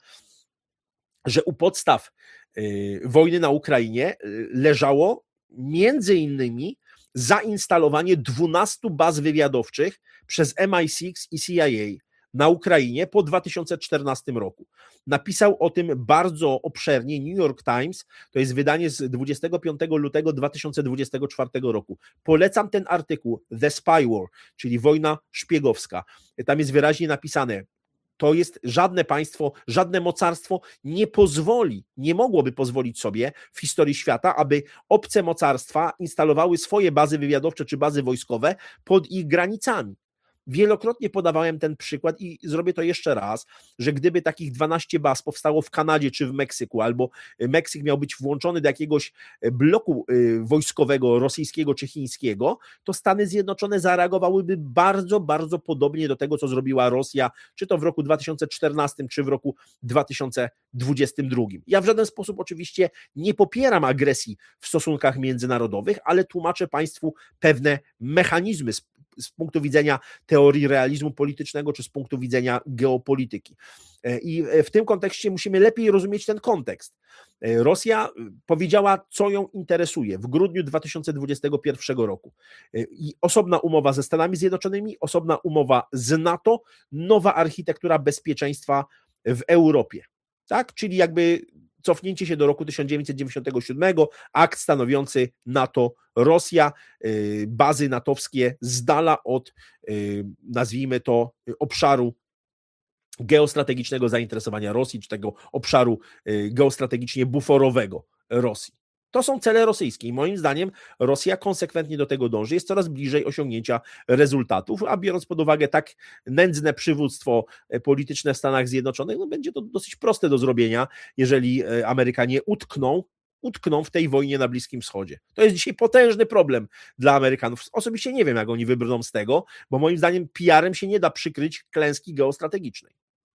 że u podstaw wojny na Ukrainie leżało między innymi zainstalowanie 12 baz wywiadowczych przez MI6 i CIA na Ukrainie po 2014 roku. Napisał o tym bardzo obszernie New York Times, to jest wydanie z 25 lutego 2024 roku. Polecam ten artykuł, The Spy War, czyli wojna szpiegowska. Tam jest wyraźnie napisane, to jest żadne państwo, żadne mocarstwo nie mogłoby pozwolić sobie w historii świata, aby obce mocarstwa instalowały swoje bazy wywiadowcze czy bazy wojskowe pod ich granicami. Wielokrotnie podawałem ten przykład i zrobię to jeszcze raz, że gdyby takich 12 baz powstało w Kanadzie czy w Meksyku, albo Meksyk miał być włączony do jakiegoś bloku wojskowego rosyjskiego czy chińskiego, to Stany Zjednoczone zareagowałyby bardzo, bardzo podobnie do tego, co zrobiła Rosja, czy to w roku 2014, czy w roku 2022. Ja w żaden sposób oczywiście nie popieram agresji w stosunkach międzynarodowych, ale tłumaczę Państwu pewne mechanizmy z punktu widzenia teorii realizmu politycznego, czy z punktu widzenia geopolityki. I w tym kontekście musimy lepiej rozumieć ten kontekst. Rosja powiedziała, co ją interesuje w grudniu 2021 roku. I osobna umowa ze Stanami Zjednoczonymi, osobna umowa z NATO, nowa architektura bezpieczeństwa w Europie. Tak? Czyli jakby cofnięcie się do roku 1997, akt stanowiący NATO-Rosja, bazy natowskie z dala od, nazwijmy to, obszaru geostrategicznego zainteresowania Rosji, czy tego obszaru geostrategicznie buforowego Rosji. To są cele rosyjskie i moim zdaniem Rosja konsekwentnie do tego dąży, jest coraz bliżej osiągnięcia rezultatów, a biorąc pod uwagę tak nędzne przywództwo polityczne w Stanach Zjednoczonych, no będzie to dosyć proste do zrobienia, jeżeli Amerykanie utkną w tej wojnie na Bliskim Wschodzie. To jest dzisiaj potężny problem dla Amerykanów. Osobiście nie wiem, jak oni wybrną z tego, bo moim zdaniem PR-em się nie da przykryć klęski geostrategicznej.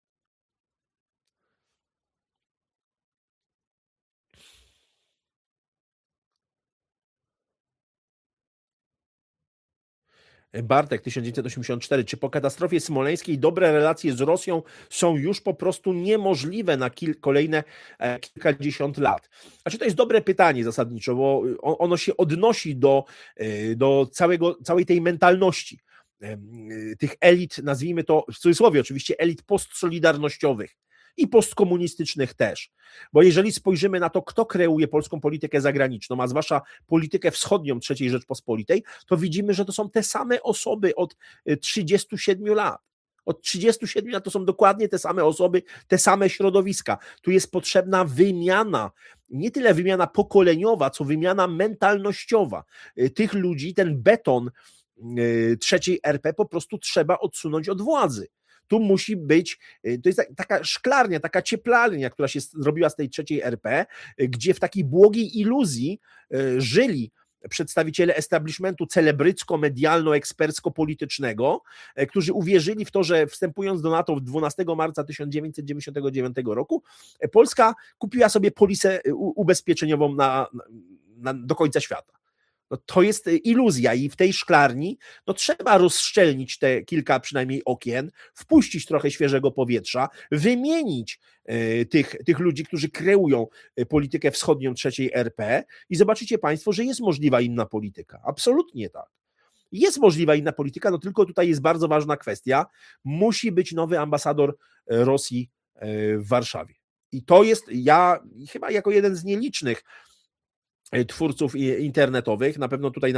Bartek, 1984. Czy po katastrofie smoleńskiej dobre relacje z Rosją są już po prostu niemożliwe na kolejne kilkadziesiąt lat? Znaczy, to jest dobre pytanie zasadniczo, bo ono się odnosi do całej tej mentalności tych elit, nazwijmy to w cudzysłowie oczywiście, elit postsolidarnościowych. i postkomunistycznych też. Bo jeżeli spojrzymy na to, kto kreuje polską politykę zagraniczną, a zwłaszcza politykę wschodnią III Rzeczpospolitej, to widzimy, że to są te same osoby od 37 lat. Od 37 lat to są dokładnie te same osoby, te same środowiska. Tu jest potrzebna wymiana, nie tyle wymiana pokoleniowa, co wymiana mentalnościowa. Tych ludzi, ten beton trzeciej RP po prostu trzeba odsunąć od władzy. Tu musi być, to jest taka szklarnia, taka cieplarnia, która się zrobiła z tej trzeciej RP, gdzie w takiej błogiej iluzji żyli przedstawiciele establishmentu celebrycko-medialno-ekspercko-politycznego, którzy uwierzyli w to, że wstępując do NATO 12 marca 1999 roku, Polska kupiła sobie polisę ubezpieczeniową do końca świata. No to jest iluzja i w tej szklarni trzeba rozszczelnić te kilka przynajmniej okien, wpuścić trochę świeżego powietrza, wymienić tych ludzi, którzy kreują politykę wschodnią trzeciej RP i zobaczycie Państwo, że jest możliwa inna polityka. Absolutnie tak. Jest możliwa inna polityka, tylko tutaj jest bardzo ważna kwestia. Musi być nowy ambasador Rosji w Warszawie. I to jest, ja chyba jako jeden z nielicznych twórców internetowych, na pewno tutaj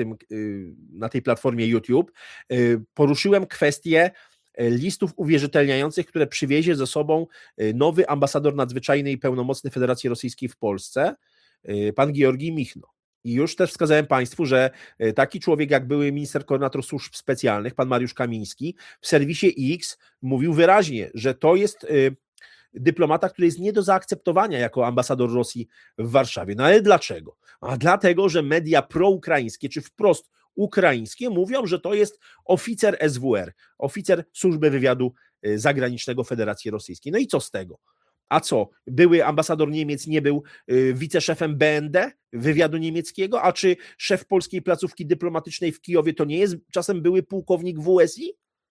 na tej platformie YouTube, poruszyłem kwestię listów uwierzytelniających, które przywiezie ze sobą nowy ambasador nadzwyczajny i pełnomocny Federacji Rosyjskiej w Polsce, pan Georgij Michno. I już też wskazałem Państwu, że taki człowiek jak były minister koordynator służb specjalnych, pan Mariusz Kamiński, w serwisie X mówił wyraźnie, że to jest dyplomata, który jest nie do zaakceptowania jako ambasador Rosji w Warszawie. No ale dlaczego? A dlatego, że media proukraińskie, czy wprost ukraińskie mówią, że to jest oficer SWR, oficer Służby Wywiadu Zagranicznego Federacji Rosyjskiej. No i co z tego? A co? Były ambasador Niemiec nie był wiceszefem BND, wywiadu niemieckiego, a czy szef polskiej placówki dyplomatycznej w Kijowie to nie jest czasem były pułkownik WSI?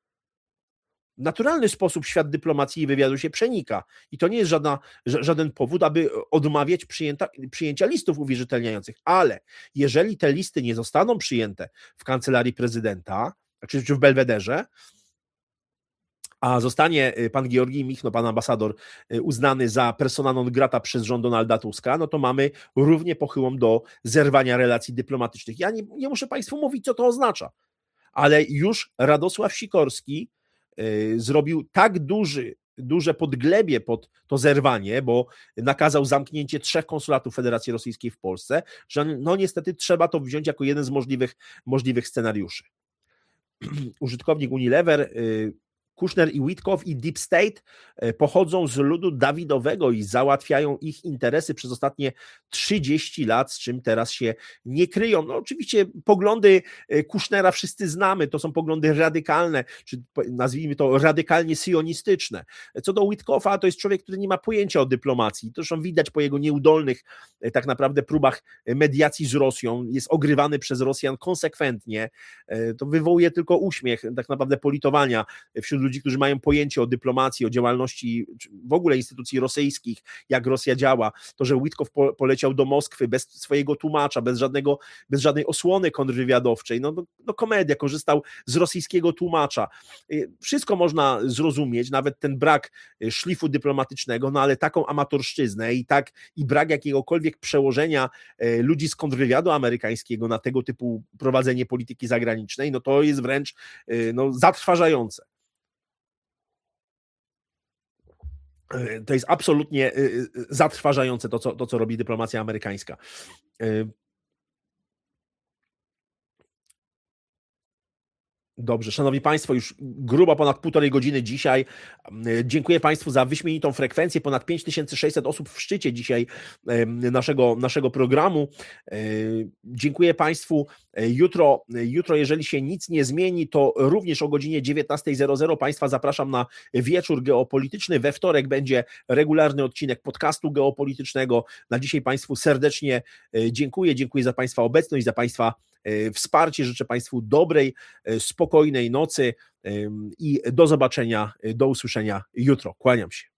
W naturalny sposób świat dyplomacji i wywiadu się przenika i to nie jest żaden powód, aby odmawiać przyjęcia listów uwierzytelniających, ale jeżeli te listy nie zostaną przyjęte w kancelarii prezydenta, czy w Belwederze, a zostanie pan Georgij Michno, pan ambasador, uznany za persona non grata przez rząd Donalda Tuska, no to mamy równie pochyłą do zerwania relacji dyplomatycznych. Ja nie muszę Państwu mówić, co to oznacza, ale już Radosław Sikorski zrobił tak duże podglebie pod to zerwanie, bo nakazał zamknięcie 3 konsulatów Federacji Rosyjskiej w Polsce, że no niestety trzeba to wziąć jako jeden z możliwych scenariuszy. Użytkownik Unilever, Kushner i Witkow i Deep State pochodzą z ludu Dawidowego i załatwiają ich interesy przez ostatnie 30 lat, z czym teraz się nie kryją. No oczywiście poglądy Kushnera wszyscy znamy, to są poglądy radykalne, czy nazwijmy to radykalnie sionistyczne. Co do Witkowa, to jest człowiek, który nie ma pojęcia o dyplomacji. To zresztą widać po jego nieudolnych tak naprawdę próbach mediacji z Rosją. Jest ogrywany przez Rosjan konsekwentnie. To wywołuje tylko uśmiech, tak naprawdę politowania wśród ludzi, którzy mają pojęcie o dyplomacji, o działalności w ogóle instytucji rosyjskich, jak Rosja działa. To, że Witkow poleciał do Moskwy bez swojego tłumacza, bez żadnej osłony kontrwywiadowczej, no komedia, korzystał z rosyjskiego tłumacza. Wszystko można zrozumieć, nawet ten brak szlifu dyplomatycznego, no ale taką amatorszczyznę i brak jakiegokolwiek przełożenia ludzi z kontrwywiadu amerykańskiego na tego typu prowadzenie polityki zagranicznej, no to jest wręcz zatrważające. To jest absolutnie zatrważające to, co robi dyplomacja amerykańska. Dobrze, szanowni Państwo, już grubo ponad 1,5 godziny dzisiaj. Dziękuję Państwu za wyśmienitą frekwencję. Ponad 5600 osób w szczycie dzisiaj naszego programu. Dziękuję Państwu. Jutro, jeżeli się nic nie zmieni, to również o godzinie 19:00 Państwa zapraszam na wieczór geopolityczny. We wtorek będzie regularny odcinek podcastu geopolitycznego. Na dzisiaj Państwu serdecznie dziękuję. Dziękuję za Państwa obecność, za Państwa wsparcie. Życzę Państwu dobrej, spokojnej nocy i do zobaczenia, do usłyszenia jutro. Kłaniam się.